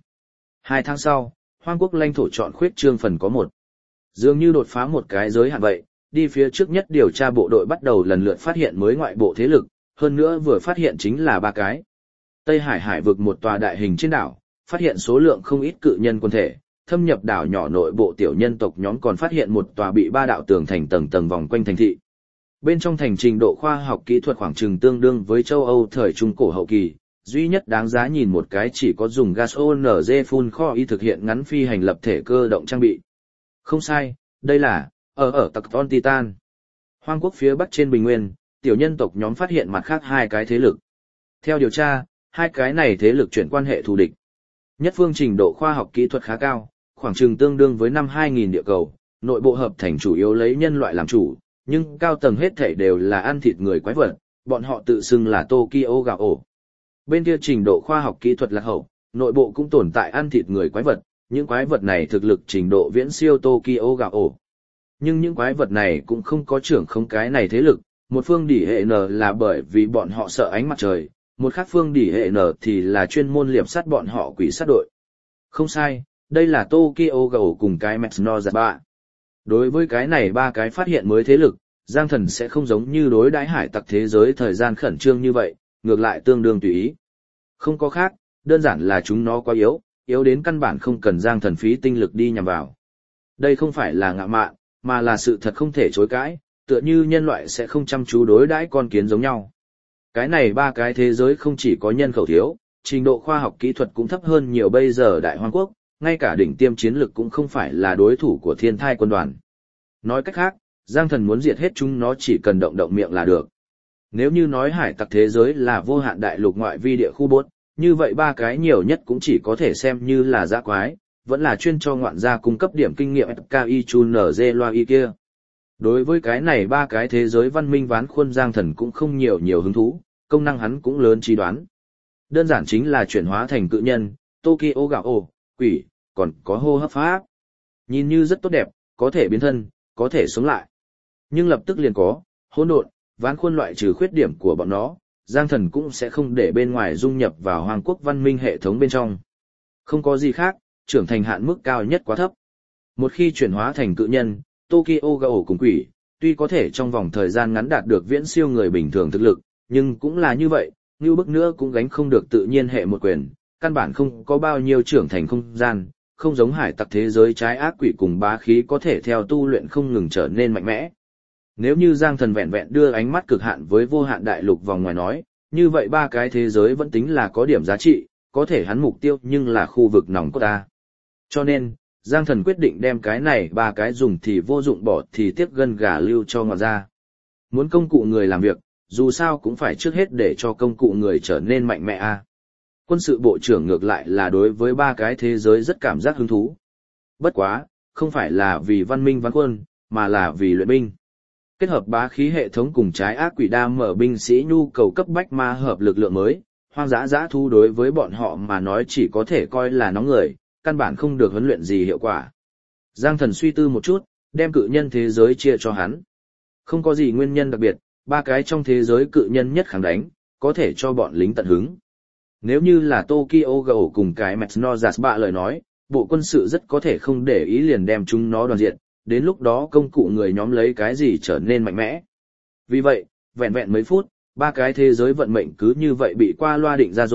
2 tháng sau, Hoang quốc lãnh thổ chọn khuyết trương phần có 1. Dường như đột phá một cái giới hạn vậy, đi phía trước nhất điều tra bộ đội bắt đầu lần lượt phát hiện mới ngoại bộ thế lực, hơn nữa vừa phát hiện chính là 3 cái. Tây Hải hải vực một tòa đại hình trên đảo, phát hiện số lượng không ít cự nhân quân thể, thâm nhập đảo nhỏ nội bộ tiểu nhân tộc nhóm còn phát hiện một tòa bị 3 đạo tường thành tầng tầng vòng quanh thành thị. Bên trong thành trình độ khoa học kỹ thuật khoảng chừng tương đương với châu Âu thời trung cổ hậu kỳ, duy nhất đáng giá nhìn một cái chỉ có dùng gas ONG phun kho y thực hiện ngắn phi hành lập thể cơ động trang bị. Không sai, đây là ở Tacton Titan. Hoang quốc phía bắc trên bình nguyên, tiểu nhân tộc nhóm phát hiện mặt khác 2 cái thế lực. Theo điều tra, 2 cái này thế lực chuyển quan hệ thù địch. Nhất phương trình độ khoa học kỹ thuật khá cao, khoảng chừng tương đương với năm 2000 địa cầu, nội bộ hợp thành chủ yếu lấy nhân loại làm chủ, nhưng cao tầng hết thảy đều là ăn thịt người quái vật, bọn họ tự xưng là Tokyo Gao. Bên kia trình độ khoa học kỹ thuật lạc hậu, nội bộ cũng tồn tại ăn thịt người quái vật, những quái vật này thực lực trình độ viễn siêu Tokyo Gao. Nhưng những quái vật này cũng không có trưởng không cái này thế lực, một phương đỉ hệ N là bởi vì bọn họ sợ ánh mặt trời, một khác phương đỉ hệ N thì là chuyên môn liệp sát bọn họ quỷ sát đội. Không sai, đây là Tokyo Gao cùng cái Metznozaba. Đối với cái này 3 cái phát hiện mới thế lực, Giang Thần sẽ không giống như đối đãi hải tặc thế giới thời gian khẩn trương như vậy, ngược lại tương đương tùy ý. Không có khác, đơn giản là chúng nó quá yếu đến căn bản không cần Giang Thần phí tinh lực đi nhằm vào. Đây không phải là ngạ mạn, mà là sự thật không thể chối cãi, tựa như nhân loại sẽ không chăm chú đối đãi con kiến giống nhau. Cái này 3 cái thế giới không chỉ có nhân khẩu thiếu, trình độ khoa học kỹ thuật cũng thấp hơn nhiều bây giờ đại hoang quốc, ngay cả đỉnh tiêm chiến lực cũng không phải là đối thủ của Thiên Thai quân đoàn. Nói cách khác, Giang Thần muốn diệt hết chúng nó chỉ cần động động miệng là được. Nếu như nói hải tặc thế giới là vô hạn đại lục ngoại vi địa khu bốt, như vậy 3 cái nhiều nhất cũng chỉ có thể xem như là dã quái, vẫn là chuyên cho ngoạn gia cung cấp điểm kinh nghiệm FKI Chun NG Loa Y kia. Đối với cái này 3 cái thế giới văn minh ván khuôn Giang Thần cũng không nhiều hứng thú, công năng hắn cũng lớn trí đoán. Đơn giản chính là chuyển hóa thành cự nhân, Tokyo Gao, quỷ, còn có hô hấp pháp. Nhìn như rất tốt đẹp, có thể biến thân, có thể sống lại. Nhưng lập tức liền có, hỗn độn, ván khuôn loại trừ khuyết điểm của bọn nó, Giang Thần cũng sẽ không để bên ngoài dung nhập vào Hoàng quốc văn minh hệ thống bên trong. Không có gì khác, trưởng thành hạn mức cao nhất quá thấp. Một khi chuyển hóa thành cự nhân, Tokyo Gao cùng quỷ, tuy có thể trong vòng thời gian ngắn đạt được viễn siêu người bình thường thực lực, nhưng cũng là như vậy, như bức nữa cũng gánh không được tự nhiên hệ một quyền, căn bản không có bao nhiêu trưởng thành không gian, không giống hải tặc thế giới trái ác quỷ cùng bá khí có thể theo tu luyện không ngừng trở nên mạnh mẽ. Nếu như Giang Thần vẹn vẹn đưa ánh mắt cực hạn với vô hạn đại lục vòng ngoài nói, như vậy 3 cái thế giới vẫn tính là có điểm giá trị, có thể hắn mục tiêu nhưng là khu vực nòng cốt ta. Cho nên, Giang Thần quyết định đem cái này 3 cái dùng thì vô dụng bỏ thì tiếc gân gà lưu cho ngọt ra. Muốn công cụ người làm việc, dù sao cũng phải trước hết để cho công cụ người trở nên mạnh mẽ a. Quân sự bộ trưởng ngược lại là đối với 3 cái thế giới rất cảm giác hứng thú. Bất quá, không phải là vì văn minh ván quân, mà là vì luyện binh. Kết hợp bá khí hệ thống cùng trái ác quỷ đa mở binh sĩ nhu cầu cấp bách ma hợp lực lượng mới, hoang dã dã thu đối với bọn họ mà nói chỉ có thể coi là nóng người, căn bản không được huấn luyện gì hiệu quả. Giang Thần suy tư một chút, đem cự nhân thế giới chia cho hắn. Không có gì nguyên nhân đặc biệt, 3 cái trong thế giới cự nhân nhất kháng đánh, có thể cho bọn lính tận hứng. Nếu như là Tokyo Gao cùng cái Metznozaba lời nói, bộ quân sự rất có thể không để ý liền đem chúng nó đoàn diện, đến lúc đó công cụ người nhóm lấy cái gì trở nên mạnh mẽ. Vì vậy, vẹn vẹn mấy phút, 3 cái thế giới vận mệnh cứ như vậy bị qua loa định ra rồi,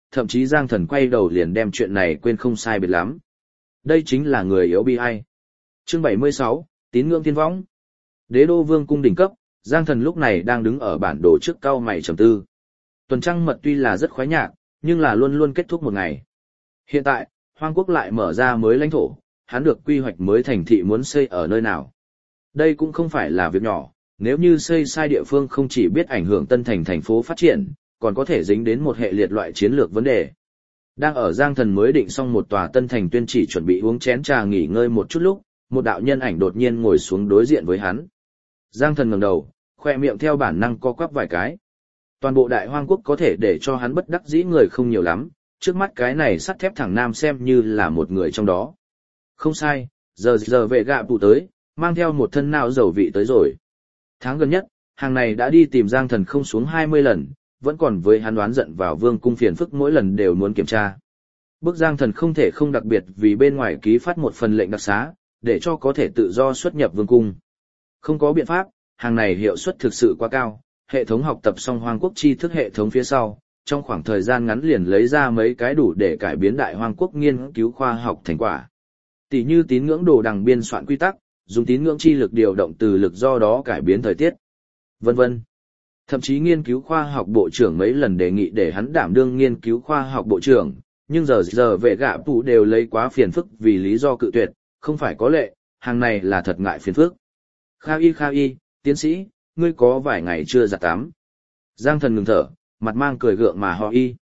thậm chí Giang Thần quay đầu liền đem chuyện này quên không sai biệt lắm. Đây chính là người yếu bi ai. Chương 76, tín ngưỡng thiên võng. Đế đô vương cung đỉnh cấp, Giang Thần lúc này đang đứng ở bản đồ trước cau mày trầm tư. Tuần trăng mật tuy là rất khoái nhạc, nhưng là luôn luôn kết thúc một ngày. Hiện tại, Hoang Quốc lại mở ra mới lãnh thổ, hắn được quy hoạch mới thành thị muốn xây ở nơi nào. Đây cũng không phải là việc nhỏ, nếu như xây sai địa phương không chỉ biết ảnh hưởng Tân Thành thành phố phát triển, còn có thể dính đến một hệ liệt loại chiến lược vấn đề. Đang ở Giang Thần mới định xong một tòa Tân Thành tuyên chỉ chuẩn bị uống chén trà nghỉ ngơi một chút lúc, một đạo nhân ảnh đột nhiên ngồi xuống đối diện với hắn. Giang Thần ngẩng đầu, khoe miệng theo bản năng co quắp vài cái. Toàn bộ Đại Hoang Quốc có thể để cho hắn bất đắc dĩ người không nhiều lắm, trước mắt cái này sắt thép thẳng nam xem như là một người trong đó. Không sai, giờ vệ gạ tụ tới, mang theo một thân não dầu vị tới rồi. Tháng gần nhất, hàng này đã đi tìm Giang Thần không xuống 20 lần, vẫn còn với hắn đoán giận vào vương cung phiền phức mỗi lần đều muốn kiểm tra. Bức Giang Thần không thể không đặc biệt vì bên ngoài ký phát một phần lệnh đặc xá, để cho có thể tự do xuất nhập vương cung. Không có biện pháp, hàng này hiệu suất thực sự quá cao, hệ thống học tập xong Hoang Quốc tri thức hệ thống phía sau, trong khoảng thời gian ngắn liền lấy ra mấy cái đủ để cải biến Đại Hoang Quốc nghiên cứu khoa học thành quả. Tỷ như tín ngưỡng đồ đằng biên soạn quy tắc, dùng tín ngưỡng chi lực điều động từ lực do đó cải biến thời tiết, vân vân. Thậm chí nghiên cứu khoa học bộ trưởng mấy lần đề nghị để hắn đảm đương nghiên cứu khoa học bộ trưởng, nhưng giờ vệ gạ tụ đều lấy quá phiền phức vì lý do cự tuyệt, không phải có lệ, hàng này là thật ngại phiền phức. Kha y, tiến sĩ, ngươi có vài ngày chưa giặt tắm. Giang Thần ngừng thở, mặt mang cười gượng mà ho y.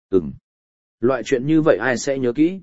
Loại chuyện như vậy ai sẽ nhớ kỹ?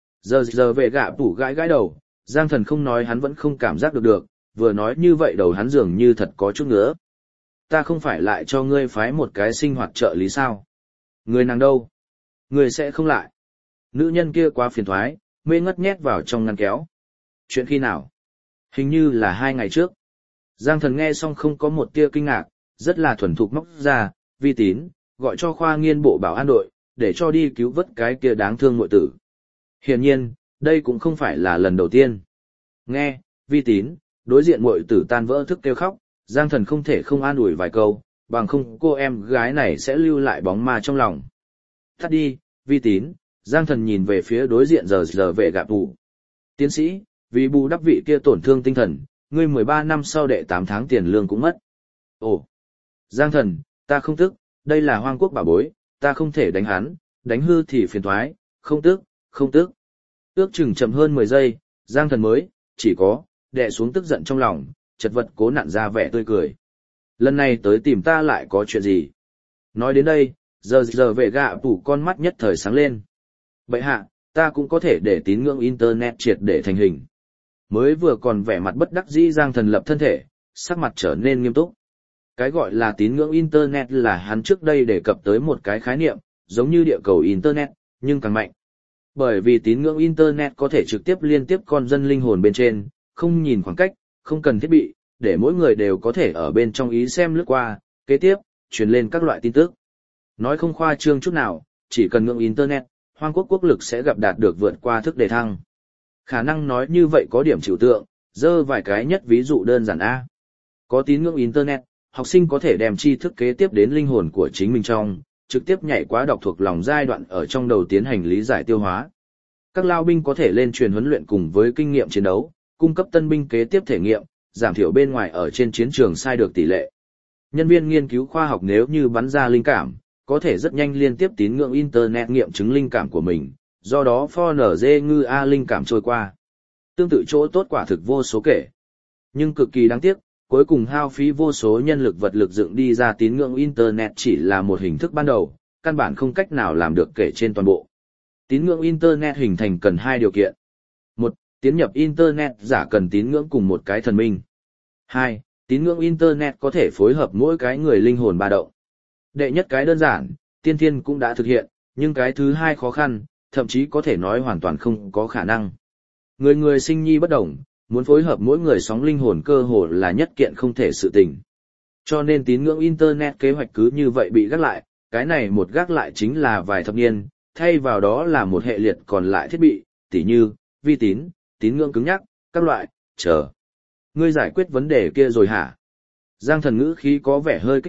Giờ vệ gạ tụ gãi đầu, Giang Thần không nói hắn vẫn không cảm giác được, vừa nói như vậy đầu hắn dường như thật có chút ngứa. Ta không phải lại cho ngươi phái một cái sinh hoạt trợ lý sao? Người nàng đâu? Người sẽ không lại. Nữ nhân kia quá phiền thoái, mê ngất nhét vào trong ngăn kéo. Chuyện khi nào? Hình như là 2 ngày trước. Giang Thần nghe xong không có một tia kinh ngạc, rất là thuần thục móc ra, Vi Tín, gọi cho khoa nghiên bộ bảo an đội, để cho đi cứu vớt cái kia đáng thương muội tử. Hiển nhiên, đây cũng không phải là lần đầu tiên. Nghe, Vi Tín, đối diện muội tử tan vỡ thức kêu khóc, Giang Thần không thể không an ủi vài câu, bằng không cô em gái này sẽ lưu lại bóng ma trong lòng. Tắt đi, Vi Tín, Giang Thần nhìn về phía đối diện giờ vệ gạ tụ. Tiến sĩ, vì bù đắp vị kia tổn thương tinh thần, ngươi 13 năm sau đệ 8 tháng tiền lương cũng mất. Ồ, Giang Thần, ta không tức, đây là Hoang Quốc bảo bối, ta không thể đánh hắn, đánh hư thì phiền toái, không tức. Ước chừng chậm hơn 10 giây, Giang Thần mới, chỉ có, đè xuống tức giận trong lòng, chật vật cố nặn ra vẻ tươi cười. Lần này tới tìm ta lại có chuyện gì? Nói đến đây, giờ vệ gạ tụ con mắt nhất thời sáng lên. Bậy hạ, ta cũng có thể để tín ngưỡng Internet triệt để thành hình. Mới vừa còn vẻ mặt bất đắc dĩ Giang Thần lập thân thể, sắc mặt trở nên nghiêm túc. Cái gọi là tín ngưỡng Internet là hắn trước đây đề cập tới một cái khái niệm, giống như địa cầu Internet, nhưng càng mạnh. Bởi vì tín ngưỡng Internet có thể trực tiếp liên tiếp con dân linh hồn bên trên, không nhìn khoảng cách, không cần thiết bị, để mỗi người đều có thể ở bên trong ý xem lướt qua, kế tiếp, truyền lên các loại tin tức. Nói không khoa trương chút nào, chỉ cần ngưỡng Internet, Hoang Quốc quốc lực sẽ gặp đạt được vượt qua thức đề thăng. Khả năng nói như vậy có điểm trừu tượng, dơ vài cái nhất ví dụ đơn giản A. Có tín ngưỡng Internet, học sinh có thể đem tri thức kế tiếp đến linh hồn của chính mình trong, trực tiếp nhảy qua đọc thuộc lòng giai đoạn ở trong đầu tiến hành lý giải tiêu hóa. Các lao binh có thể lên truyền huấn luyện cùng với kinh nghiệm chiến đấu, cung cấp tân binh kế tiếp thể nghiệm, giảm thiểu bên ngoài ở trên chiến trường sai được tỷ lệ. Nhân viên nghiên cứu khoa học nếu như bắn ra linh cảm, có thể rất nhanh liên tiếp tín ngưỡng Internet nghiệm chứng linh cảm của mình, do đó FNZ ngư A linh cảm trôi qua. Tương tự chỗ tốt quả thực vô số kể. Nhưng cực kỳ đáng tiếc, cuối cùng hao phí vô số nhân lực vật lực dựng đi ra tín ngưỡng Internet chỉ là một hình thức ban đầu, căn bản không cách nào làm được kể trên toàn bộ. Tín ngưỡng Internet hình thành cần 2 điều kiện. 1. Tiến nhập Internet giả cần tín ngưỡng cùng một cái thần minh. 2. Tín ngưỡng Internet có thể phối hợp mỗi cái người linh hồn ba động. Đệ nhất cái đơn giản, tiên thiên cũng đã thực hiện, nhưng cái thứ hai khó khăn, thậm chí có thể nói hoàn toàn không có khả năng. Người sinh nhi bất đồng, muốn phối hợp mỗi người sóng linh hồn cơ hồ là nhất kiện không thể sự tình. Cho nên tín ngưỡng Internet kế hoạch cứ như vậy bị gác lại, cái này một gác lại chính là vài thập niên, thay vào đó là một hệ liệt còn lại thiết bị, tỉ như, vi tín, tín ngưỡng cứng nhắc, các loại, chờ. Ngươi giải quyết vấn đề kia rồi hả? Giang Thần ngữ khí có vẻ hơi kích động,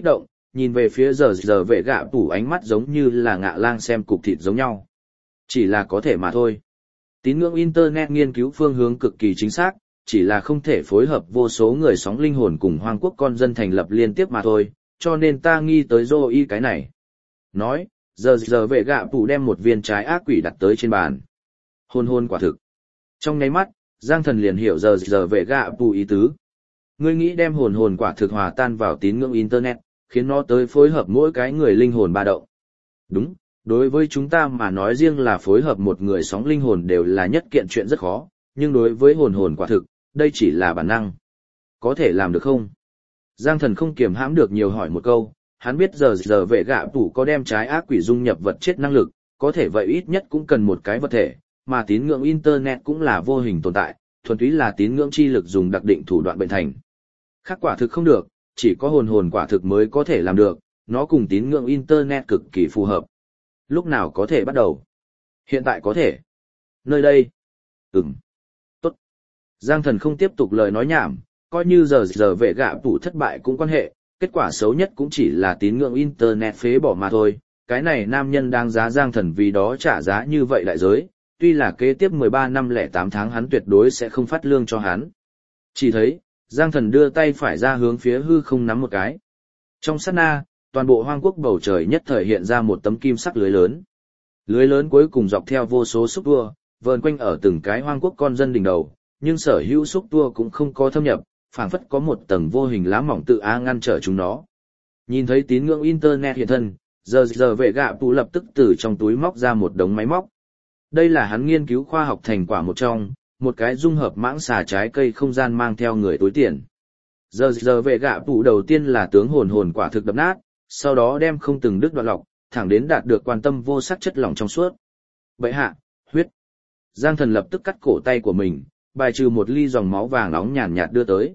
nhìn về phía giờ vệ gạ tủ ánh mắt giống như là ngạ lang xem cục thịt giống nhau. Chỉ là có thể mà thôi. Tín ngưỡng Internet nghiên cứu phương hướng cực kỳ chính xác, chỉ là không thể phối hợp vô số người sóng linh hồn cùng hoang quốc con dân thành lập liên tiếp mà thôi, cho nên ta nghi tới Zoe cái này. Nói, giờ vệ gạ tủ đem một viên trái ác quỷ đặt tới trên bàn. Hôn quả thực. Trong nháy mắt, Giang Thần liền hiểu giờ vệ gạ tủ ý tứ. Ngươi nghĩ đem hồn quả thực hòa tan vào tín ngưỡng Internet, khiến nó tới phối hợp mỗi cái người linh hồn ba động. Đúng, đối với chúng ta mà nói riêng là phối hợp một người sóng linh hồn đều là nhất kiện chuyện rất khó, nhưng đối với hồn quả thực, đây chỉ là bản năng. Có thể làm được không? Giang Thần không kiềm hãm được nhiều hỏi một câu, hắn biết giờ vệ gạ tủ có đem trái ác quỷ dung nhập vật chết năng lực, có thể vậy ít nhất cũng cần một cái vật thể, mà tín ngưỡng Internet cũng là vô hình tồn tại, thuần túy là tín ngưỡng chi lực dùng đặc định thủ đoạn bệnh thành. Khác quả thực không được, chỉ có hồn quả thực mới có thể làm được, nó cùng tín ngưỡng Internet cực kỳ phù hợp. Lúc nào có thể bắt đầu? Hiện tại có thể. Nơi đây. Tốt. Giang Thần không tiếp tục lời nói nhảm, coi như giờ vệ gạ tủ thất bại cũng quan hệ, kết quả xấu nhất cũng chỉ là tín ngưỡng Internet phế bỏ mà thôi. Cái này nam nhân đáng giá Giang Thần vì đó trả giá như vậy đại giới, tuy là kế tiếp 13 năm 08 tháng hắn tuyệt đối sẽ không phát lương cho hắn. Chỉ thấy, Giang Thần đưa tay phải ra hướng phía hư không nắm một cái. Trong sát na, toàn bộ hoang quốc bầu trời nhất thời hiện ra một tấm kim sắc lưới lớn. Lưới lớn cuối cùng dọc theo vô số xúc tua, vờn quanh ở từng cái hoang quốc con dân đỉnh đầu, nhưng sở hữu xúc tua cũng không có thâm nhập, phảng phất có một tầng vô hình lá mỏng tự á ngăn trở chúng nó. Nhìn thấy tín ngưỡng Internet hiện thân, giờ vệ gạ tủ lập tức từ trong túi móc ra một đống máy móc. Đây là hắn nghiên cứu khoa học thành quả một trong, một cái dung hợp mãng xà trái cây không gian mang theo người túi tiền. Giờ vệ gạ tủ đầu tiên là tướng hồn quả thực đập nát, sau đó đem không từng đứt đoạn lọc, thẳng đến đạt được quan tâm vô sắc chất lỏng trong suốt. Bậy hạ, huyết. Giang Thần lập tức cắt cổ tay của mình, bài trừ một ly dòng máu vàng nóng nhàn nhạt đưa tới.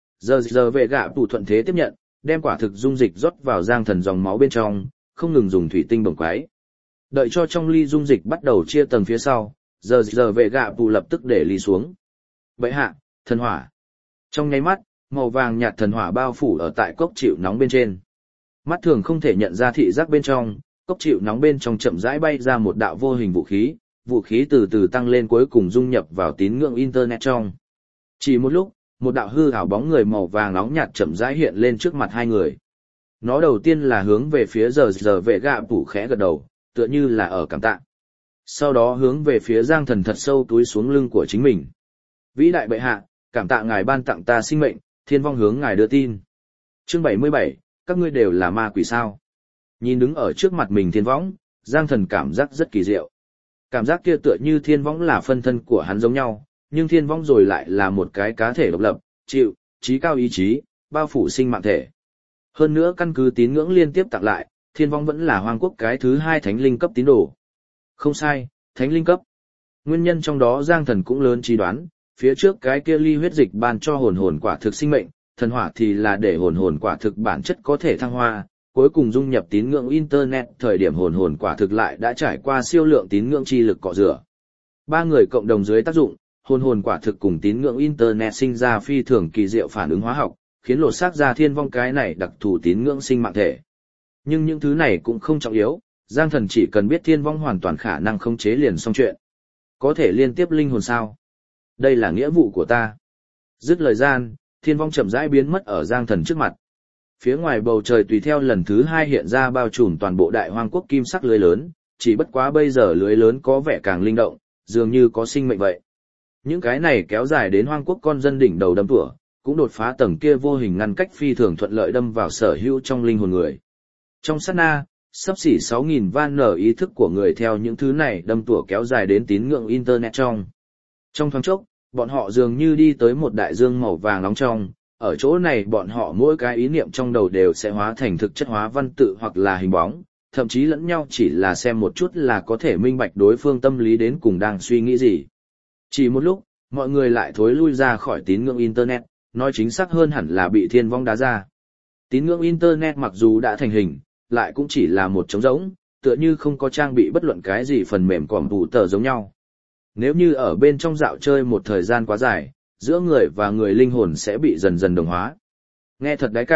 Giờ vệ gạ tủ thuận thế tiếp nhận, đem quả thực dung dịch rót vào Giang Thần dòng máu bên trong, không ngừng dùng thủy tinh bồng quái. Đợi cho trong ly dung dịch bắt đầu chia tầng phía sau, giờ vệ gạ tủ lập tức để ly xuống. Bậy hạ, thần hỏa. Trong nháy mắt, màu vàng nhạt thần hỏa bao phủ ở tại cốc chịu nóng bên trên. Mắt thường không thể nhận ra thị giác bên trong, cốc chịu nóng bên trong chậm rãi bay ra một đạo vô hình vũ khí từ từ tăng lên cuối cùng dung nhập vào tín ngưỡng Internet trong. Chỉ một lúc, một đạo hư ảo bóng người màu vàng nóng nhạt chậm rãi hiện lên trước mặt hai người. Nó đầu tiên là hướng về phía giờ vệ gạ tủ khẽ gật đầu, tựa như là ở cảm tạ. Sau đó hướng về phía Giang Thần thật sâu túi xuống lưng của chính mình. Vĩ đại bệ hạ, cảm tạ ngài ban tặng ta sinh mệnh, thiên vong hướng ngài đưa tin. Chương 77, các ngươi đều là ma quỷ sao? Nhìn đứng ở trước mặt mình thiên võng, Giang Thần cảm giác rất kỳ diệu. Cảm giác kia tựa như thiên võng là phân thân của hắn giống nhau, nhưng thiên võng rồi lại là một cái cá thể độc lập, chịu, trí cao ý chí, bao phủ sinh mạng thể. Hơn nữa căn cứ tín ngưỡng liên tiếp tặng lại, thiên võng vẫn là hoang quốc cái thứ 2 thánh linh cấp tín đồ. Không sai, thánh linh cấp. Nguyên nhân trong đó Giang Thần cũng lớn trí đoán, phía trước cái kia ly huyết dịch ban cho hồn quả thực sinh mệnh, thần hỏa thì là để hồn quả thực bản chất có thể thăng hoa, cuối cùng dung nhập tín ngưỡng Internet, thời điểm hồn quả thực lại đã trải qua siêu lượng tín ngưỡng chi lực cọ rửa. Ba người cộng đồng dưới tác dụng, hồn quả thực cùng tín ngưỡng Internet sinh ra phi thường kỳ diệu phản ứng hóa học, khiến lột xác ra thiên vong cái này đặc thù tín ngưỡng sinh mạng thể. Nhưng những thứ này cũng không trọng yếu, Giang Thần chỉ cần biết thiên vong hoàn toàn khả năng khống chế liền xong chuyện. Có thể liên tiếp linh hồn sao? Đây là nghĩa vụ của ta. Dứt lời gian, thiên vong chậm rãi biến mất ở Giang Thần trước mặt. Phía ngoài bầu trời tùy theo lần thứ 2 hiện ra bao trùm toàn bộ đại hoang quốc kim sắc lưới lớn, chỉ bất quá bây giờ lưới lớn có vẻ càng linh động, dường như có sinh mệnh vậy. Những cái này kéo dài đến hoang quốc con dân đỉnh đầu đâm tủa, cũng đột phá tầng kia vô hình ngăn cách phi thường thuận lợi đâm vào sở hữu trong linh hồn người. Trong sát na, xấp xỉ 6.000 van nở ý thức của người theo những thứ này đâm tủa kéo dài đến tín ngưỡng Internet trong. Trong thoáng chốc, bọn họ dường như đi tới một đại dương màu vàng nóng trong, ở chỗ này bọn họ mỗi cái ý niệm trong đầu đều sẽ hóa thành thực chất hóa văn tự hoặc là hình bóng, thậm chí lẫn nhau chỉ là xem một chút là có thể minh bạch đối phương tâm lý đến cùng đang suy nghĩ gì. Chỉ một lúc, mọi người lại thối lui ra khỏi tín ngưỡng Internet, nói chính xác hơn hẳn là bị thiên vong đá ra. Tín ngưỡng Internet mặc dù đã thành hình, lại cũng chỉ là một trống rỗng, tựa như không có trang bị bất luận cái gì phần mềm còm tủ tờ giống nhau. Nếu như ở bên trong dạo chơi một thời gian quá dài, giữa người và người linh hồn sẽ bị dần dần đồng hóa. Nghe thật đái cảm,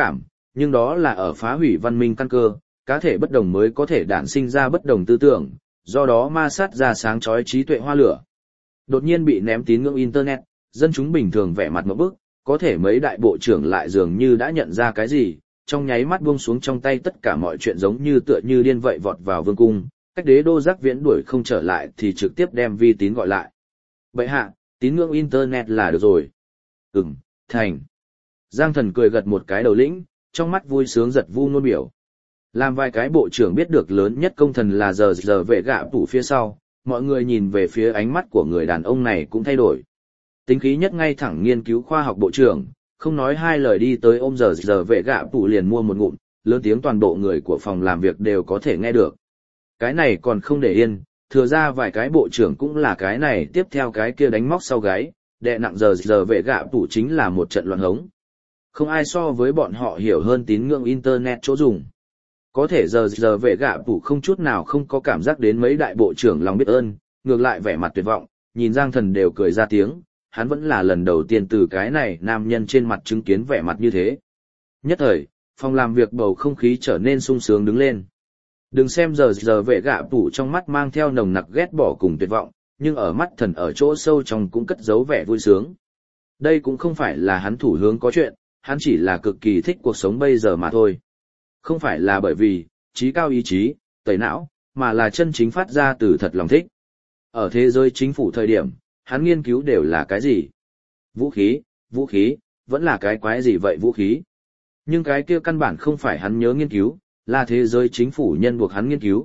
nhưng đó là ở phá hủy văn minh căn cơ, cá thể bất đồng mới có thể đản sinh ra bất đồng tư tưởng, do đó ma sát ra sáng chói trí tuệ hoa lửa. Đột nhiên bị ném tín ngưỡng Internet, dân chúng bình thường vẻ mặt ngộp bức, có thể mấy đại bộ trưởng lại dường như đã nhận ra cái gì, trong nháy mắt buông xuống trong tay tất cả mọi chuyện giống như tựa như điên vậy vọt vào vương cung, cách đế đô Giác Viễn đuổi không trở lại thì trực tiếp đem Vi Tín gọi lại. Bệ hạ, tín ngưỡng Internet là được rồi. Thành. Giang Thần cười gật một cái đầu lĩnh, trong mắt vui sướng giật vu nôn biểu. Làm vài cái bộ trưởng biết được lớn nhất công thần là giờ vệ gạ tủ phía sau, mọi người nhìn về phía ánh mắt của người đàn ông này cũng thay đổi. Tính khí nhất ngay thẳng nghiên cứu khoa học bộ trưởng, không nói hai lời đi tới ôm giờ vệ gạ tủ liền mua một ngụm, lớn tiếng toàn bộ người của phòng làm việc đều có thể nghe được. Cái này còn không để yên, thừa ra vài cái bộ trưởng cũng là cái này tiếp theo cái kia đánh móc sau gáy, đè nặng giờ vệ gạ tủ chính là một trận loạn hống. Không ai so với bọn họ hiểu hơn tín ngưỡng Internet chỗ dùng. Có thể giờ vệ gạ tủ không chút nào không có cảm giác đến mấy đại bộ trưởng lòng biết ơn, ngược lại vẻ mặt tuyệt vọng, nhìn Giang Thần đều cười ra tiếng, hắn vẫn là lần đầu tiên từ cái này nam nhân trên mặt chứng kiến vẻ mặt như thế. Nhất thời, phòng làm việc bầu không khí trở nên sung sướng đứng lên. Đừng xem giờ vệ gạ tủ trong mắt mang theo nồng nặc ghét bỏ cùng tuyệt vọng, nhưng ở mắt Thần ở chỗ sâu trong cũng cất giấu vẻ vui sướng. Đây cũng không phải là hắn thủ hướng có chuyện, hắn chỉ là cực kỳ thích cuộc sống bây giờ mà thôi. Không phải là bởi vì trí cao ý chí, tẩy não, mà là chân chính phát ra từ thật lòng thích. Ở thế giới chính phủ thời điểm, hắn nghiên cứu đều là cái gì? Vũ khí, vẫn là cái quái gì vậy vũ khí? Nhưng cái kia căn bản không phải hắn nhớ nghiên cứu, là thế giới chính phủ nhân buộc hắn nghiên cứu.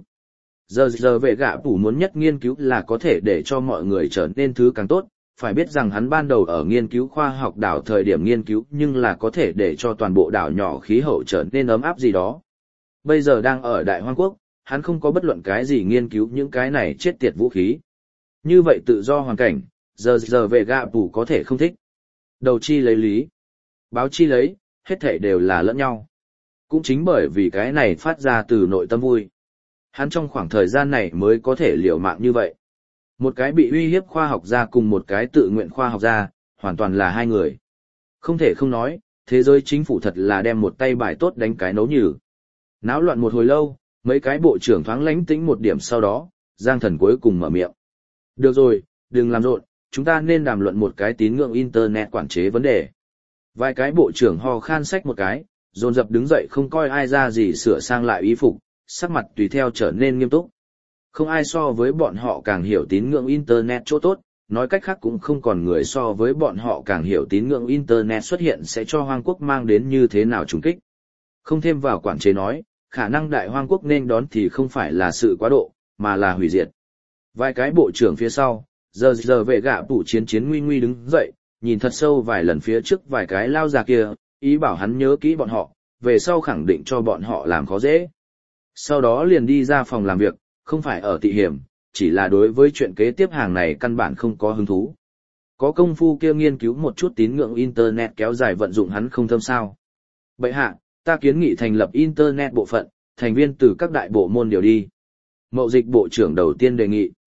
Giờ vệ gạ tủ muốn nhất nghiên cứu là có thể để cho mọi người trở nên thứ càng tốt, phải biết rằng hắn ban đầu ở nghiên cứu khoa học đảo thời điểm nghiên cứu nhưng là có thể để cho toàn bộ đảo nhỏ khí hậu trở nên ấm áp gì đó. Bây giờ đang ở Đại Hoang Quốc, hắn không có bất luận cái gì nghiên cứu những cái này chết tiệt vũ khí. Như vậy tự do hoàn cảnh, giờ vệ gạ tủ có thể không thích. Đầu chi lấy lý, báo chi lấy, hết thảy đều là lẫn nhau. Cũng chính bởi vì cái này phát ra từ nội tâm vui. Hắn trong khoảng thời gian này mới có thể liều mạng như vậy. Một cái bị uy hiếp khoa học gia cùng một cái tự nguyện khoa học gia, hoàn toàn là hai người. Không thể không nói, thế giới chính phủ thật là đem một tay bài tốt đánh cái nấu nhừ. Náo loạn một hồi lâu, mấy cái bộ trưởng thoáng lánh tĩnh một điểm sau đó, Giang Thần cuối cùng mở miệng. Được rồi, đừng làm rộn, chúng ta nên đàm luận một cái tín ngưỡng Internet quản chế vấn đề. Vài cái bộ trưởng ho khan xách một cái, dồn dập đứng dậy không coi ai ra gì sửa sang lại y phục, sắc mặt tùy theo trở nên nghiêm túc. Không ai so với bọn họ càng hiểu tín ngưỡng Internet chỗ tốt, nói cách khác cũng không còn người so với bọn họ càng hiểu tín ngưỡng Internet xuất hiện sẽ cho Hoang Quốc mang đến như thế nào trùng kích. Không thêm vào quản chế nói, khả năng Đại Hoang Quốc nên đón thì không phải là sự quá độ, mà là hủy diệt. Vài cái bộ trưởng phía sau, giờ vệ gạ tủ chiến nguy nguy đứng dậy, nhìn thật sâu vài lần phía trước vài cái lao già kia, ý bảo hắn nhớ kỹ bọn họ, về sau khẳng định cho bọn họ làm khó dễ. Sau đó liền đi ra phòng làm việc, không phải ở tị hiểm, chỉ là đối với chuyện kế tiếp hàng này căn bản không có hứng thú. Có công phu kia nghiên cứu một chút tín ngưỡng Internet kéo dài vận dụng hắn không thâm sao. Bậy hạ, ta kiến nghị thành lập Internet bộ phận, thành viên từ các đại bộ môn điều đi. Mậu dịch bộ trưởng đầu tiên đề nghị.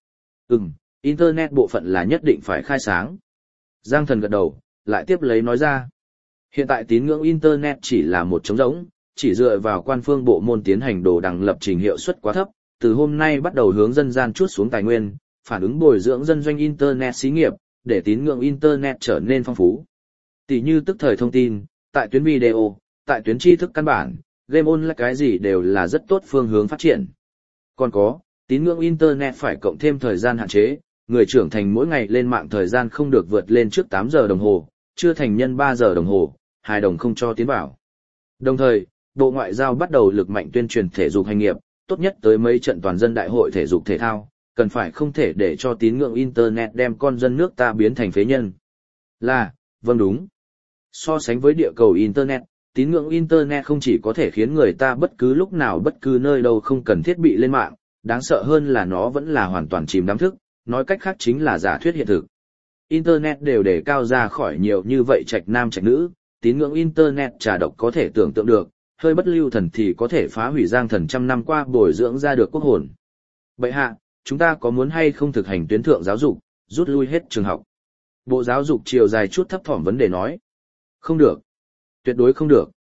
Internet bộ phận là nhất định phải khai sáng. Giang Thần gật đầu, lại tiếp lấy nói ra. Hiện tại tín ngưỡng Internet chỉ là một trống rỗng, chỉ dựa vào quan phương bộ môn tiến hành đồ đằng lập trình hiệu suất quá thấp, từ hôm nay bắt đầu hướng dân gian chuốt xuống tài nguyên, phản ứng bồi dưỡng dân doanh Internet xí nghiệp, để tín ngưỡng Internet trở nên phong phú. Tỷ như tức thời thông tin, tại tuyến video, tại tuyến tri thức căn bản, game online cái gì đều là rất tốt phương hướng phát triển. Còn có, tín ngưỡng Internet phải cộng thêm thời gian hạn chế, người trưởng thành mỗi ngày lên mạng thời gian không được vượt lên trước 8 giờ đồng hồ, chưa thành nhân 3 giờ đồng hồ, hài đồng không cho tiến vào. Đồng thời, Bộ Ngoại giao bắt đầu lực mạnh tuyên truyền thể dục hành nghiệp, tốt nhất tới mấy trận toàn dân đại hội thể dục thể thao, cần phải không thể để cho tín ngưỡng Internet đem con dân nước ta biến thành phế nhân. Vâng đúng. So sánh với địa cầu Internet, tín ngưỡng Internet không chỉ có thể khiến người ta bất cứ lúc nào bất cứ nơi đâu không cần thiết bị lên mạng, đáng sợ hơn là nó vẫn là hoàn toàn chìm đắm thức, nói cách khác chính là giả thuyết hiện thực. Internet đều đề cao ra khỏi nhiều như vậy trạch nam trạch nữ, tín ngưỡng Internet trà độc có thể tưởng tượng được, hơi bất lưu thần thì có thể phá hủy Giang Thần trăm năm qua bồi dưỡng ra được quốc hồn. Bậy hạ, chúng ta có muốn hay không thực hành tuyến thượng giáo dục, rút lui hết trường học? Bộ Giáo dục chiều dài chút thấp thỏm vấn đề nói. Không được. Tuyệt đối không được.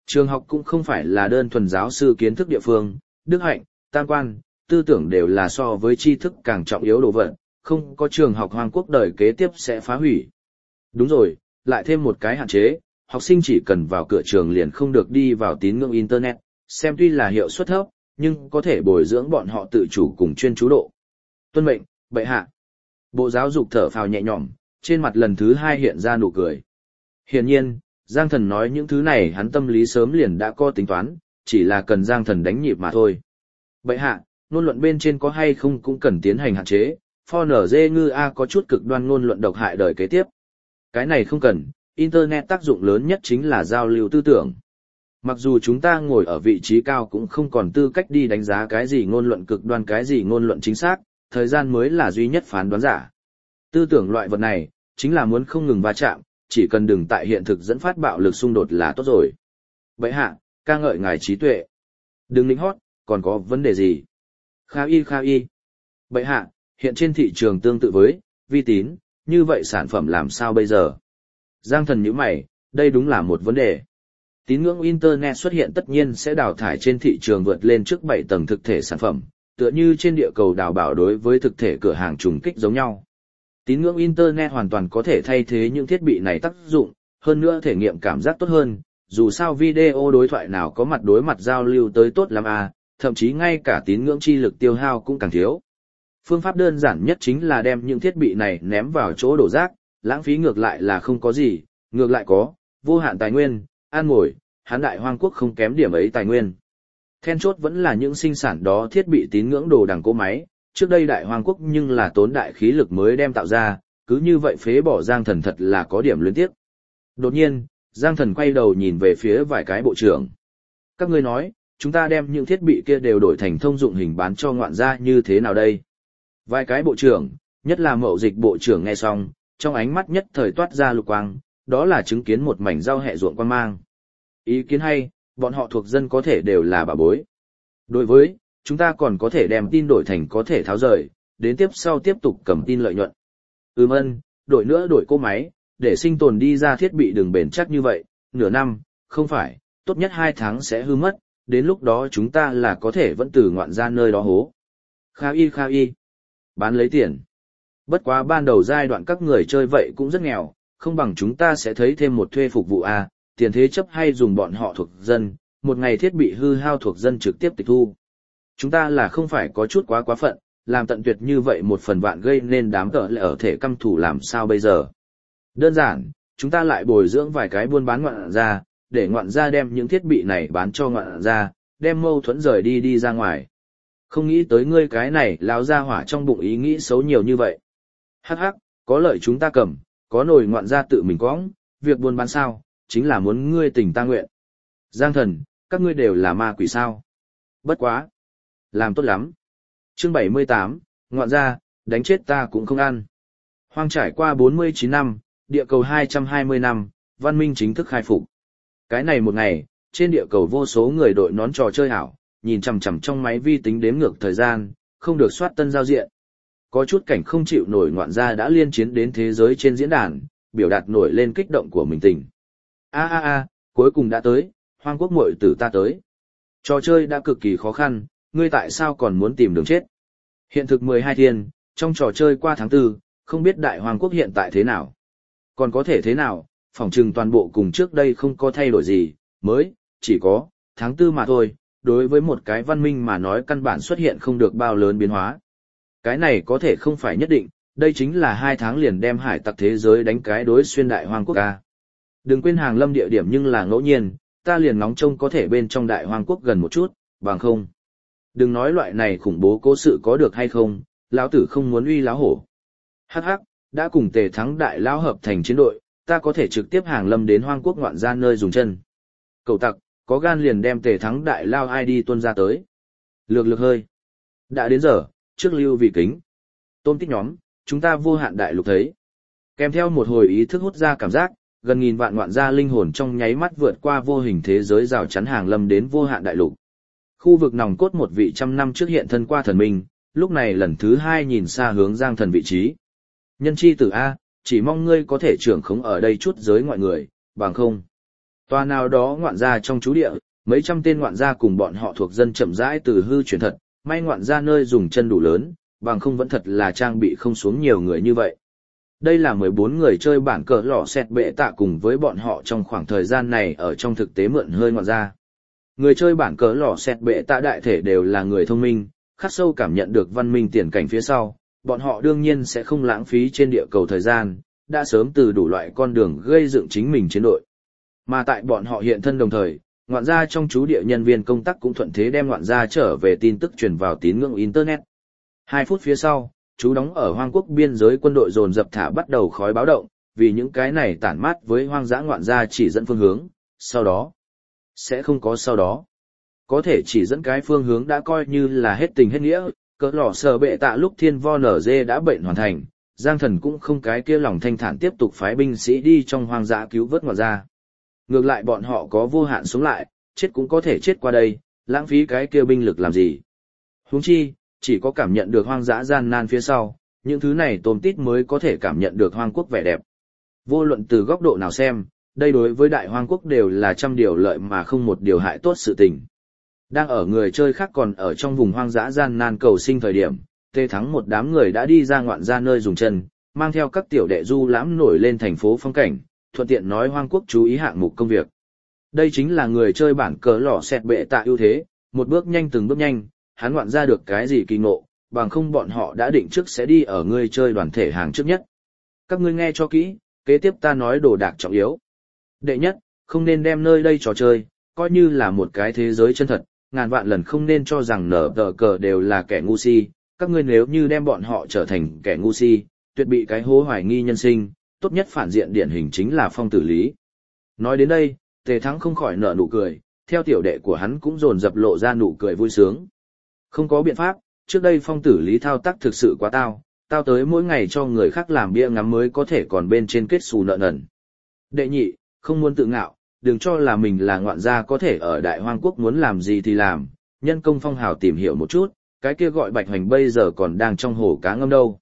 Trường học cũng không phải là đơn thuần giáo sư kiến thức địa phương, đức hạnh, tam quan, tư tưởng đều là so với tri thức càng trọng yếu đồ vật, không có trường học Hoàng Quốc đời kế tiếp sẽ phá hủy. Đúng rồi, lại thêm một cái hạn chế, học sinh chỉ cần vào cửa trường liền không được đi vào tín ngưỡng Internet, xem tuy là hiệu suất thấp, nhưng có thể bồi dưỡng bọn họ tự chủ cùng chuyên chú độ. Tuân mệnh, bệ hạ. Bộ giáo dục thở phào nhẹ nhõm, trên mặt lần thứ 2 hiện ra nụ cười. Hiển nhiên, Giang Thần nói những thứ này hắn tâm lý sớm liền đã có tính toán, chỉ là cần Giang Thần đánh nhịp mà thôi. Bệ hạ, ngôn luận bên trên có hay không cũng cần tiến hành hạn chế, Forn ngư A có chút cực đoan ngôn luận độc hại đời kế tiếp. Cái này không cần, Internet tác dụng lớn nhất chính là giao lưu tư tưởng. Mặc dù chúng ta ngồi ở vị trí cao cũng không còn tư cách đi đánh giá cái gì ngôn luận cực đoan cái gì ngôn luận chính xác, thời gian mới là duy nhất phán đoán giả. Tư tưởng loại vật này, chính là muốn không ngừng va chạm, chỉ cần đừng tại hiện thực dẫn phát bạo lực xung đột là tốt rồi. Bệ hạ, ca ngợi ngài trí tuệ. Đừng lính hót, còn có vấn đề gì? Kha y. Bệ hạ, hiện trên thị trường tương tự với, vi tín, như vậy sản phẩm làm sao bây giờ? Giang Thần nhíu mày, đây đúng là một vấn đề. Tín ngưỡng Internet xuất hiện tất nhiên sẽ đào thải trên thị trường vượt lên trước 7 tầng thực thể sản phẩm, tựa như trên địa cầu đào bảo đối với thực thể cửa hàng trùng kích giống nhau. Tín ngưỡng Internet hoàn toàn có thể thay thế những thiết bị này tác dụng, hơn nữa thể nghiệm cảm giác tốt hơn, dù sao video đối thoại nào có mặt đối mặt giao lưu tới tốt lắm à, thậm chí ngay cả tín ngưỡng chi lực tiêu hao cũng càng thiếu. Phương pháp đơn giản nhất chính là đem những thiết bị này ném vào chỗ đổ rác, lãng phí ngược lại là không có gì, ngược lại có, vô hạn tài nguyên, an ngồi, Hán Đại Hoang Quốc không kém điểm ấy tài nguyên. Then chốt vẫn là những sinh sản đó thiết bị tín ngưỡng đồ đằng cỗ máy, trước đây Đại Hoang Quốc nhưng là tốn đại khí lực mới đem tạo ra, cứ như vậy phế bỏ Giang Thần thật là có điểm luyến tiếc. Đột nhiên, Giang Thần quay đầu nhìn về phía vài cái bộ trưởng. Các ngươi nói, chúng ta đem những thiết bị kia đều đổi thành thông dụng hình bán cho ngoạn gia như thế nào đây? Vài cái bộ trưởng, nhất là mậu dịch bộ trưởng nghe xong, trong ánh mắt nhất thời toát ra lục quang, đó là chứng kiến một mảnh rau hẹ ruộng quan mang. Ý kiến hay, bọn họ thuộc dân có thể đều là bà bối. Đối với, chúng ta còn có thể đem tin đổi thành có thể tháo rời, đến tiếp sau tiếp tục cầm tin lợi nhuận. Đổi nữa đổi cỗ máy, để sinh tồn đi ra thiết bị đừng bền chắc như vậy, nửa năm, không phải, tốt nhất 2 tháng sẽ hư mất, đến lúc đó chúng ta là có thể vẫn từ ngoạn ra nơi đó hố. Kha y. Bán lấy tiền. Bất quá ban đầu giai đoạn các người chơi vậy cũng rất nghèo, không bằng chúng ta sẽ thấy thêm một thuê phục vụ A, tiền thế chấp hay dùng bọn họ thuộc dân, một ngày thiết bị hư hao thuộc dân trực tiếp tịch thu. Chúng ta là không phải có chút quá phận, làm tận tuyệt như vậy một phần vạn gây nên đám cỡ lại ở thể căm thủ làm sao bây giờ. Đơn giản, chúng ta lại bồi dưỡng vài cái buôn bán ngoạn gia, để ngoạn gia đem những thiết bị này bán cho ngoạn gia, đem mâu thuẫn rời đi ra ngoài. Không nghĩ tới ngươi cái này lao ra hỏa trong bụng ý nghĩ xấu nhiều như vậy. Hắc, có lợi chúng ta cầm, có nồi ngoạn gia tự mình quõng, việc buôn bán sao, chính là muốn ngươi tình ta nguyện. Giang Thần, các ngươi đều là ma quỷ sao. Bất quá. Làm tốt lắm. Chương 78, ngoạn gia, đánh chết ta cũng không ăn. Hoang trải qua 49 năm, địa cầu 220 năm, văn minh chính thức khai phục. Cái này một ngày, trên địa cầu vô số người đội nón trò chơi ảo, nhìn chằm chằm trong máy vi tính đếm ngược thời gian, không được soát tân giao diện. Có chút cảnh không chịu nổi ngoạn gia đã liên chiến đến thế giới trên diễn đàn, biểu đạt nổi lên kích động của mình tình. Cuối cùng đã tới, Hoang Quốc muội tử ta tới. Trò chơi đã cực kỳ khó khăn, ngươi tại sao còn muốn tìm đường chết? Hiện thực 12 thiên, trong trò chơi qua tháng 4, không biết Đại Hoang Quốc hiện tại thế nào? Còn có thể thế nào, phỏng chừng toàn bộ cùng trước đây không có thay đổi gì, mới, chỉ có, tháng 4 mà thôi, đối với một cái văn minh mà nói căn bản xuất hiện không được bao lớn biến hóa. Cái này có thể không phải nhất định, đây chính là 2 tháng liền đem hải tặc thế giới đánh cái đối xuyên Đại Hoang Quốc ca. Đừng quên hàng lâm địa điểm nhưng là ngẫu nhiên, ta liền ngóng trông có thể bên trong Đại Hoang Quốc gần một chút, bằng không. Đừng nói loại này khủng bố cố sự có được hay không, lão tử không muốn uy lão hổ. Hắc, đã cùng Tề Thắng Đại lão hợp thành chiến đội, ta có thể trực tiếp hàng lâm đến Hoang Quốc ngoạn ra nơi dùng chân. Cậu tặc, có gan liền đem Tề Thắng Đại lao ID tuân ra tới. Lược hơi. Đã đến giờ, trước lưu vì kính. Tôm tích nhóm, chúng ta vô hạn đại lục thấy. Kèm theo một hồi ý thức hút ra cảm giác, gần nghìn vạn ngoạn gia linh hồn trong nháy mắt vượt qua vô hình thế giới rào chắn hàng lâm đến vô hạn đại lục. Khu vực nòng cốt một vị trăm năm trước hiện thân qua thần minh, lúc này lần thứ 2 nhìn xa hướng Giang Thần vị trí. Nhân chi tử A, chỉ mong ngươi có thể trưởng khống ở đây chút giới ngoại người, bằng không. Tòa nào đó ngoạn gia trong trú địa, mấy trăm tên ngoạn gia cùng bọn họ thuộc dân chậm rãi từ hư chuyển thật, may ngoạn gia nơi dùng chân đủ lớn, bằng không vẫn thật là trang bị không xuống nhiều người như vậy. Đây là 14 người chơi bản cờ lò xẹt bệ tạ cùng với bọn họ trong khoảng thời gian này ở trong thực tế mượn hơi ngoạn gia. Người chơi bản cờ lò xẹt bệ tạ đại thể đều là người thông minh, khắc sâu cảm nhận được văn minh tiền cảnh phía sau, bọn họ đương nhiên sẽ không lãng phí trên địa cầu thời gian, đã sớm từ đủ loại con đường gây dựng chính mình chiến đội. Mà tại bọn họ hiện thân đồng thời, ngoạn gia trong trú địa nhân viên công tác cũng thuận thế đem ngoạn gia trở về tin tức truyền vào tín ngưỡng Internet. 2 phút phía sau, chú đóng ở hoang quốc biên giới quân đội dồn dập thả bắt đầu khói báo động, vì những cái này tản mát với hoang dã ngoạn gia chỉ dẫn phương hướng, sau đó sẽ không có sau đó. Có thể chỉ dẫn cái phương hướng đã coi như là hết tình hết nghĩa, cỡ lò sờ bệ tạ lúc thiên vo nở dê đã bệnh hoàn thành, Giang Thần cũng không cái kia lòng thanh thản tiếp tục phái binh sĩ đi trong hoang dã cứu vớt ngoạn gia. Ngược lại bọn họ có vô hạn sống lại, chết cũng có thể chết qua đây, lãng phí cái kia binh lực làm gì. Huống chi, chỉ có cảm nhận được hoang dã gian nan phía sau, những thứ này tôm tít mới có thể cảm nhận được hoang quốc vẻ đẹp. Vô luận từ góc độ nào xem, đây đối với đại hoang quốc đều là trăm điều lợi mà không một điều hại tốt sự tình. Đang ở người chơi khác còn ở trong vùng hoang dã gian nan cầu sinh thời điểm, Tê Thắng một đám người đã đi ra ngoạn ra nơi dùng chân, mang theo các tiểu đệ du lãm nổi lên thành phố phong cảnh, thuận tiện nói hoang quốc chú ý hạng mục công việc. Đây chính là người chơi bản cờ lò xẹt bệ tạ ưu thế, một bước nhanh từng bước nhanh, hắn ngoạn ra được cái gì kỳ ngộ, bằng không bọn họ đã định trước sẽ đi ở người chơi đoàn thể hàng trước nhất. Các ngươi nghe cho kỹ, kế tiếp ta nói đồ đạc trọng yếu. Đệ nhất, không nên đem nơi đây trò chơi, coi như là một cái thế giới chân thật, ngàn vạn lần không nên cho rằng nở tờ cờ đều là kẻ ngu si, các ngươi nếu như đem bọn họ trở thành kẻ ngu si, tuyệt bị cái hố hoài nghi nhân sinh, tốt nhất phản diện điển hình chính là Phong Tử Lý. Nói đến đây, Tề Thắng không khỏi nở nụ cười, theo tiểu đệ của hắn cũng dồn dập lộ ra nụ cười vui sướng. Không có biện pháp, trước đây Phong Tử Lý thao tác thực sự quá tao tới mỗi ngày cho người khác làm bia ngắm mới có thể còn bên trên kết xù nợ nần. Đệ nhị, không muốn tự ngạo, đừng cho là mình là ngoạn gia có thể ở đại hoang quốc muốn làm gì thì làm, nhân công phong hào tìm hiểu một chút, cái kia gọi Bạch Hoành bây giờ còn đang trong hồ cá ngâm đâu.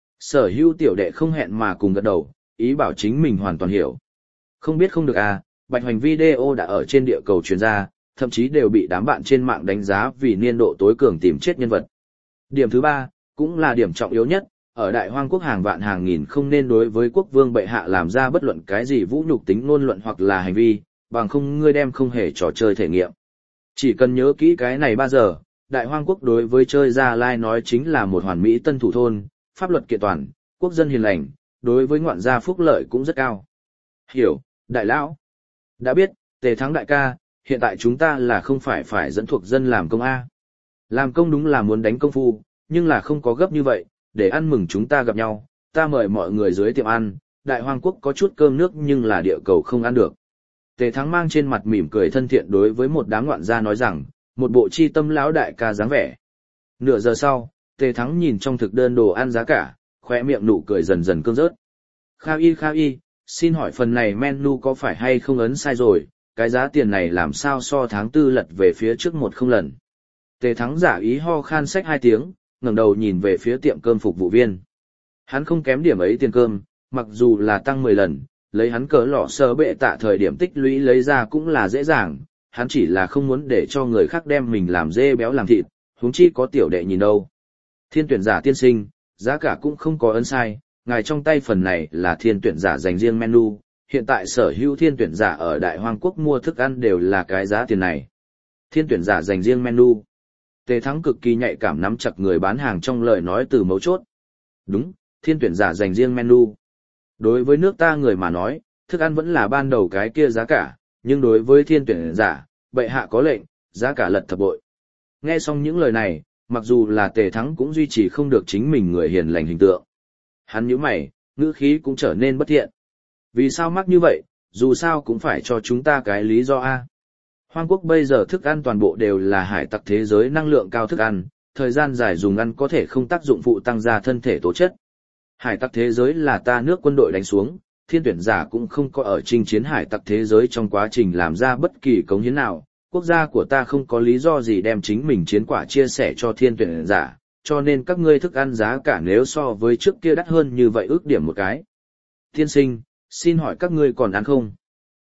Sở hữu tiểu đệ không hẹn mà cùng gật đầu, ý bảo chính mình hoàn toàn hiểu. Không biết không được à, Bạch Hoành video đã ở trên địa cầu truyền ra, thậm chí đều bị đám bạn trên mạng đánh giá vì niên độ tối cường tìm chết nhân vật. Điểm thứ ba, cũng là điểm trọng yếu nhất, ở đại hoang quốc hàng vạn hàng nghìn không nên đối với quốc vương bệ hạ làm ra bất luận cái gì vũ nhục tính ngôn luận hoặc là hành vi, bằng không ngươi đem không hề trò chơi thể nghiệm. Chỉ cần nhớ kỹ cái này 3 giờ, đại hoang quốc đối với chơi Gia Lai nói chính là một hoàn mỹ tân thủ thôn, pháp luật kiện toàn, quốc dân hiền lành, đối với ngoạn gia phúc lợi cũng rất cao. Hiểu, đại lão. Đã biết, Tề Thắng đại ca, hiện tại chúng ta là không phải dẫn thuộc dân làm công A. Làm công đúng là muốn đánh công phu, nhưng là không có gấp như vậy, để ăn mừng chúng ta gặp nhau, ta mời mọi người dưới tiệm ăn, đại hoang quốc có chút cơm nước nhưng là địa cầu không ăn được. Tề Thắng mang trên mặt mỉm cười thân thiện đối với một đám ngoạn gia nói rằng, một bộ chi tâm lão đại ca dáng vẻ. Nửa giờ sau, Tề Thắng nhìn trong thực đơn đồ ăn giá cả, khóe miệng nụ cười dần dần cương rớt. Kha y, xin hỏi phần này menu có phải hay không ấn sai rồi, cái giá tiền này làm sao so tháng 4 lật về phía trước 10 lần. Tề Thắng giả ý ho khan xách 2 tiếng, ngẩng đầu nhìn về phía tiệm cơm phục vụ viên. Hắn không kém điểm ấy tiền cơm, mặc dù là tăng 10 lần, lấy hắn cỡ lọ sơ bệ tạ thời điểm tích lũy lấy ra cũng là dễ dàng, hắn chỉ là không muốn để cho người khác đem mình làm dê béo làm thịt, huống chi có tiểu đệ nhìn đâu. Thiên tuyển giả tiên sinh, giá cả cũng không có ấn sai, ngài trong tay phần này là thiên tuyển giả dành riêng menu, hiện tại sở hữu thiên tuyển giả ở Đại Hoang Quốc mua thức ăn đều là cái giá tiền này. Thiên tuyển giả dành riêng menu. Tề Thắng cực kỳ nhạy cảm nắm chặt người bán hàng trong lời nói từ mấu chốt. Đúng, thiên tuyển giả dành riêng menu. Đối với nước ta người mà nói, thức ăn vẫn là ban đầu cái kia giá cả, nhưng đối với thiên tuyển giả, bệ hạ có lệnh, giá cả lật thập bội. Nghe xong những lời này, mặc dù là Tề Thắng cũng duy trì không được chính mình người hiền lành hình tượng. Hắn nhíu mày, ngữ khí cũng trở nên bất thiện. Vì sao mắc như vậy, dù sao cũng phải cho chúng ta cái lý do A. Hoang Quốc bây giờ thức ăn toàn bộ đều là hải tặc thế giới năng lượng cao thức ăn, thời gian dài dùng ăn có thể không tác dụng phụ tăng gia thân thể tố chất. Hải tặc thế giới là ta nước quân đội đánh xuống, thiên tuyển giả cũng không có ở chinh chiến hải tặc thế giới trong quá trình làm ra bất kỳ cống hiến nào. Quốc gia của ta không có lý do gì đem chính mình chiến quả chia sẻ cho thiên tuyển giả, cho nên các ngươi thức ăn giá cả nếu so với trước kia đắt hơn như vậy ước điểm một cái. Tiên sinh, xin hỏi các ngươi còn ăn không?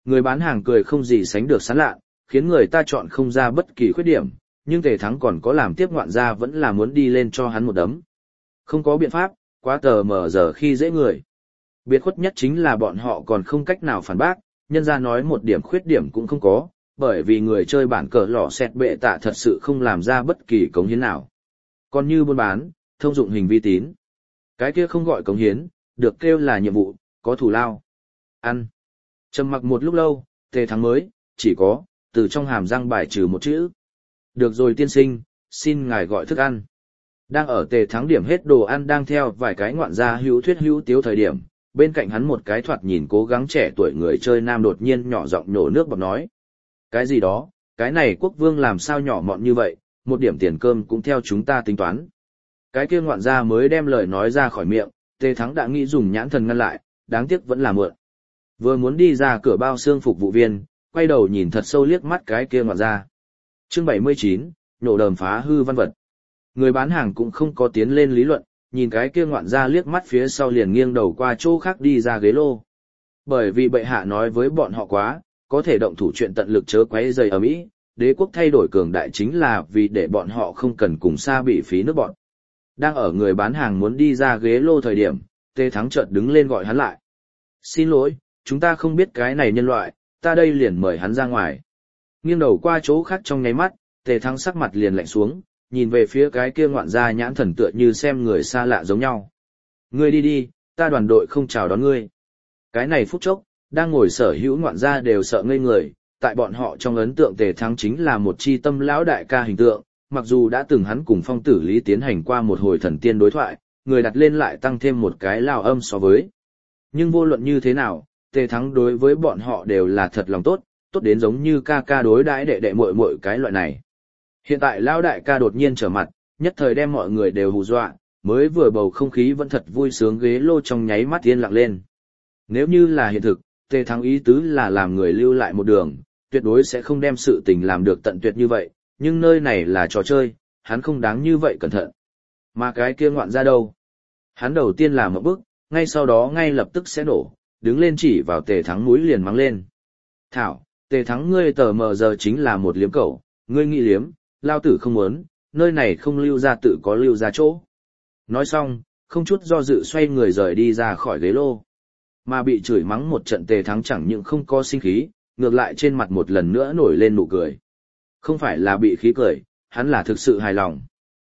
Người bán hàng cười không gì sánh được sán lạ, khiến người ta chọn không ra bất kỳ khuyết điểm, nhưng Tề Thắng còn có làm tiếp ngoạn gia vẫn là muốn đi lên cho hắn một đấm. Không có biện pháp, quá tờ mờ giờ khi dễ người. Biệt khuất nhất chính là bọn họ còn không cách nào phản bác, nhân ra nói một điểm khuyết điểm cũng không có, bởi vì người chơi bản cờ lò xẹt bệ tạ thật sự không làm ra bất kỳ cống hiến nào. Còn như buôn bán, thông dụng hình vi tín. Cái kia không gọi cống hiến, được kêu là nhiệm vụ, có thù lao. Ăn. Trầm mặc một lúc lâu, Tề Thắng mới, chỉ có, từ trong hàm răng bài trừ một chữ. Được rồi tiên sinh, xin ngài gọi thức ăn. Đang ở Tề Thắng điểm hết đồ ăn đang theo vài cái ngoạn gia hữu thuyết hữu tiếu thời điểm, bên cạnh hắn một cái thoạt nhìn cố gắng trẻ tuổi người chơi nam đột nhiên nhỏ giọng nhổ nước bọt nói. Cái gì đó, cái này quốc vương làm sao nhỏ mọn như vậy, một điểm tiền cơm cũng theo chúng ta tính toán. Cái kia ngoạn gia mới đem lời nói ra khỏi miệng, Tề Thắng đã nghĩ dùng nhãn thần ngăn lại, đáng tiếc vẫn là mượn. Vừa muốn đi ra cửa bao xương phục vụ viên, quay đầu nhìn thật sâu liếc mắt cái kia ngoạn gia. Chương 79, nhổ đờm phá hư văn vật. Người bán hàng cũng không có tiến lên lý luận, nhìn cái kia ngoạn gia liếc mắt phía sau liền nghiêng đầu qua chỗ khác đi ra ghế lô. Bởi vì bệ hạ nói với bọn họ quá, có thể động thủ chuyện tận lực chớ quấy rầy ở Mỹ, đế quốc thay đổi cường đại chính là vì để bọn họ không cần cùng xa bị phí nước bọn. Đang ở người bán hàng muốn đi ra ghế lô thời điểm, Tề Thắng chợt đứng lên gọi hắn lại. Xin lỗi, chúng ta không biết cái này nhân loại, ta đây liền mời hắn ra ngoài. Nghiêng đầu qua chỗ khác trong nháy mắt, Tề Thắng sắc mặt liền lạnh xuống, nhìn về phía cái kia ngoạn gia nhãn thần tựa như xem người xa lạ giống nhau. Ngươi đi đi, ta đoàn đội không chào đón ngươi. Cái này phút chốc, đang ngồi sở hữu ngoạn gia đều sợ ngây người, tại bọn họ trong ấn tượng Tề Thắng chính là một chi tâm lão đại ca hình tượng, mặc dù đã từng hắn cùng phong tử lý tiến hành qua một hồi thần tiên đối thoại, người đặt lên lại tăng thêm một cái lao âm so với. Nhưng vô luận như thế nào, Tề Thắng đối với bọn họ đều là thật lòng tốt, tốt đến giống như ca ca đối đãi đệ đệ muội muội cái loại này. Hiện tại lão đại ca đột nhiên trở mặt, nhất thời đem mọi người đều hù dọa, mới vừa bầu không khí vẫn thật vui sướng ghế lô trong nháy mắt yên lặng lên. Nếu như là hiện thực, Tề Thắng ý tứ là làm người lưu lại một đường, tuyệt đối sẽ không đem sự tình làm được tận tuyệt như vậy, nhưng nơi này là trò chơi, hắn không đáng như vậy cẩn thận. Mà cái kia ngoạn ra đâu? Hắn đầu tiên là một bước, ngay sau đó ngay lập tức sẽ nổ, đứng lên chỉ vào Tề Thắng mũi liền mắng lên. Thảo, Tề Thắng ngươi tờ mờ giờ chính là một liếm cẩu, ngươi nghĩ liếm, lao tử không muốn, nơi này không lưu ra tự có lưu ra chỗ. Nói xong, không chút do dự xoay người rời đi ra khỏi ghế lô. Mà bị chửi mắng một trận Tề Thắng chẳng những không có sinh khí, ngược lại trên mặt một lần nữa nổi lên nụ cười. Không phải là bị khí cười, hắn là thực sự hài lòng.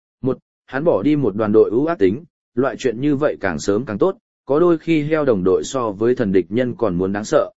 Hắn bỏ đi một đoàn đội ưu ác tính, loại chuyện như vậy càng sớm càng tốt, có đôi khi heo đồng đội so với thần địch nhân còn muốn đáng sợ.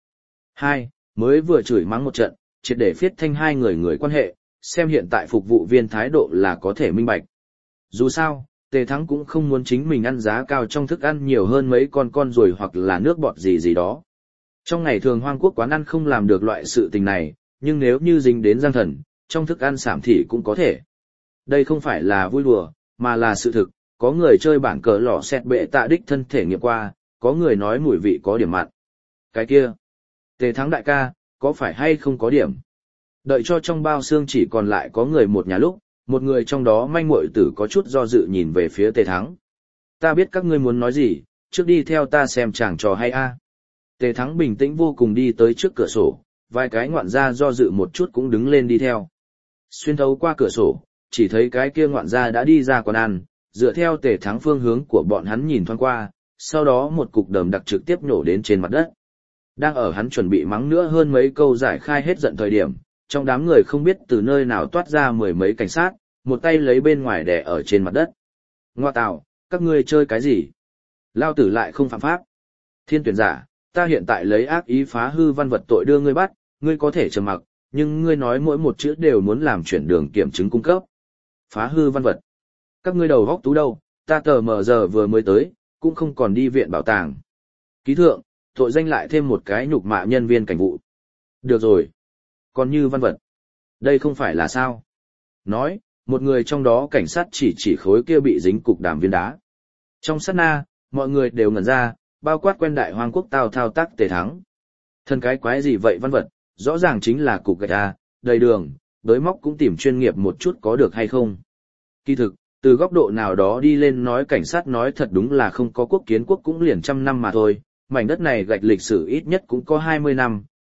2. Mới vừa chửi mắng một trận, triệt để phiết thanh hai người quan hệ, xem hiện tại phục vụ viên thái độ là có thể minh bạch. Dù sao, Tề Thắng cũng không muốn chính mình ăn giá cao trong thức ăn nhiều hơn mấy con ruồi hoặc là nước bọt gì đó. Trong ngày thường hoang quốc quán ăn không làm được loại sự tình này, nhưng nếu như dính đến giang thần, trong thức ăn sảm thị cũng có thể. Đây không phải là vui đùa, mà là sự thực, có người chơi bản cờ lò xẹt bệ tạ đích thân thể nghiệm qua, có người nói mùi vị có điểm mặn. Cái kia, Tề Thắng đại ca, có phải hay không có điểm? Đợi cho trong bao xương chỉ còn lại có người một nhà lúc, một người trong đó manh muội tử có chút do dự nhìn về phía Tề Thắng. Ta biết các ngươi muốn nói gì, trước đi theo ta xem chàng trò hay a. Tề Thắng bình tĩnh vô cùng đi tới trước cửa sổ, vài cái ngoạn gia do dự một chút cũng đứng lên đi theo. Xuyên thấu qua cửa sổ, chỉ thấy cái kia ngoạn gia đã đi ra quán ăn, dựa theo Tề Thắng phương hướng của bọn hắn nhìn thoáng qua, sau đó một cục đờm đặc trực tiếp nổ đến trên mặt đất. Đang ở hắn chuẩn bị mắng nữa hơn mấy câu giải khai hết giận thời điểm, trong đám người không biết từ nơi nào toát ra mười mấy cảnh sát, một tay lấy bên ngoài đè ở trên mặt đất. Ngoa tạo, các ngươi chơi cái gì? Lao tử lại không phạm pháp. Thiên tuyển giả, ta hiện tại lấy ác ý phá hư văn vật tội đưa ngươi bắt, ngươi có thể trầm mặc, nhưng ngươi nói mỗi một chữ đều muốn làm chuyển đường kiểm chứng cung cấp. Phá hư văn vật. Các ngươi đầu góc tú đâu, ta tờ mờ giờ vừa mới tới, cũng không còn đi viện bảo tàng. Ký thượng, tội danh lại thêm một cái nhục mạ nhân viên cảnh vụ. Được rồi. Còn như văn vật. Đây không phải là sao. Nói, một người trong đó cảnh sát chỉ khối kia bị dính cục đàm viên đá. Trong sát na, mọi người đều ngẩn ra, bao quát quen đại hoang quốc Tào thao tác Tề Thắng. Thân cái quái gì vậy văn vật, rõ ràng chính là cục gạch A, đầy đường, đới móc cũng tìm chuyên nghiệp một chút có được hay không. Kỳ thực, từ góc độ nào đó đi lên nói cảnh sát nói thật đúng là không có quốc kiến quốc cũng liền 100 năm mà thôi, mảnh đất này gạch lịch sử ít nhất cũng có 20 năm,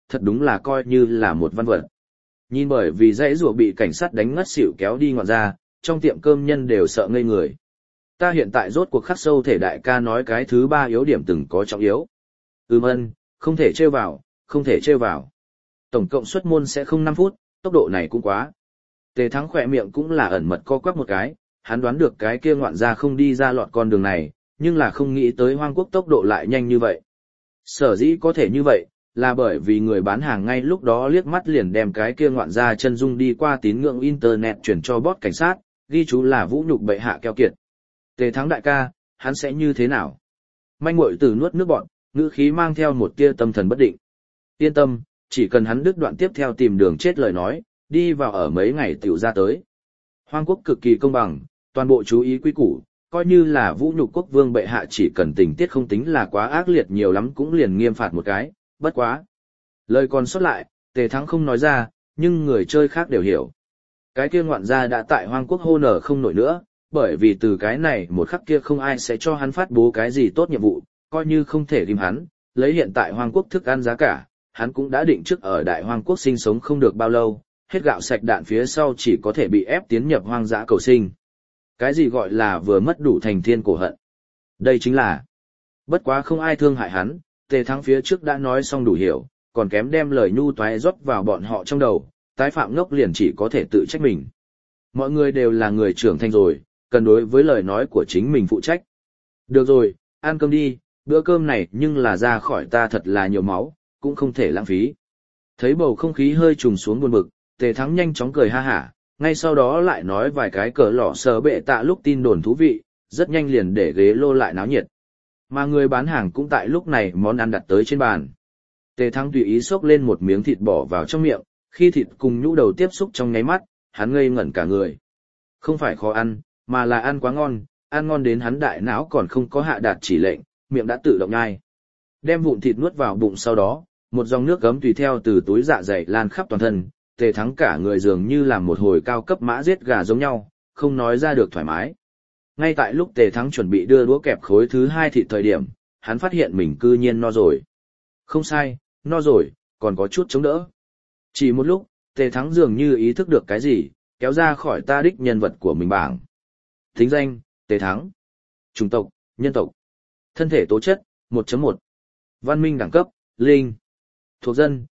thật đúng là coi như là một văn vật. Nhìn bởi vì dãy rùa bị cảnh sát đánh ngất xỉu kéo đi ngoạn ra, trong tiệm cơm nhân đều sợ ngây người. Ta hiện tại rốt cuộc khắc sâu thể đại ca nói cái thứ ba yếu điểm từng có trọng yếu. Ân, không thể trêu vào, không thể trêu vào. Tổng cộng xuất môn sẽ không 5 phút, tốc độ này cũng quá. Tề Thắng khỏe miệng cũng là ẩn mật co quắp một cái, hắn đoán được cái kia ngoạn ra không đi ra lọt con đường này, nhưng là không nghĩ tới Hoang Quốc tốc độ lại nhanh như vậy. Sở dĩ có thể như vậy, là bởi vì người bán hàng ngay lúc đó liếc mắt liền đem cái kia ngoạn ra chân dung đi qua tín ngưỡng internet chuyển cho bot cảnh sát, ghi chú là vũ nhục bệ hạ keo kiệt. Tề Thắng đại ca, hắn sẽ như thế nào? Manh muội tử nuốt nước bọt, ngữ khí mang theo một tia tâm thần bất định. Yên tâm, chỉ cần hắn đứt đoạn tiếp theo tìm đường chết lời nói, đi vào ở mấy ngày tiểu ra tới. Hoang Quốc cực kỳ công bằng, toàn bộ chú ý quy củ, coi như là vũ nhục quốc vương bệ hạ chỉ cần tình tiết không tính là quá ác liệt nhiều lắm cũng liền nghiêm phạt một cái, bất quá. Lời còn sót lại, Tề Thắng không nói ra, nhưng người chơi khác đều hiểu. Cái kia ngoạn gia đã tại Hoang Quốc hô nở không nổi nữa, bởi vì từ cái này một khắc kia không ai sẽ cho hắn phát bố cái gì tốt nhiệm vụ, coi như không thể ghim hắn, lấy hiện tại Hoang Quốc thức ăn giá cả, hắn cũng đã định trước ở Đại Hoang Quốc sinh sống không được bao lâu, hết gạo sạch đạn phía sau chỉ có thể bị ép tiến nhập hoang dã cầu sinh. Cái gì gọi là vừa mất đủ thành thiên cổ hận? Đây chính là, bất quá không ai thương hại hắn, Tề Thắng phía trước đã nói xong đủ hiểu, còn kém đem lời nhu toái rót vào bọn họ trong đầu, tái phạm ngốc liền chỉ có thể tự trách mình. Mọi người đều là người trưởng thành rồi, cần đối với lời nói của chính mình phụ trách. Được rồi, ăn cơm đi, bữa cơm này nhưng là ra khỏi ta thật là nhiều máu, cũng không thể lãng phí. Thấy bầu không khí hơi trùng xuống buồn bực, Tề Thắng nhanh chóng cười ha hả, ngay sau đó lại nói vài cái cỡ lọ sờ bệ tạ lúc tin đồn thú vị, rất nhanh liền để ghế lô lại náo nhiệt. Mà người bán hàng cũng tại lúc này món ăn đặt tới trên bàn. Tề Thắng tùy ý xốc lên một miếng thịt bỏ vào trong miệng, khi thịt cùng nhũ đầu tiếp xúc trong nháy mắt, hắn ngây ngẩn cả người. Không phải khó ăn, mà là ăn quá ngon, ăn ngon đến hắn đại não còn không có hạ đạt chỉ lệnh, miệng đã tự động nhai. Đem vụn thịt nuốt vào bụng sau đó, một dòng nước gấm tùy theo từ túi dạ dày lan khắp toàn thân, Tề Thắng cả người dường như làm một hồi cao cấp mã giết gà giống nhau, không nói ra được thoải mái. Ngay tại lúc Tề Thắng chuẩn bị đưa đũa kẹp khối thứ 2 thịt thời điểm, hắn phát hiện mình cư nhiên no rồi. Không sai, no rồi, còn có chút chống đỡ. Chỉ một lúc, Tề Thắng dường như ý thức được cái gì, kéo ra khỏi ta đích nhân vật của mình bảng. Thính danh, Tề Thắng. Chủng tộc, nhân tộc. Thân thể tố chất, 1.1. Văn minh đẳng cấp, linh. Thuộc dân,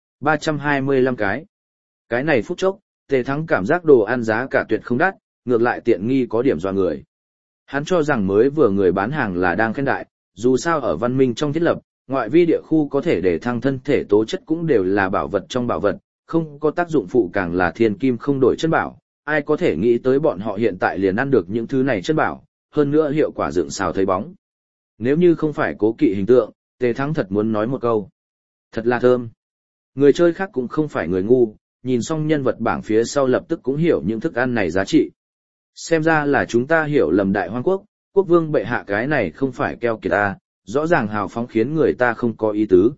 325 cái. Cái này phút chốc, Tề Thắng cảm giác đồ ăn giá cả tuyệt không đắt, ngược lại tiện nghi có điểm dọa người. Hắn cho rằng mới vừa người bán hàng là đang khen đại, dù sao ở văn minh trong thiết lập, ngoại vi địa khu có thể để thăng thân thể tố chất cũng đều là bảo vật trong bảo vật, không có tác dụng phụ càng là thiên kim không đổi chân bảo, ai có thể nghĩ tới bọn họ hiện tại liền ăn được những thứ này chân bảo, hơn nữa hiệu quả dựng xào thấy bóng. Nếu như không phải cố kỵ hình tượng, Tề Thắng thật muốn nói một câu. Thật là thơm. Người chơi khác cũng không phải người ngu, nhìn xong nhân vật bảng phía sau lập tức cũng hiểu những thức ăn này giá trị. Xem ra là chúng ta hiểu lầm Đại Hoang Quốc, quốc vương bệ hạ cái này không phải keo kiệt ta, rõ ràng hào phóng khiến người ta không có ý tứ.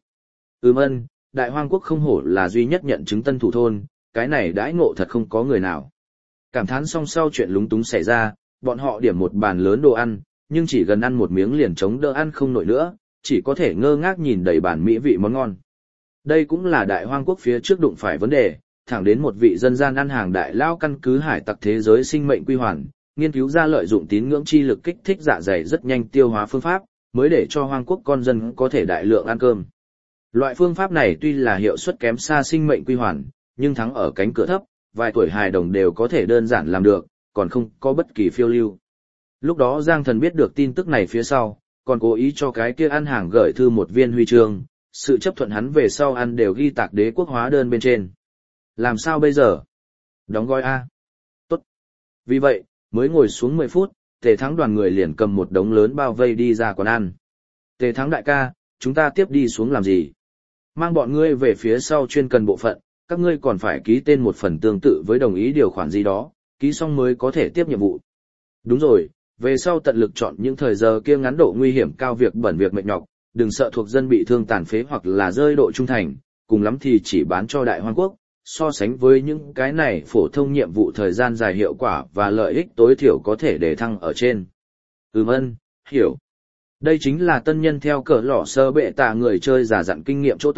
Đại Hoang Quốc không hổ là duy nhất nhận chứng tân thủ thôn, cái này đãi ngộ thật không có người nào. Cảm thán xong sau chuyện lúng túng xảy ra, bọn họ điểm một bàn lớn đồ ăn, nhưng chỉ gần ăn một miếng liền chống đỡ ăn không nổi nữa, chỉ có thể ngơ ngác nhìn đầy bàn mỹ vị món ngon. Đây cũng là Đại Hoang Quốc phía trước đụng phải vấn đề, thẳng đến một vị dân gian ăn hàng đại lao căn cứ hải tặc thế giới sinh mệnh quy hoàn, nghiên cứu ra lợi dụng tín ngưỡng chi lực kích thích dạ dày rất nhanh tiêu hóa phương pháp, mới để cho Hoang Quốc con dân có thể đại lượng ăn cơm. Loại phương pháp này tuy là hiệu suất kém xa sinh mệnh quy hoàn, nhưng thắng ở cánh cửa thấp, vài tuổi hài đồng đều có thể đơn giản làm được, còn không có bất kỳ phiêu lưu. Lúc đó Giang Thần biết được tin tức này phía sau, còn cố ý cho cái kia ăn hàng gửi thư một viên huy chương, sự chấp thuận hắn về sau ăn đều ghi tạc đế quốc hóa đơn bên trên. Làm sao bây giờ? Đóng gói A. Tốt. Vì vậy, mới ngồi xuống 10 phút, Tề Thắng đoàn người liền cầm một đống lớn bao vây đi ra quán ăn. Tề Thắng đại ca, chúng ta tiếp đi xuống làm gì? Mang bọn ngươi về phía sau chuyên cần bộ phận, các ngươi còn phải ký tên một phần tương tự với đồng ý điều khoản gì đó, ký xong mới có thể tiếp nhiệm vụ. Đúng rồi, về sau tận lực chọn những thời giờ kia ngắn độ nguy hiểm cao việc bẩn việc mệt nhọc, đừng sợ thuộc dân bị thương tàn phế hoặc là rơi độ trung thành, cùng lắm thì chỉ bán cho Đại Hoang Quốc, so sánh với những cái này phổ thông nhiệm vụ thời gian dài hiệu quả và lợi ích tối thiểu có thể để thăng ở trên. Hiểu. Đây chính là tân nhân theo cỡ lỏ sơ bệ tạ người chơi giả dặn kinh nghiệm chỗ tốt,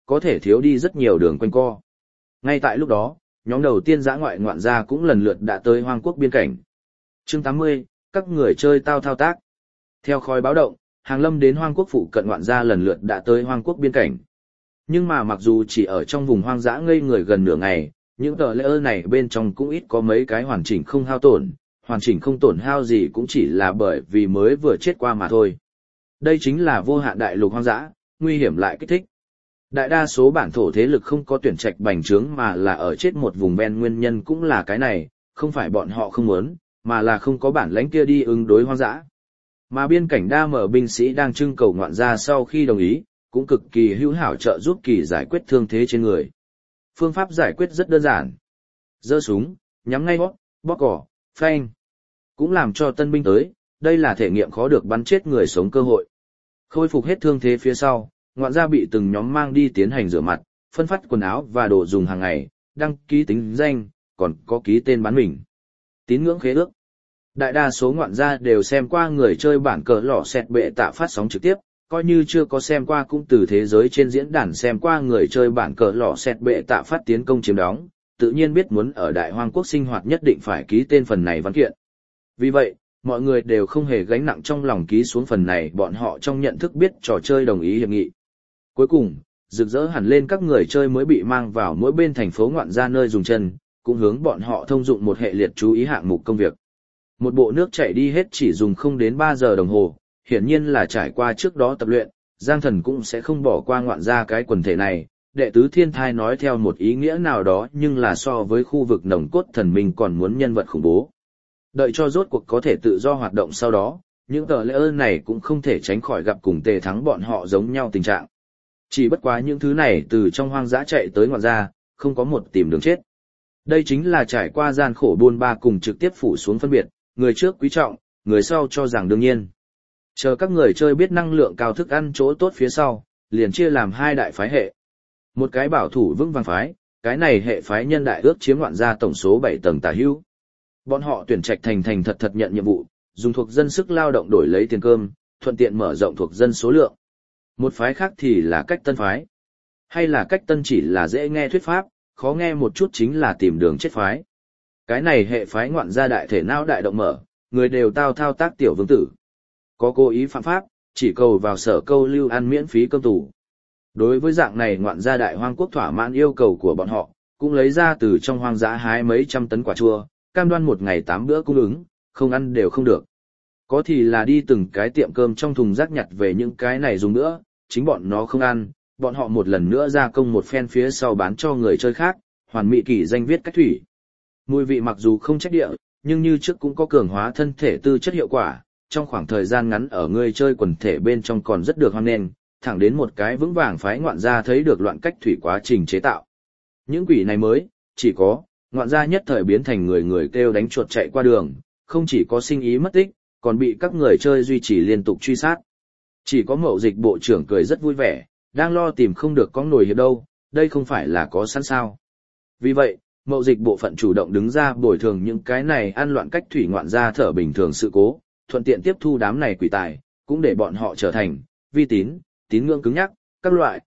có thể thiếu đi rất nhiều đường quanh co. Ngay tại lúc đó, nhóm đầu tiên dã ngoại ngoạn gia cũng lần lượt đã tới hoang quốc biên cảnh. Chương 80, các người chơi tao thao tác. Theo khói báo động, hàng lâm đến hoang quốc phụ cận ngoạn gia lần lượt đã tới hoang quốc biên cảnh. Nhưng mà mặc dù chỉ ở trong vùng hoang dã ngây người gần nửa ngày, những tờ layer này bên trong cũng ít có mấy cái hoàn chỉnh không hao tổn, hoàn chỉnh không tổn hao gì cũng chỉ là bởi vì mới vừa chết qua mà thôi. Đây chính là vô hạn đại lục hoang dã, nguy hiểm lại kích thích. Đại đa số bản thổ thế lực không có tuyển trạch bành trướng mà là ở chết một vùng ven, nguyên nhân cũng là cái này, không phải bọn họ không muốn, mà là không có bản lãnh kia đi ứng đối hoang dã. Mà biên cảnh đa mở binh sĩ đang trưng cầu ngoạn gia sau khi đồng ý, cũng cực kỳ hữu hảo trợ giúp kỳ giải quyết thương thế trên người. Phương pháp giải quyết rất đơn giản. Giơ súng, nhắm ngay bóp cỏ, phanh. Cũng làm cho tân binh tới, đây là thể nghiệm khó được bắn chết người sống cơ hội. Khôi phục hết thương thế phía sau, ngoạn gia bị từng nhóm mang đi tiến hành rửa mặt, phân phát quần áo và đồ dùng hàng ngày, đăng ký tính danh, còn có ký tên bán mình. Tín ngưỡng khế ước. Đại đa số ngoạn gia đều xem qua người chơi bản cờ lọ xẹt bệ tạ phát sóng trực tiếp, coi như chưa có xem qua cũng từ thế giới trên diễn đàn xem qua người chơi bản cờ lọ xẹt bệ tạ phát tiến công chiếm đóng, tự nhiên biết muốn ở đại hoang quốc sinh hoạt nhất định phải ký tên phần này văn kiện. Vì vậy, mọi người đều không hề gánh nặng trong lòng ký xuống phần này, bọn họ trong nhận thức biết trò chơi đồng ý hiệp nghị. Cuối cùng, rực rỡ hẳn lên các người chơi mới bị mang vào mỗi bên thành phố ngoạn gia nơi dùng chân, cũng hướng bọn họ thông dụng một hệ liệt chú ý hạng mục công việc. Một bộ nước chảy đi hết chỉ dùng không đến 3 giờ đồng hồ, hiển nhiên là trải qua trước đó tập luyện, Giang Thần cũng sẽ không bỏ qua ngoạn gia cái quần thể này. Đệ tứ thiên thai nói theo một ý nghĩa nào đó, nhưng là so với khu vực nồng cốt thần minh còn muốn nhân vật khủng bố. Đợi cho rốt cuộc có thể tự do hoạt động sau đó, những tờ layer này cũng không thể tránh khỏi gặp cùng tề thắng bọn họ giống nhau tình trạng. Chỉ bất quá những thứ này từ trong hoang dã chạy tới ngoạn gia, không có một tìm đường chết. Đây chính là trải qua gian khổ buôn ba cùng trực tiếp phủ xuống phân biệt, người trước quý trọng, người sau cho rằng đương nhiên. Chờ các người chơi biết năng lượng cao thức ăn chỗ tốt phía sau, liền chia làm hai đại phái hệ. Một cái bảo thủ vững vàng phái, cái này hệ phái nhân đại ước chiếm ngoạn gia tổng số 7 tầng tả hữu. Bọn họ tuyển trạch thành thật nhận nhiệm vụ, dùng thuộc dân sức lao động đổi lấy tiền cơm, thuận tiện mở rộng thuộc dân số lượng. Một phái khác thì là cách tân phái. Hay là cách tân chỉ là dễ nghe thuyết pháp, khó nghe một chút chính là tìm đường chết phái. Cái này hệ phái ngoạn gia đại thể não đại động mở, người đều thao tác tiểu vương tử. Có cố ý phạm pháp, chỉ cầu vào sở câu lưu ăn miễn phí cơm tù. Đối với dạng này ngoạn gia đại hoang quốc thỏa mãn yêu cầu của bọn họ, cũng lấy ra từ trong hoang dã hái mấy trăm tấn quả chua, cam đoan một ngày 8 bữa cung ứng, không ăn đều không được. Có thì là đi từng cái tiệm cơm trong thùng rác nhặt về những cái này dùng nữa, chính bọn nó không ăn, bọn họ một lần nữa gia công một phen phía sau bán cho người chơi khác, hoàn mỹ kỳ danh viết cách thủy. Mùi vị mặc dù không trách địa, nhưng như trước cũng có cường hóa thân thể tư chất hiệu quả, trong khoảng thời gian ngắn ở người chơi quần thể bên trong còn rất được hoan nghênh, thẳng đến một cái vững vàng phái ngoạn gia thấy được loạn cách thủy quá trình chế tạo. Những quỷ này mới, chỉ có, ngoạn gia nhất thời biến thành người kêu đánh chuột chạy qua đường, không chỉ có sinh ý mất tích, còn bị các người chơi duy trì liên tục truy sát. Chỉ có mậu dịch bộ trưởng cười rất vui vẻ, đang lo tìm không được con nồi hiệp đâu, đây không phải là có sẵn sao. Vì vậy, mậu dịch bộ phận chủ động đứng ra bồi thường những cái này ăn loạn cách thủy ngoạn gia thở bình thường sự cố, thuận tiện tiếp thu đám này quỷ tài, cũng để bọn họ trở thành vi tín, tín ngưỡng cứng nhắc, các loại,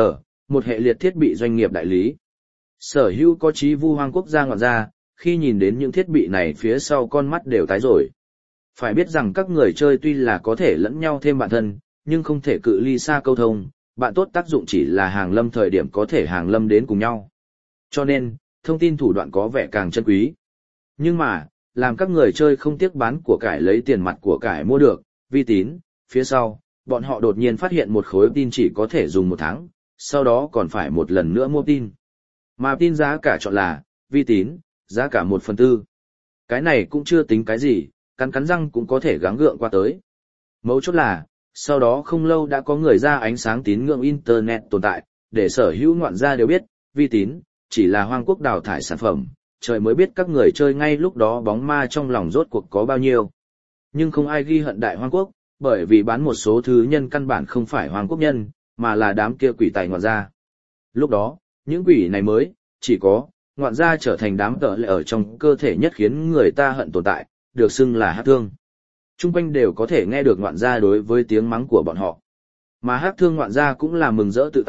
một hệ liệt thiết bị doanh nghiệp đại lý. Sở hữu có chí vu hoang quốc gia ngoạn gia, khi nhìn đến những thiết bị này phía sau con mắt đều tái rồi. Phải biết rằng các người chơi tuy là có thể lẫn nhau thêm bạn thân, nhưng không thể cự ly xa câu thông, bạn tốt tác dụng chỉ là hàng lâm thời điểm có thể hàng lâm đến cùng nhau. Cho nên, thông tin thủ đoạn có vẻ càng chân quý. Nhưng mà, làm các người chơi không tiếc bán của cải lấy tiền mặt của cải mua được, vi tín, phía sau, bọn họ đột nhiên phát hiện một khối tin chỉ có thể dùng 1 tháng, sau đó còn phải một lần nữa mua tin. Mà tin giá cả chọn là, vi tín, giá cả 1/4. Cái này cũng chưa tính cái gì, cắn răng cũng có thể gắng gượng qua tới. Mấu chốt là, sau đó không lâu đã có người ra ánh sáng tín ngưỡng Internet tồn tại, để sở hữu ngoạn gia đều biết, vi tín, chỉ là hoang quốc đào thải sản phẩm, trời mới biết các người chơi ngay lúc đó bóng ma trong lòng rốt cuộc có bao nhiêu. Nhưng không ai ghi hận đại hoang quốc, bởi vì bán một số thứ nhân căn bản không phải hoang quốc nhân, mà là đám kia quỷ tài ngoạn gia. Lúc đó, những quỷ này mới, chỉ có, ngoạn gia trở thành đám tợ lệ ở trong cơ thể nhất khiến người ta hận tồn tại, được xưng là hắc thương. Trung quanh đều có thể nghe được ngoạn gia đối với tiếng mắng của bọn họ. Mà hắc thương ngoạn gia cũng là mừng rỡ tự tại,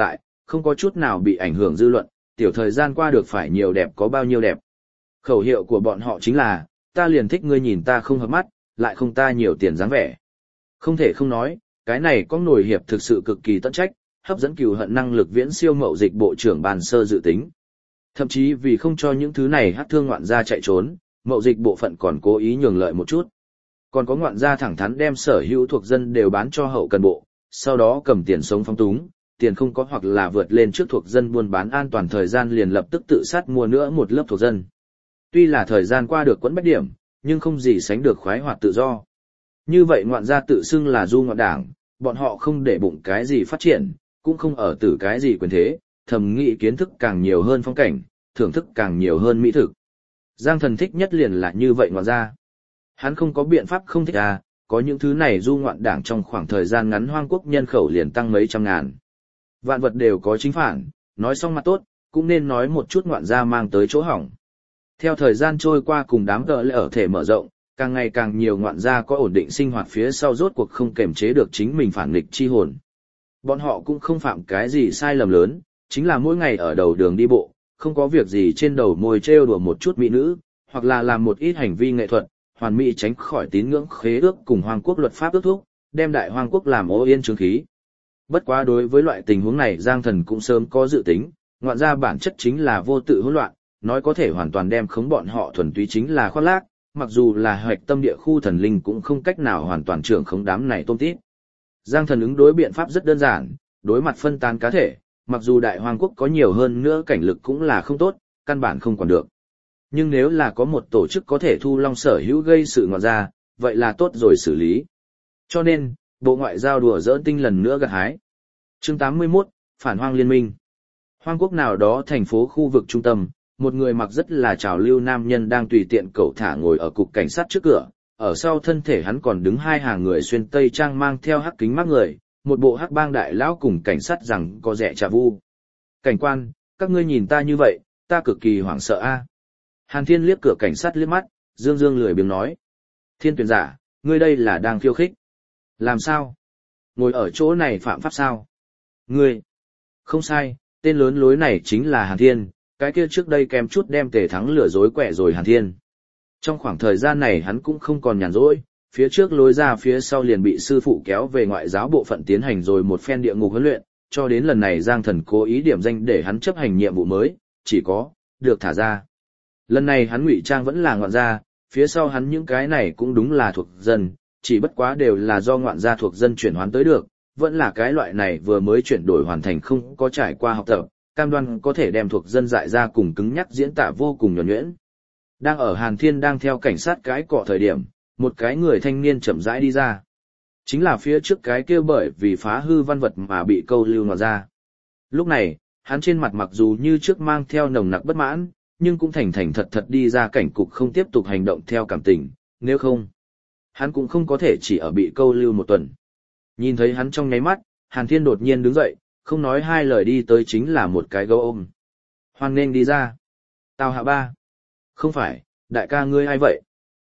không có chút nào bị ảnh hưởng dư luận, tiểu thời gian qua được phải nhiều đẹp có bao nhiêu đẹp. Khẩu hiệu của bọn họ chính là, ta liền thích ngươi nhìn ta không hợp mắt, lại không ta nhiều tiền dáng vẻ. Không thể không nói, cái này có nổi hiệp thực sự cực kỳ tận trách, hấp dẫn cừu hận năng lực viễn siêu mậu dịch bộ trưởng bàn sơ dự tính. Thậm chí vì không cho những thứ này hát thương ngoạn gia chạy trốn, mậu dịch bộ phận còn cố ý nhường lợi một chút. Còn có ngoạn gia thẳng thắn đem sở hữu thuộc dân đều bán cho hậu cần bộ, sau đó cầm tiền sống phóng túng, tiền không có hoặc là vượt lên trước thuộc dân buôn bán an toàn thời gian liền lập tức tự sát mua nữa một lớp thuộc dân. Tuy là thời gian qua được quẫn bách điểm, nhưng không gì sánh được khoái hoạt tự do. Như vậy ngoạn gia tự xưng là du ngoạn đảng, bọn họ không để bụng cái gì phát triển, cũng không ở tử cái gì quyền thế, thầm nghĩ kiến thức càng nhiều hơn phong cảnh, thưởng thức càng nhiều hơn mỹ thực. Giang Thần thích nhất liền là như vậy ngoạn gia. Hắn không có biện pháp không thích à, có những thứ này du ngoạn đảng trong khoảng thời gian ngắn hoang quốc nhân khẩu liền tăng mấy trăm ngàn. Vạn vật đều có chính phản, nói xong mặt tốt, cũng nên nói một chút ngoạn gia mang tới chỗ hỏng. Theo thời gian trôi qua cùng đám gỡ lệ ở thể mở rộng, càng ngày càng nhiều ngoạn gia có ổn định sinh hoạt phía sau rốt cuộc không kềm chế được chính mình phản nghịch chi hồn. Bọn họ cũng không phạm cái gì sai lầm lớn, chính là mỗi ngày ở đầu đường đi bộ, không có việc gì trên đầu môi trêu đùa một chút mỹ nữ, hoặc là làm một ít hành vi nghệ thuật, hoàn mỹ tránh khỏi tín ngưỡng khế ước cùng hoàng quốc luật pháp ước thúc, đem đại hoàng quốc làm ô yên chứng khí. Bất quá đối với loại tình huống này Giang Thần cũng sớm có dự tính, ngoạn gia bản chất chính là vô tự hỗn loạn, nói có thể hoàn toàn đem khống bọn họ thuần túy chính là khoác lác, mặc dù là hoạch tâm địa khu thần linh cũng không cách nào hoàn toàn trưởng khống đám này tôm tít. Giang Thần ứng đối biện pháp rất đơn giản, đối mặt phân tán cá thể, mặc dù đại hoàng quốc có nhiều hơn nữa cảnh lực cũng là không tốt, căn bản không quản được. Nhưng nếu là có một tổ chức có thể thu long sở hữu gây sự ngoạn gia, vậy là tốt rồi xử lý. Cho nên, Bộ Ngoại giao đùa giỡn tinh lần nữa gặt hái. Chương 81, Phản hoang liên minh. Hoang quốc nào đó thành phố khu vực trung tâm, một người mặc rất là trào lưu nam nhân đang tùy tiện cẩu thả ngồi ở cục cảnh sát trước cửa, ở sau thân thể hắn còn đứng hai hàng người xuyên tây trang mang theo hắc kính mắc người, một bộ hắc bang đại lão cùng cảnh sát rằng có rẻ trà vu. Cảnh quan, các ngươi nhìn ta như vậy, ta cực kỳ hoảng sợ a. Hàn Thiên liếc cửa cảnh sát liếc mắt, dương dương lười biếng nói. Thiên tuyển giả, ngươi đây là đang khiêu khích. Làm sao? Ngồi ở chỗ này phạm pháp sao? Ngươi! Không sai, tên lớn lối này chính là Hàn Thiên, cái kia trước đây kèm chút đem Tề Thắng lừa dối quẹ rồi Hàn Thiên. Trong khoảng thời gian này hắn cũng không còn nhàn rỗi, phía trước lối ra phía sau liền bị sư phụ kéo về ngoại giáo bộ phận tiến hành rồi một phen địa ngục huấn luyện, cho đến lần này Giang Thần cố ý điểm danh để hắn chấp hành nhiệm vụ mới, chỉ có, được thả ra. Lần này hắn ngụy trang vẫn là ngoạn gia, phía sau hắn những cái này cũng đúng là thuộc dân, chỉ bất quá đều là do ngoạn gia thuộc dân chuyển hoán tới được, vẫn là cái loại này vừa mới chuyển đổi hoàn thành không có trải qua học tập, cam đoan có thể đem thuộc dân dại ra cùng cứng nhắc diễn tả vô cùng nhuần nhuyễn. Đang ở Hàn Thiên đang theo cảnh sát cái cọ thời điểm, một cái người thanh niên chậm rãi đi ra. Chính là phía trước cái kia bởi vì phá hư văn vật mà bị câu lưu ngoạn ra. Lúc này, hắn trên mặt mặc dù như trước mang theo nồng nặc bất mãn, nhưng cũng thành thành thật thật đi ra cảnh cục không tiếp tục hành động theo cảm tình, nếu không, hắn cũng không có thể chỉ ở bị câu lưu một tuần. Nhìn thấy hắn trong nháy mắt, Hàn Thiên đột nhiên đứng dậy, không nói hai lời đi tới chính là một cái gấu ôm. Hoan nghênh đi ra. Tào Hạ Ba. Không phải, đại ca ngươi ai vậy?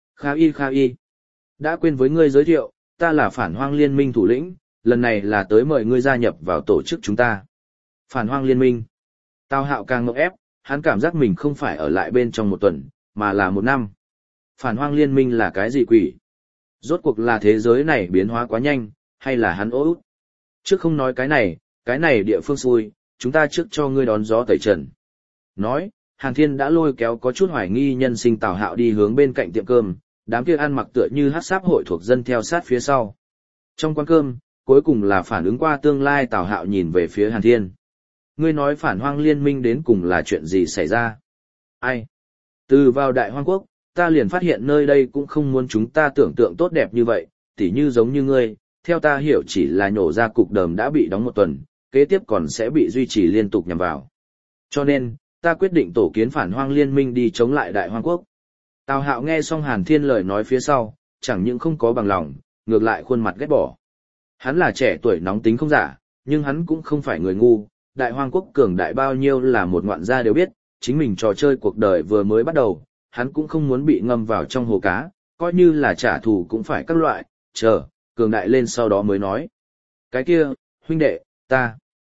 Kha y. Đã quên với ngươi giới thiệu, ta là phản hoang liên minh thủ lĩnh, lần này là tới mời ngươi gia nhập vào tổ chức chúng ta. Phản hoang liên minh. Tào Hạo càng ngộp ép, hắn cảm giác mình không phải ở lại bên trong một tuần, mà là một năm. Phản hoang liên minh là cái gì quỷ? Rốt cuộc là thế giới này biến hóa quá nhanh, hay là hắn út? Trước không nói cái này địa phương xui, chúng ta trước cho ngươi đón gió tẩy trần. Nói, Hàn Thiên đã lôi kéo có chút hoài nghi nhân sinh Tào Hạo đi hướng bên cạnh tiệm cơm, đám kia ăn mặc tựa như hát sáp hội thuộc dân theo sát phía sau. Trong quán cơm, cuối cùng là phản ứng qua tương lai Tào Hạo nhìn về phía Hàn Thiên. Ngươi nói phản hoang liên minh đến cùng là chuyện gì xảy ra? Ai? Từ vào Đại Hoang Quốc, ta liền phát hiện nơi đây cũng không muốn chúng ta tưởng tượng tốt đẹp như vậy, tỉ như giống như ngươi, theo ta hiểu chỉ là nhổ ra cục đờm đã bị đóng một tuần, kế tiếp còn sẽ bị duy trì liên tục nhằm vào. Cho nên, ta quyết định tổ kiến phản hoang liên minh đi chống lại Đại Hoang Quốc. Tào Hạo nghe xong Hàn Thiên lời nói phía sau, chẳng những không có bằng lòng, ngược lại khuôn mặt ghét bỏ. Hắn là trẻ tuổi nóng tính không giả, nhưng hắn cũng không phải người ngu, Đại Hoang Quốc cường đại bao nhiêu là một ngoạn gia đều biết, chính mình trò chơi cuộc đời vừa mới bắt đầu, hắn cũng không muốn bị ngâm vào trong hồ cá, coi như là trả thù cũng phải các loại, chờ, cường đại lên sau đó mới nói. Cái kia, huynh đệ, ta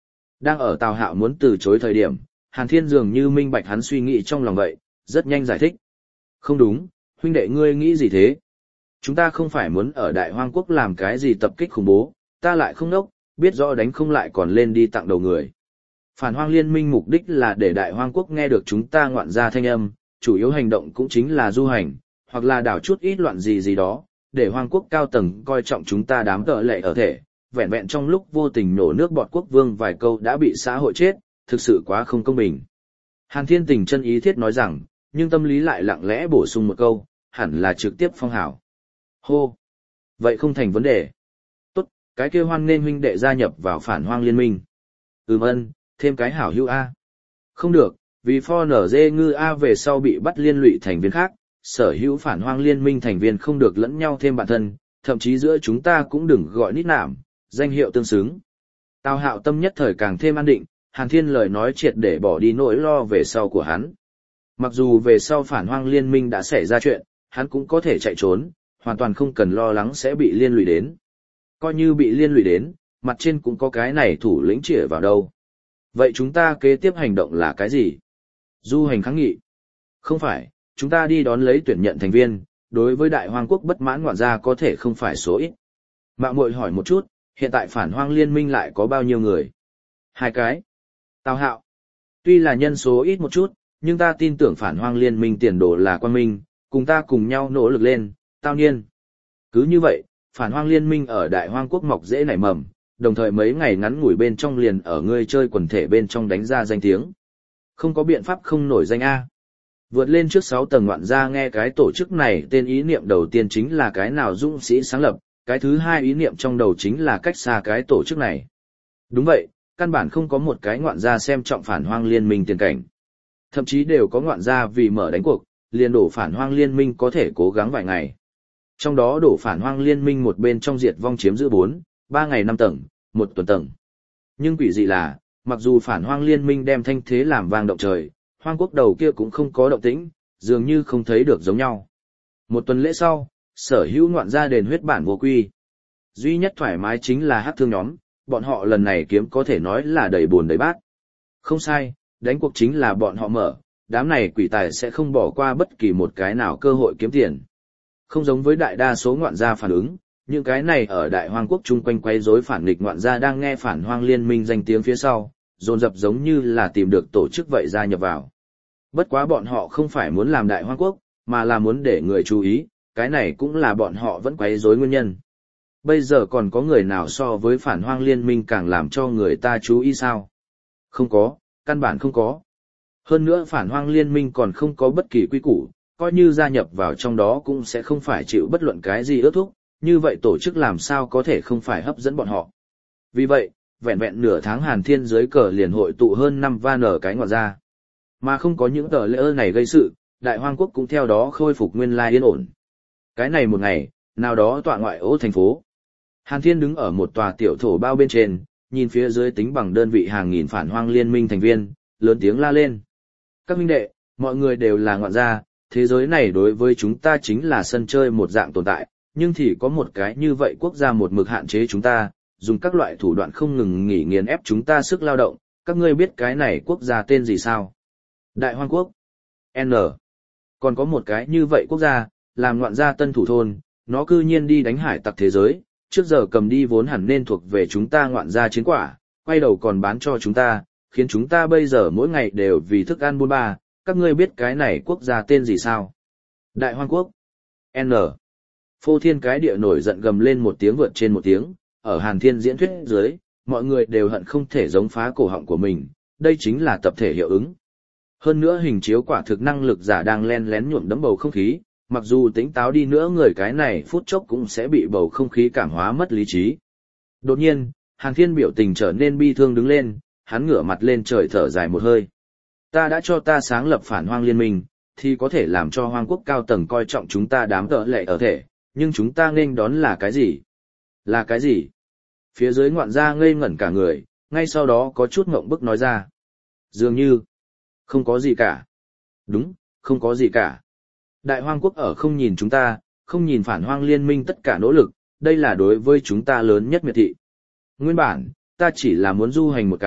Đang ở Tào Hạo muốn từ chối thời điểm, Hàn Thiên dường như minh bạch hắn suy nghĩ trong lòng vậy, rất nhanh giải thích. Không đúng, huynh đệ ngươi nghĩ gì thế? Chúng ta không phải muốn ở Đại Hoang Quốc làm cái gì tập kích khủng bố, ta lại không đốc, biết rõ đánh không lại còn lên đi tặng đầu người. Phản Hoang Liên minh mục đích là để Đại Hoang Quốc nghe được chúng ta ngoạn ra thanh âm, chủ yếu hành động cũng chính là du hành, hoặc là đảo chút ít loạn gì gì đó, để Hoang Quốc cao tầng coi trọng chúng ta đám tợ lệ ở thể, vẹn vẹn trong lúc vô tình nổ nước bọt quốc vương vài câu đã bị xã hội chết, thực sự quá không công bình. Hàn Thiên tình chân ý thiết nói rằng, nhưng tâm lý lại lặng lẽ bổ sung một câu, hẳn là trực tiếp phong hảo. Hô! Vậy không thành vấn đề. Tốt, cái kia hoan nên huynh đệ gia nhập vào Phản Hoang Liên minh. Ân, thêm cái hảo hữu A. Không được, vì pho nở dê ngư A về sau bị bắt liên lụy thành viên khác, sở hữu Phản Hoang Liên minh thành viên không được lẫn nhau thêm bản thân, thậm chí giữa chúng ta cũng đừng gọi nít nạm, danh hiệu tương xứng. Tào Hạo tâm nhất thời càng thêm an định, Hàn Thiên lời nói triệt để bỏ đi nỗi lo về sau của hắn. Mặc dù về sau Phản Hoang Liên minh đã xảy ra chuyện, hắn cũng có thể chạy trốn, hoàn toàn không cần lo lắng sẽ bị liên lụy đến. Coi như bị liên lụy đến, mặt trên cũng có cái này thủ lĩnh chĩa vào đâu. Vậy chúng ta kế tiếp hành động là cái gì? Du hành kháng nghị. Không phải, chúng ta đi đón lấy tuyển nhận thành viên, đối với Đại Hoang Quốc bất mãn ngoạn gia có thể không phải số ít. Mạo muội hỏi một chút, hiện tại Phản Hoang Liên minh lại có bao nhiêu người? 2 cái. Tào Hạo. Tuy là nhân số ít một chút, nhưng ta tin tưởng Phản Hoang Liên minh tiền đồ là quang minh, cùng ta cùng nhau nỗ lực lên, Tao Niên. Cứ như vậy, Phản Hoang Liên minh ở Đại Hoang Quốc mọc dễ nảy mầm, đồng thời mấy ngày ngắn ngủi bên trong liền ở ngươi chơi quần thể bên trong đánh ra danh tiếng. Không có biện pháp không nổi danh A. Vượt lên trước 6 tầng ngoạn gia nghe cái tổ chức này tên ý niệm đầu tiên chính là cái nào dũng sĩ sáng lập, cái thứ hai ý niệm trong đầu chính là cách xa cái tổ chức này. Đúng vậy, căn bản không có một cái ngoạn gia xem trọng Phản Hoang Liên minh tiền cảnh. Thậm chí đều có ngoạn gia vì mở đánh cuộc, liền đổ Phản Hoang Liên minh có thể cố gắng vài ngày. Trong đó đổ Phản Hoang Liên minh một bên trong diệt vong chiếm giữ 3 ngày 5 tầng, 1 tuần tầng. Nhưng quỷ dị là, mặc dù Phản Hoang Liên minh đem thanh thế làm vang động trời, Hoang Quốc đầu kia cũng không có động tĩnh, dường như không thấy được giống nhau. 1 tuần lễ sau, sở hữu ngoạn gia đền huyết bản vô quy. Duy nhất thoải mái chính là hắc thương nhóm, bọn họ lần này kiếm có thể nói là đầy buồn đầy bát. Không sai, đánh cuộc chính là bọn họ mở, đám này quỷ tài sẽ không bỏ qua bất kỳ một cái nào cơ hội kiếm tiền. Không giống với đại đa số ngoạn gia phản ứng, những cái này ở Đại Hoang Quốc chung quanh quấy rối phản nghịch ngoạn gia đang nghe Phản Hoang Liên minh danh tiếng phía sau, dồn dập giống như là tìm được tổ chức vậy gia nhập vào. Bất quá bọn họ không phải muốn làm Đại Hoang Quốc, mà là muốn để người chú ý, cái này cũng là bọn họ vẫn quấy rối nguyên nhân. Bây giờ còn có người nào so với Phản Hoang Liên minh càng làm cho người ta chú ý sao? Không có, căn bản không có. Hơn nữa Phản Hoang Liên minh còn không có bất kỳ quy củ, coi như gia nhập vào trong đó cũng sẽ không phải chịu bất luận cái gì ước thúc, như vậy tổ chức làm sao có thể không phải hấp dẫn bọn họ. Vì vậy, vẹn vẹn nửa tháng Hàn Thiên dưới cờ liền hội tụ hơn 5 van ở cái ngoạn gia. Mà không có những tờ lễ này gây sự, Đại Hoang Quốc cũng theo đó khôi phục nguyên lai yên ổn. Cái này một ngày, nào đó tọa ngoại ô thành phố. Hàn Thiên đứng ở một tòa tiểu thổ bao bên trên, nhìn phía dưới tính bằng đơn vị hàng nghìn Phản Hoang Liên minh thành viên, lớn tiếng la lên. Các huynh đệ, mọi người đều là ngoạn gia, thế giới này đối với chúng ta chính là sân chơi một dạng tồn tại, nhưng thì có một cái như vậy quốc gia một mực hạn chế chúng ta, dùng các loại thủ đoạn không ngừng nghỉ nghiền ép chúng ta sức lao động, các ngươi biết cái này quốc gia tên gì sao? Đại Hoang Quốc. N. Còn có một cái như vậy quốc gia, làm ngoạn gia tân thủ thôn, nó cư nhiên đi đánh hải tặc thế giới, trước giờ cầm đi vốn hẳn nên thuộc về chúng ta ngoạn gia chiến quả, quay đầu còn bán cho chúng ta, khiến chúng ta bây giờ mỗi ngày đều vì thức ăn buôn ba, các ngươi biết cái này quốc gia tên gì sao? Đại Hoang Quốc. N. Phô Thiên cái địa nổi giận gầm lên một tiếng vượt trên một tiếng, ở Hàn Thiên diễn thuyết dưới, mọi người đều hận không thể giống phá cổ họng của mình, đây chính là tập thể hiệu ứng. Hơn nữa hình chiếu quả thực năng lực giả đang len lén nhuộm đẫm bầu không khí, mặc dù tỉnh táo đi nữa người cái này phút chốc cũng sẽ bị bầu không khí cảm hóa mất lý trí. Đột nhiên, Hàn Thiên biểu tình trở nên bi thương đứng lên, hắn ngửa mặt lên trời thở dài một hơi. Ta đã cho ta sáng lập Phản Hoang Liên minh, thì có thể làm cho Hoang Quốc cao tầng coi trọng chúng ta đám tợ lệ ở thể, nhưng chúng ta nên đón là cái gì? Là cái gì? Phía dưới ngoạn gia ngây ngẩn cả người, ngay sau đó có chút ngộng bức nói ra. Dường như, không có gì cả. Đúng, không có gì cả. Đại Hoang Quốc ở không nhìn chúng ta, không nhìn Phản Hoang Liên minh tất cả nỗ lực, đây là đối với chúng ta lớn nhất miệt thị. Nguyên bản, ta chỉ là muốn du hành một cái,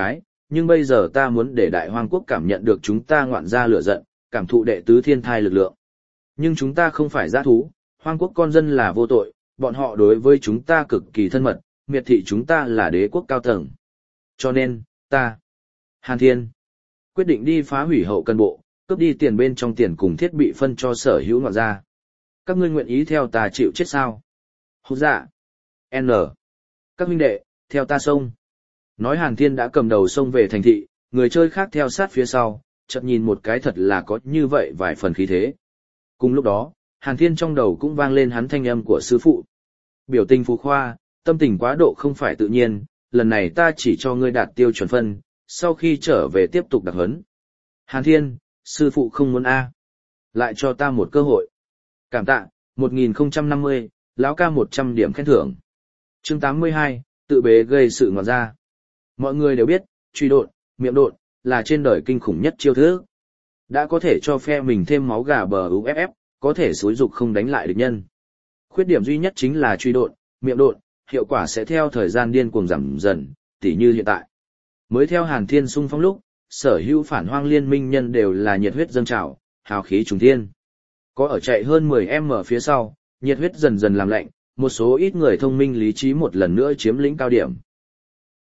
nhưng bây giờ ta muốn để Đại Hoang quốc cảm nhận được chúng ta ngoạn ra lửa giận, cảm thụ đệ tứ thiên thai lực lượng. Nhưng chúng ta không phải dã thú, Hoang quốc con dân là vô tội, bọn họ đối với chúng ta cực kỳ thân mật, miệt thị chúng ta là đế quốc cao tầng. Cho nên, Hàn Thiên, quyết định đi phá hủy hậu cần bộ, cướp đi tiền bên trong tiền cùng thiết bị phân cho sở hữu ngoạn gia. Các ngươi nguyện ý theo ta chịu chết sao? Hút dạ. N. Các huynh đệ, theo ta xông. Nói Hàn Thiên đã cầm đầu xông về thành thị, người chơi khác theo sát phía sau, chợt nhìn một cái thật là có như vậy vài phần khí thế. Cùng lúc đó, Hàn Thiên trong đầu cũng vang lên hắn thanh âm của sư phụ. Biểu tình phù khoa, tâm tình quá độ không phải tự nhiên, lần này ta chỉ cho ngươi đạt tiêu chuẩn phân, sau khi trở về tiếp tục đặc huấn. Hàn Thiên, sư phụ không muốn A. Lại cho ta một cơ hội. Cảm tạ, 1050, lão ca 100 điểm khen thưởng. Chương 82, tự bế gây sự ngọt ra. Mọi người đều biết, truy độn, miệng độn, là trên đời kinh khủng nhất chiêu thức. Đã có thể cho phe mình thêm máu gà bờ UFF, có thể xúi dục không đánh lại địch nhân. Khuyết điểm duy nhất chính là truy độn, miệng độn, hiệu quả sẽ theo thời gian điên cuồng giảm dần, tỉ như hiện tại. Mới theo Hàn Thiên xung phong lúc, sở hữu phản hoang liên minh nhân đều là nhiệt huyết dâng trào, hào khí trùng thiên. Có ở chạy hơn 10m phía sau, nhiệt huyết dần dần làm lạnh, một số ít người thông minh lý trí một lần nữa chiếm lĩnh cao điểm.